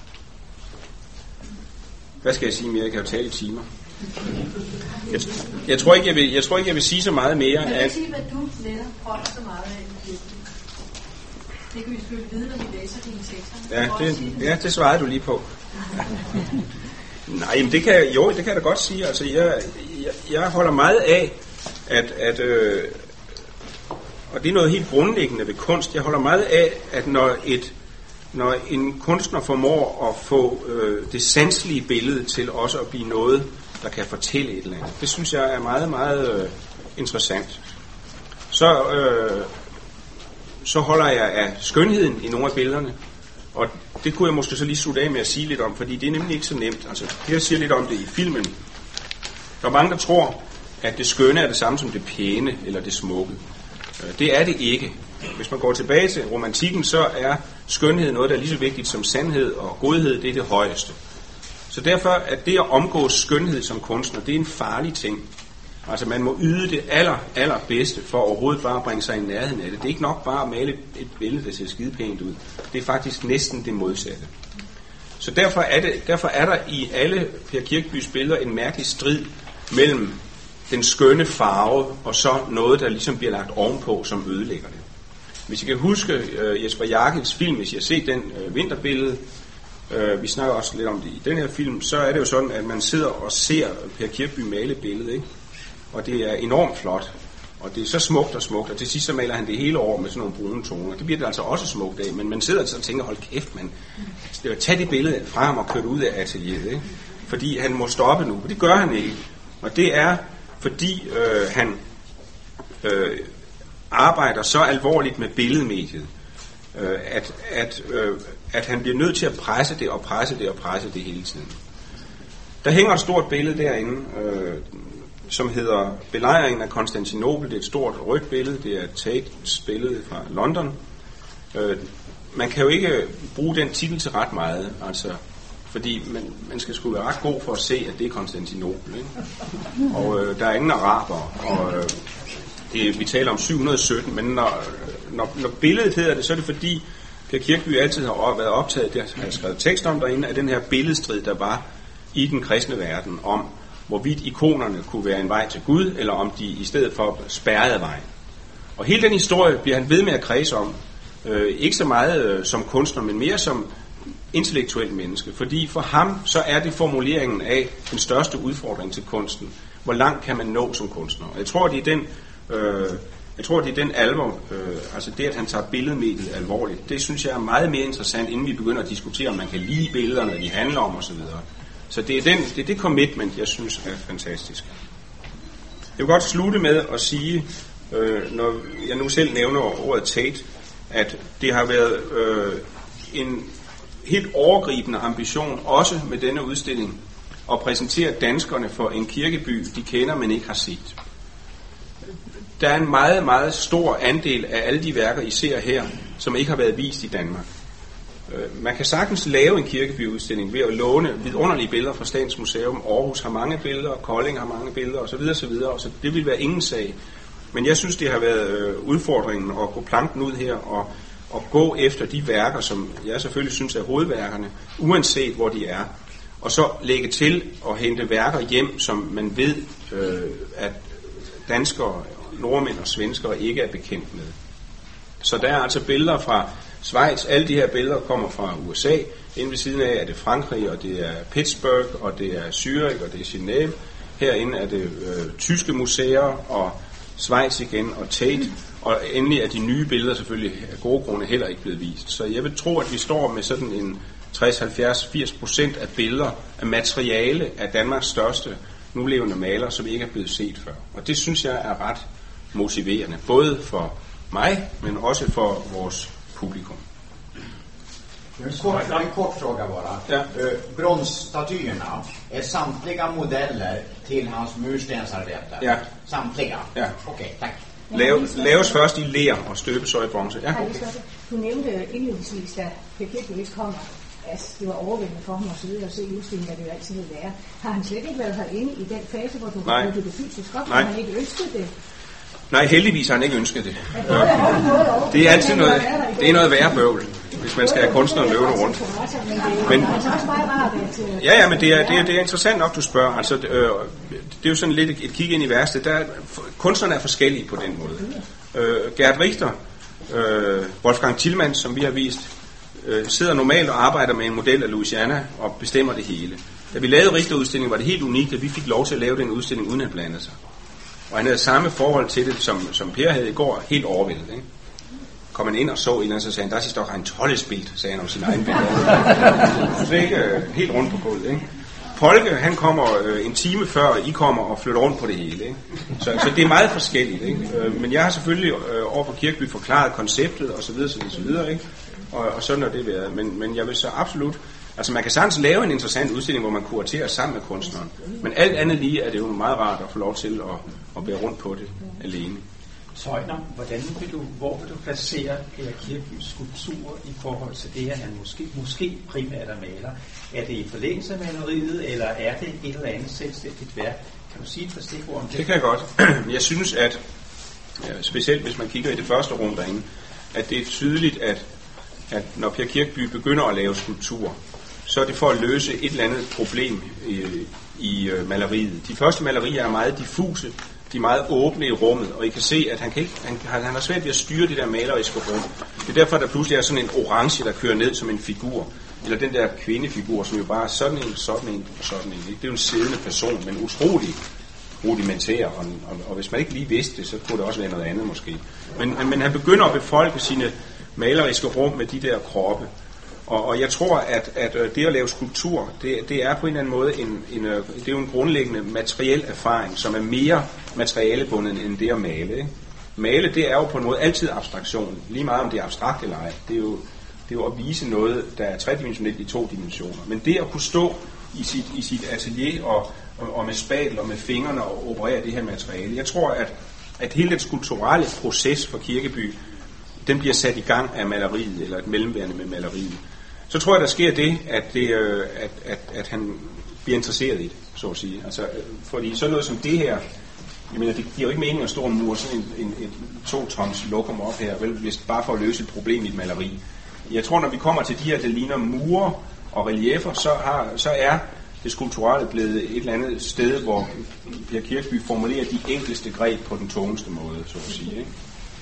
Hvad skal jeg sige mere? Jeg kan jo tale i timer. Jeg, jeg, tror ikke, jeg, vil, jeg tror ikke, jeg vil sige så meget mere. Kan du sige, hvad du netop holder så meget af? Det kan vi selvfølgelig vide, når vi læser dine tekster. Ja, det, ja, det svarede du lige på. Nej, men det kan jeg, jo, det kan jeg da godt sige. Altså, jeg, jeg, jeg holder meget af, at, at øh, og det er noget helt grundlæggende ved kunst. Jeg holder meget af, at når et Når en kunstner formår at få øh, det sanselige billede til også at blive noget, der kan fortælle et eller andet. Det synes jeg er meget, meget øh, interessant. Så, øh, så holder jeg af skønheden i nogle af billederne, og det kunne jeg måske så lige slutte af med at sige lidt om, fordi det er nemlig ikke så nemt. Altså, jeg siger lidt om det i filmen. Der er mange, der tror, at det skønne er det samme som det pæne eller det smukke. Det er det ikke. Hvis man går tilbage til romantikken, så er skønhed noget, der er lige så vigtigt som sandhed, og godhed, det er det højeste. Så derfor er det at omgås skønhed som kunstner, det er en farlig ting. Altså man må yde det aller, aller bedste for overhovedet bare at bringe sig i nærheden af det. Det er ikke nok bare at male et billede, der ser skide pænt ud. Det er faktisk næsten det modsatte. Så derfor er, det, derfor er der i alle Per Kirkebys billeder en mærkelig strid mellem den skønne farve og så noget, der ligesom bliver lagt ovenpå, som ødelægger det. Hvis I kan huske uh, Jesper Jargils film, hvis I har set den uh, vinterbillede, uh, vi snakker også lidt om det i den her film, så er det jo sådan, at man sidder og ser Per Kirkeby male billedet, ikke? Og det er enormt flot, og det er så smukt og smukt, og til sidst så maler han det hele over med sådan nogle brune toner. Det bliver det altså også smukt af, men man sidder altså og tænker, hold kæft, man, tag det billede fra ham og kør det ud af atelieret, ikke? Fordi han må stoppe nu, og det gør han ikke. Og det er, fordi øh, han øh, arbejder så alvorligt med billedmediet, øh, at, at, øh, at han bliver nødt til at presse det og presse det og presse det hele tiden. Der hænger et stort billede derinde, øh, som hedder Belejringen af Konstantinopel. Det er et stort rødt billede, det er Tates billede fra London. Øh, man kan jo ikke bruge den titel til ret meget, altså, fordi man, man skal sgu være ret god for at se, at det er Konstantinopel, ikke? Og øh, der er ingen araber, og øh, det, vi taler om syv hundrede og sytten, men når, når, når billedet hedder det, så er det fordi Per Kirkeby altid har været optaget, det har jeg skrevet tekst om derinde, af den her billedstrid, der var i den kristne verden, om hvorvidt ikonerne kunne være en vej til Gud, eller om de i stedet for spærrede vejen. Og hele den historie bliver han ved med at kredse om, øh, ikke så meget øh, som kunstner, men mere som intellektuelt menneske, fordi for ham så er det formuleringen af den største udfordring til kunsten. Hvor langt kan man nå som kunstner? Og jeg tror, det er den, øh, jeg tror, det er den alvor, øh, altså det, at han tager billedmediet alvorligt, det synes jeg er meget mere interessant, inden vi begynder at diskutere, om man kan lide billederne, hvad de handler om osv. Så det er, den, det er det commitment, jeg synes er fantastisk. Jeg vil godt slutte med at sige, øh, når jeg nu selv nævner ordet Tate, at det har været øh, en helt overgribende ambition, også med denne udstilling, at præsentere danskerne for en kirkeby, de kender, men ikke har set. Der er en meget, meget stor andel af alle de værker, I ser her, som ikke har været vist i Danmark. Man kan sagtens lave en kirkebyudstilling ved at låne vidunderlige billeder fra Statens Museum. Aarhus har mange billeder, Kolding har mange billeder osv. osv. Så det vil være ingen sag. Men jeg synes, det har været udfordringen at gå planken ud her og, og gå efter de værker, som jeg selvfølgelig synes er hovedværkerne, uanset hvor de er. Og så lægge til at hente værker hjem, som man ved, øh, at danskere, nordmænd og svenskere ikke er bekendt med. Så der er altså billeder fra Schweiz. Alle de her billeder kommer fra U S A. Inde ved siden af er det Frankrig, og det er Pittsburgh, og det er Zürich, og det er Genève. Herinde er det øh, tyske museer, og Schweiz igen, og Tate. Og endelig er de nye billeder selvfølgelig af gode grunde heller ikke blevet vist. Så jeg vil tro, at vi står med sådan en tres, halvfjerds, firs procent af billeder af materiale af Danmarks største nulevende malere, som ikke er blevet set før. Og det synes jeg er ret motiverende, både for mig, men også for vores publikum. En kort, en kort fråga bara. Ja. Uh, bronsstatyerna är samtliga modeller till hans murstensarbete? Ja. Samtliga? Ja. Okej, okay, tack. Lave, laves først i ler og støbes så i bronze. Ja. Du nævnte indledningsvis, da Per Kirkeby kommer, at det var overvældende for ham og så videre at se udstillingen, hvad det jo altid vil være. Har han slet ikke været herinde i den fase, hvor du har brugt det fysisk op, har han ikke ønsket det? Nej, heldigvis har han ikke ønsket det. Det er altid noget, det er noget værre bøvl, hvis man skal have kunstneren løbende rundt. Men, ja, ja, men det er, det, er, det er interessant nok, du spørger. Altså, det, øh, det er jo sådan lidt et, et kig ind i værste. Der, kunstnerne er forskellige på den måde. Øh, Gerd Richter, øh, Wolfgang Tillmann, som vi har vist, øh, sidder normalt og arbejder med en model af Louisiana og bestemmer det hele. Da vi lavede Richter-udstillingen, var det helt unikt, at vi fik lov til at lave den udstilling uden at blande sig. Og han havde samme forhold til det, som, som Per havde i går, helt overvældet. Ikke? Kom han ind og så en eller anden, så sagde han, der sidst har en tollespil, sagde han om sin egen billede. Så ikke øh, helt rundt på gulvet. Ikke? Folke, han kommer øh, en time før, I kommer og flytter rundt på det hele. Ikke? Så, så det er meget forskelligt. Ikke? Øh, men jeg har selvfølgelig øh, over for Kirkeby forklaret konceptet, og så videre, så videre, så videre ikke? Og, og sådan er det været. Men, men jeg vil så absolut... Altså man kan sagtens lave en interessant udstilling, hvor man kuraterer sammen med kunstneren. Men alt andet lige er det jo meget rart at få lov til at, at bære rundt på det alene. Søjner, hvordan vil du, hvor vil du placere Per Kirkebys skulpturer i forhold til det, at han måske, måske primært er maler? Er det i forlængelse af maleriet, eller er det et eller andet selvstændigt værk? Kan du sige et par stikord om det? Det kan jeg godt. Jeg synes, at specielt hvis man kigger i det første rum derinde, at det er tydeligt, at, at når Per Kirkeby begynder at lave skulpturer, så er det for at løse et eller andet problem i, i maleriet. De første malerier er meget diffuse, de er meget åbne i rummet, og I kan se, at han, kan ikke, han, han har svært ved at styre det der maleriske rum. Det er derfor, at der pludselig er sådan en orange, der kører ned som en figur, eller den der kvindefigur, som jo bare er sådan en, sådan en og sådan en. Det er jo en siddende person, men utrolig rudimentær, og, og, og hvis man ikke lige vidste det, så kunne det også være noget andet måske. Men, men han begynder at befolke sine maleriske rum med de der kroppe. Og, og jeg tror, at, at det at lave skulptur, det, det er på en eller anden måde en, en, det er jo en grundlæggende materiel erfaring, som er mere materialebundet end det at male. Ikke? Male, det er jo på en måde altid abstraktion, lige meget om det er abstrakt eller ej. Det er jo, det er jo at vise noget, der er tredimensionelt i to dimensioner. Men det at kunne stå i sit, i sit atelier og, og, og med spatel og med fingrene og operere det her materiale, jeg tror, at, at hele den skulpturelle proces for Kirkeby, den bliver sat i gang af maleriet, eller et mellemværende med maleriet. Så tror jeg, der sker det, at, det, øh, at, at, at han bliver interesseret i det, så at sige. Altså, fordi sådan noget som det her, jeg mener, det giver jo ikke mening at stå og mure sådan en, en, en to-toms lokum op her, vel, hvis bare for at løse et problem i et maleri. Jeg tror, når vi kommer til de her, der ligner mure og reliefer, så, har, så er det skulpturelle blevet et eller andet sted, hvor Per Kirkeby formulerer de enkleste greb på den tungeste måde, så at sige, ikke?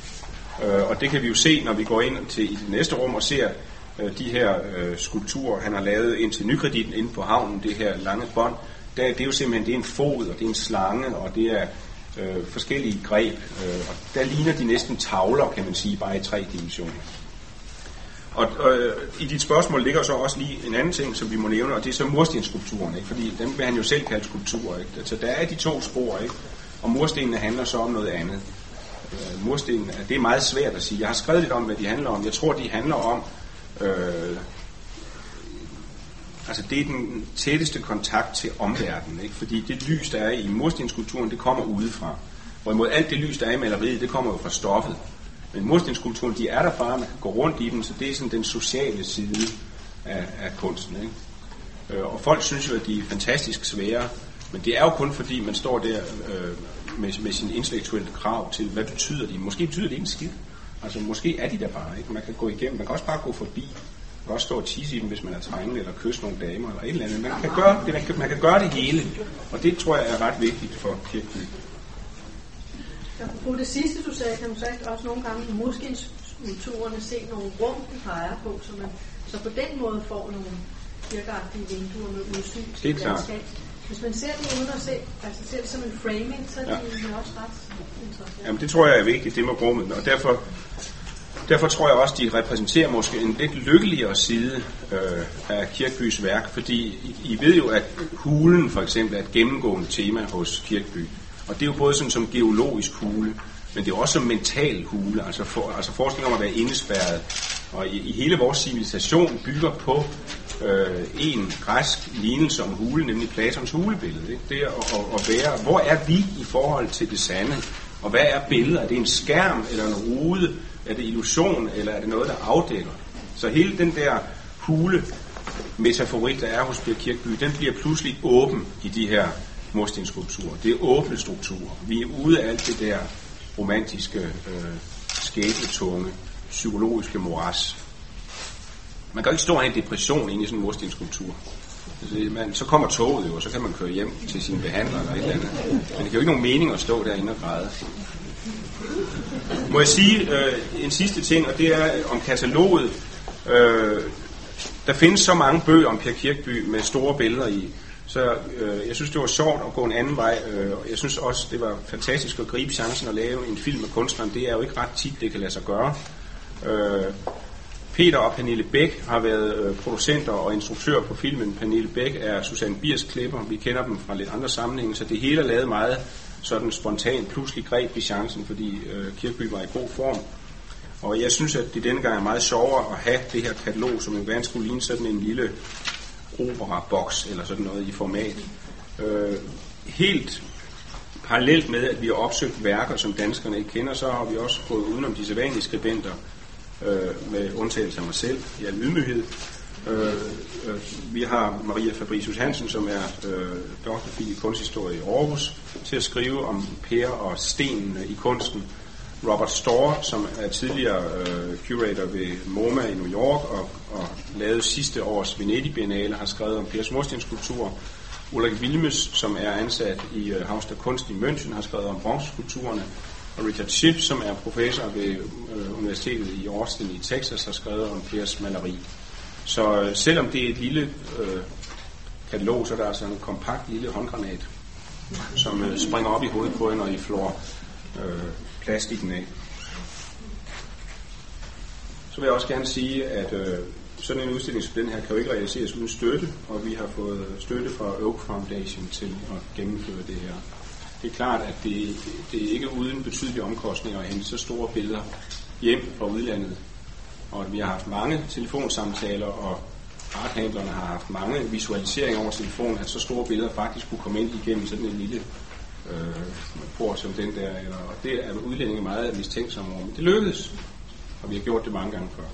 Uh, og det kan vi jo se, når vi går ind til i det næste rum og ser uh, de her uh, skulpturer, han har lavet ind til Nykreditten inde på havnen, det her lange bånd. Der, det er jo simpelthen det er en fod, og det er en slange, og det er uh, forskellige greb. Uh, og der ligner de næsten tavler, kan man sige, bare i tre dimensioner. Og, og i dit spørgsmål ligger så også lige en anden ting, som vi må nævne, og det er så murstensskulpturen, ikke? Fordi dem vil han jo selv kalde skulpturer, ikke? Så der er de to spor, ikke? Og murstenene handler så om noget andet. Øh, murstenene, det er meget svært at sige. Jeg har skrevet lidt om, hvad de handler om. Jeg tror, de handler om, øh, altså det er den tætteste kontakt til omverdenen, ikke? Fordi det lys, der er i murstensskulpturen, det kommer udefra. Hvorimod alt det lys, der er i maleriet, det kommer jo fra stoffet. Men murstensskulpturen, de er der bare, man kan gå rundt i dem, så det er sådan den sociale side af, af kunsten, ikke? Og folk synes jo, at de er fantastisk svære, men det er jo kun fordi, man står der øh, med, med sine intellektuelle krav til, hvad betyder de? Måske betyder det ikke en skid. Altså, måske er de der bare, ikke? Man kan gå igennem, man kan også bare gå forbi. Man kan også stå og tisse i dem, hvis man er trængende, eller kysse nogle damer, eller et eller andet. Man kan gøre det, man kan, man kan gøre det hele, og det tror jeg er ret vigtigt for Kirkeby. På det sidste, du sagde, kan man sagt også nogle gange i murstensskulpturerne se nogle rum, de peger på, så man så på den måde får nogle kirkeagtige vinduer med udsyn til landskab. Hvis man ser det uden at se, altså ser det som en framing, så er det ja. også ret interessant. Jamen det tror jeg er vigtigt, det med rummet, og derfor, derfor tror jeg også, de repræsenterer måske en lidt lykkeligere side øh, af Kirkebys værk, fordi I, I ved jo, at hulen for eksempel er et gennemgående tema hos Kirkeby. Og det er jo både sådan som geologisk hule, men det er også som mental hule, altså, for, altså forskning om at være indespærret. Og i, i hele vores civilisation bygger på øh, en græsk lignelse om hule, nemlig Platons hulebillede. Ikke? Det er at, at være, hvor er vi i forhold til det sande? Og hvad er billedet? Er det en skærm, eller en rude? Er det illusion, eller er det noget, der afdækker? Så hele den der hule metaforik, der er hos Per Kirkeby, den bliver pludselig åben i de her murstensskulpturer. Det er åbne strukturer. Vi er ude af alt det der romantiske, øh, skæbnetunge, psykologiske moras. Man kan jo ikke stå og have en depression inde i sådan en murstensskulptur. Altså, man, så kommer toget jo, og så kan man køre hjem til sine behandlere eller et eller andet. Men det kan jo ikke nogen mening at stå derinde og græde. Må jeg sige øh, en sidste ting, og det er om kataloget. Øh, der findes så mange bøger om Per Kirkeby med store billeder i. Så øh, jeg synes, det var sjovt at gå en anden vej. Øh, jeg synes også, det var fantastisk at gribe chancen at lave en film med kunstneren. Det er jo ikke ret tit, det kan lade sig gøre. Øh, Peter og Pernille Bæk har været øh, producenter og instruktører på filmen. Pernille Bæk er Susanne Biers klipper. Vi kender dem fra lidt andre sammenhænge, så det hele er lavet meget sådan spontant. Pludselig greb vi chancen, fordi øh, Kirkeby var i god form. Og jeg synes, at det denne gang er meget sjovere at have det her katalog, som en vand skulle ligne sådan en lille opera-boks eller sådan noget i format. Øh, helt parallelt med, at vi har opsøgt værker, som danskerne ikke kender, så har vi også gået udenom de sædvanlige skribenter, øh, med undtagelse af mig selv, i al ydmyghed. Øh, øh, vi har Maria Fabricius Hansen, som er øh, doktorfil i kunsthistorie i Aarhus, til at skrive om Per og stenene i kunsten. Robert Storr, som er tidligere øh, curator ved MoMA i New York og, og lavede sidste års Venedig Biennale, har skrevet om Pers murstensskulpturer. Ulrik Wilmes, som er ansat i øh, Haus der Kunst i München, har skrevet om bronzeskulpturerne. Og Richard Schiff, som er professor ved øh, Universitetet i Austin i Texas, har skrevet om Pers maleri. Så øh, selvom det er et lille øh, katalog, så er der altså en kompakt lille håndgranat, som øh, springer op i hovedet på en, og I flår øh, plastikken af. Så vil jeg også gerne sige, at øh, sådan en udstilling som den her kan jo ikke realiseres uden støtte, og vi har fået støtte fra Oak Foundation til at gennemføre det her. Det er klart, at det, det er ikke uden betydelige omkostninger at hente så store billeder hjem fra udlandet. Og at vi har haft mange telefonsamtaler, og arthandlerne har haft mange visualiseringer over telefonen, at så store billeder faktisk kunne komme ind igennem sådan en lille øh, port som den der. Eller, og det er udlændinge meget mistænksomme over. Men det lykkedes, og vi har gjort det mange gange før.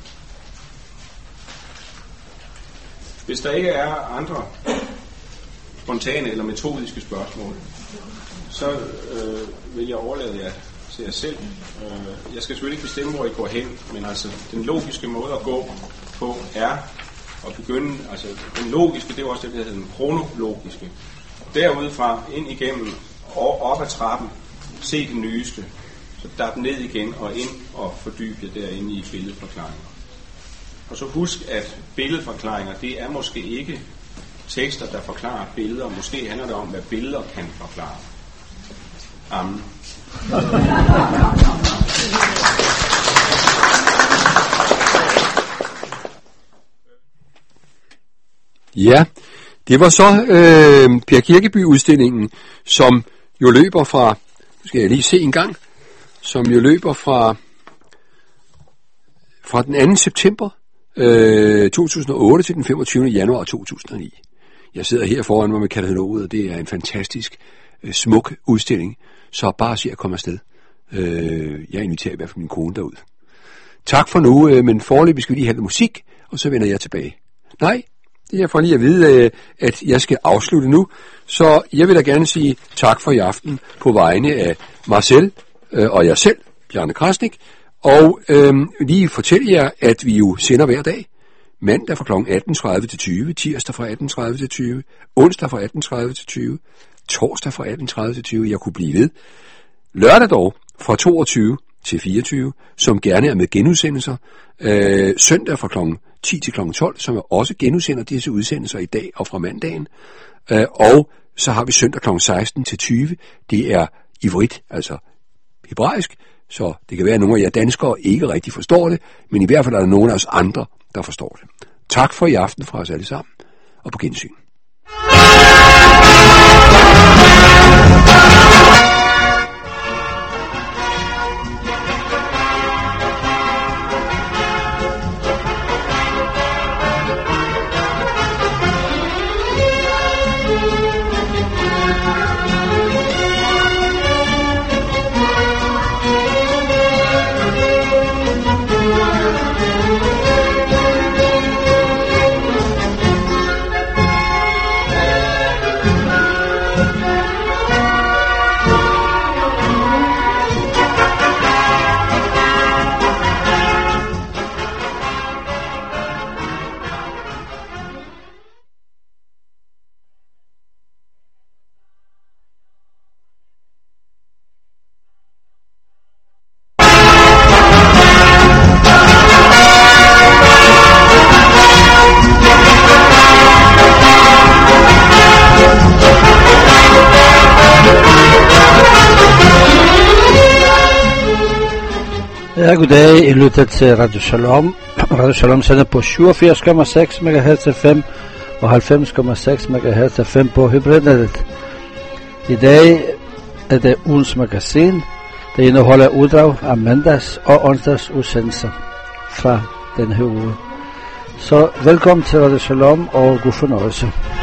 Hvis der ikke er andre spontane eller metodiske spørgsmål, så øh, vil jeg overlade jer til jer selv. Øh, jeg skal selvfølgelig ikke bestemme, hvor I går hen, men altså den logiske måde at gå på er at begynde, altså den logiske, det er også det, der hedder den kronologiske. Derudfra ind igennem og op ad trappen, se det nyeste, så dab ned igen og ind og fordyb jer derinde i billedforklaringer. Og så husk, at billedforklaringer, det er måske ikke tekster, der forklarer billeder. Måske handler det om, hvad billeder kan forklare. Amen. Ja, det var så øh, Per Kirkeby-udstillingen, som jo løber fra, nu skal jeg lige se en gang, som jo løber fra, fra den anden september øh, to tusind og otte til den femogtyvende januar to tusind og ni. Jeg sidder her foran mig med kataloget, og det er en fantastisk, øh, smuk udstilling, så bare se at komme afsted. Øh, jeg inviterer i hvert fald min kone derud. Tak for nu, øh, men foreløbig skal vi lige have lidt musik, og så vender jeg tilbage. Nej, det er for lige at vide, øh, at jeg skal afslutte nu, så jeg vil da gerne sige tak for i aften på vegne af Marcel øh, og jeg selv, Bjarne Krasnik, og øh, lige fortælle jer, at vi jo sender hver dag, mandag fra klokken atten tredive til tyve, tirsdag fra atten tredive til tyve, onsdag fra atten tredive til tyve, torsdag fra atten tredive til tyve, jeg kunne blive ved, lørdag dog fra toogtyve til fireogtyve, som gerne er med genudsendelser, øh, søndag fra klokken ti til klokken tolv, som er også genudsender disse udsendelser i dag og fra mandagen, øh, og så har vi søndag klokken seksten til tyve, det er ivrit, altså hebraisk, så det kan være, at nogle af jer danskere ikke rigtig forstår det, men i hvert fald er der nogle af os andre, der forstår det. Tak for i aften fra os alle sammen, og på gensyn. Ja, goddag. I lytter til Radio Shalom. Radio Shalom sender på syvogfirs komma seks megahertz F M og halvfems komma seks megahertz F M på hybridnettet. I dag er det ugens magasin. Det indeholder uddrag af mandags og onsdags udsendelser fra den her uge. Så velkommen til Radio Shalom og god fornøjelse.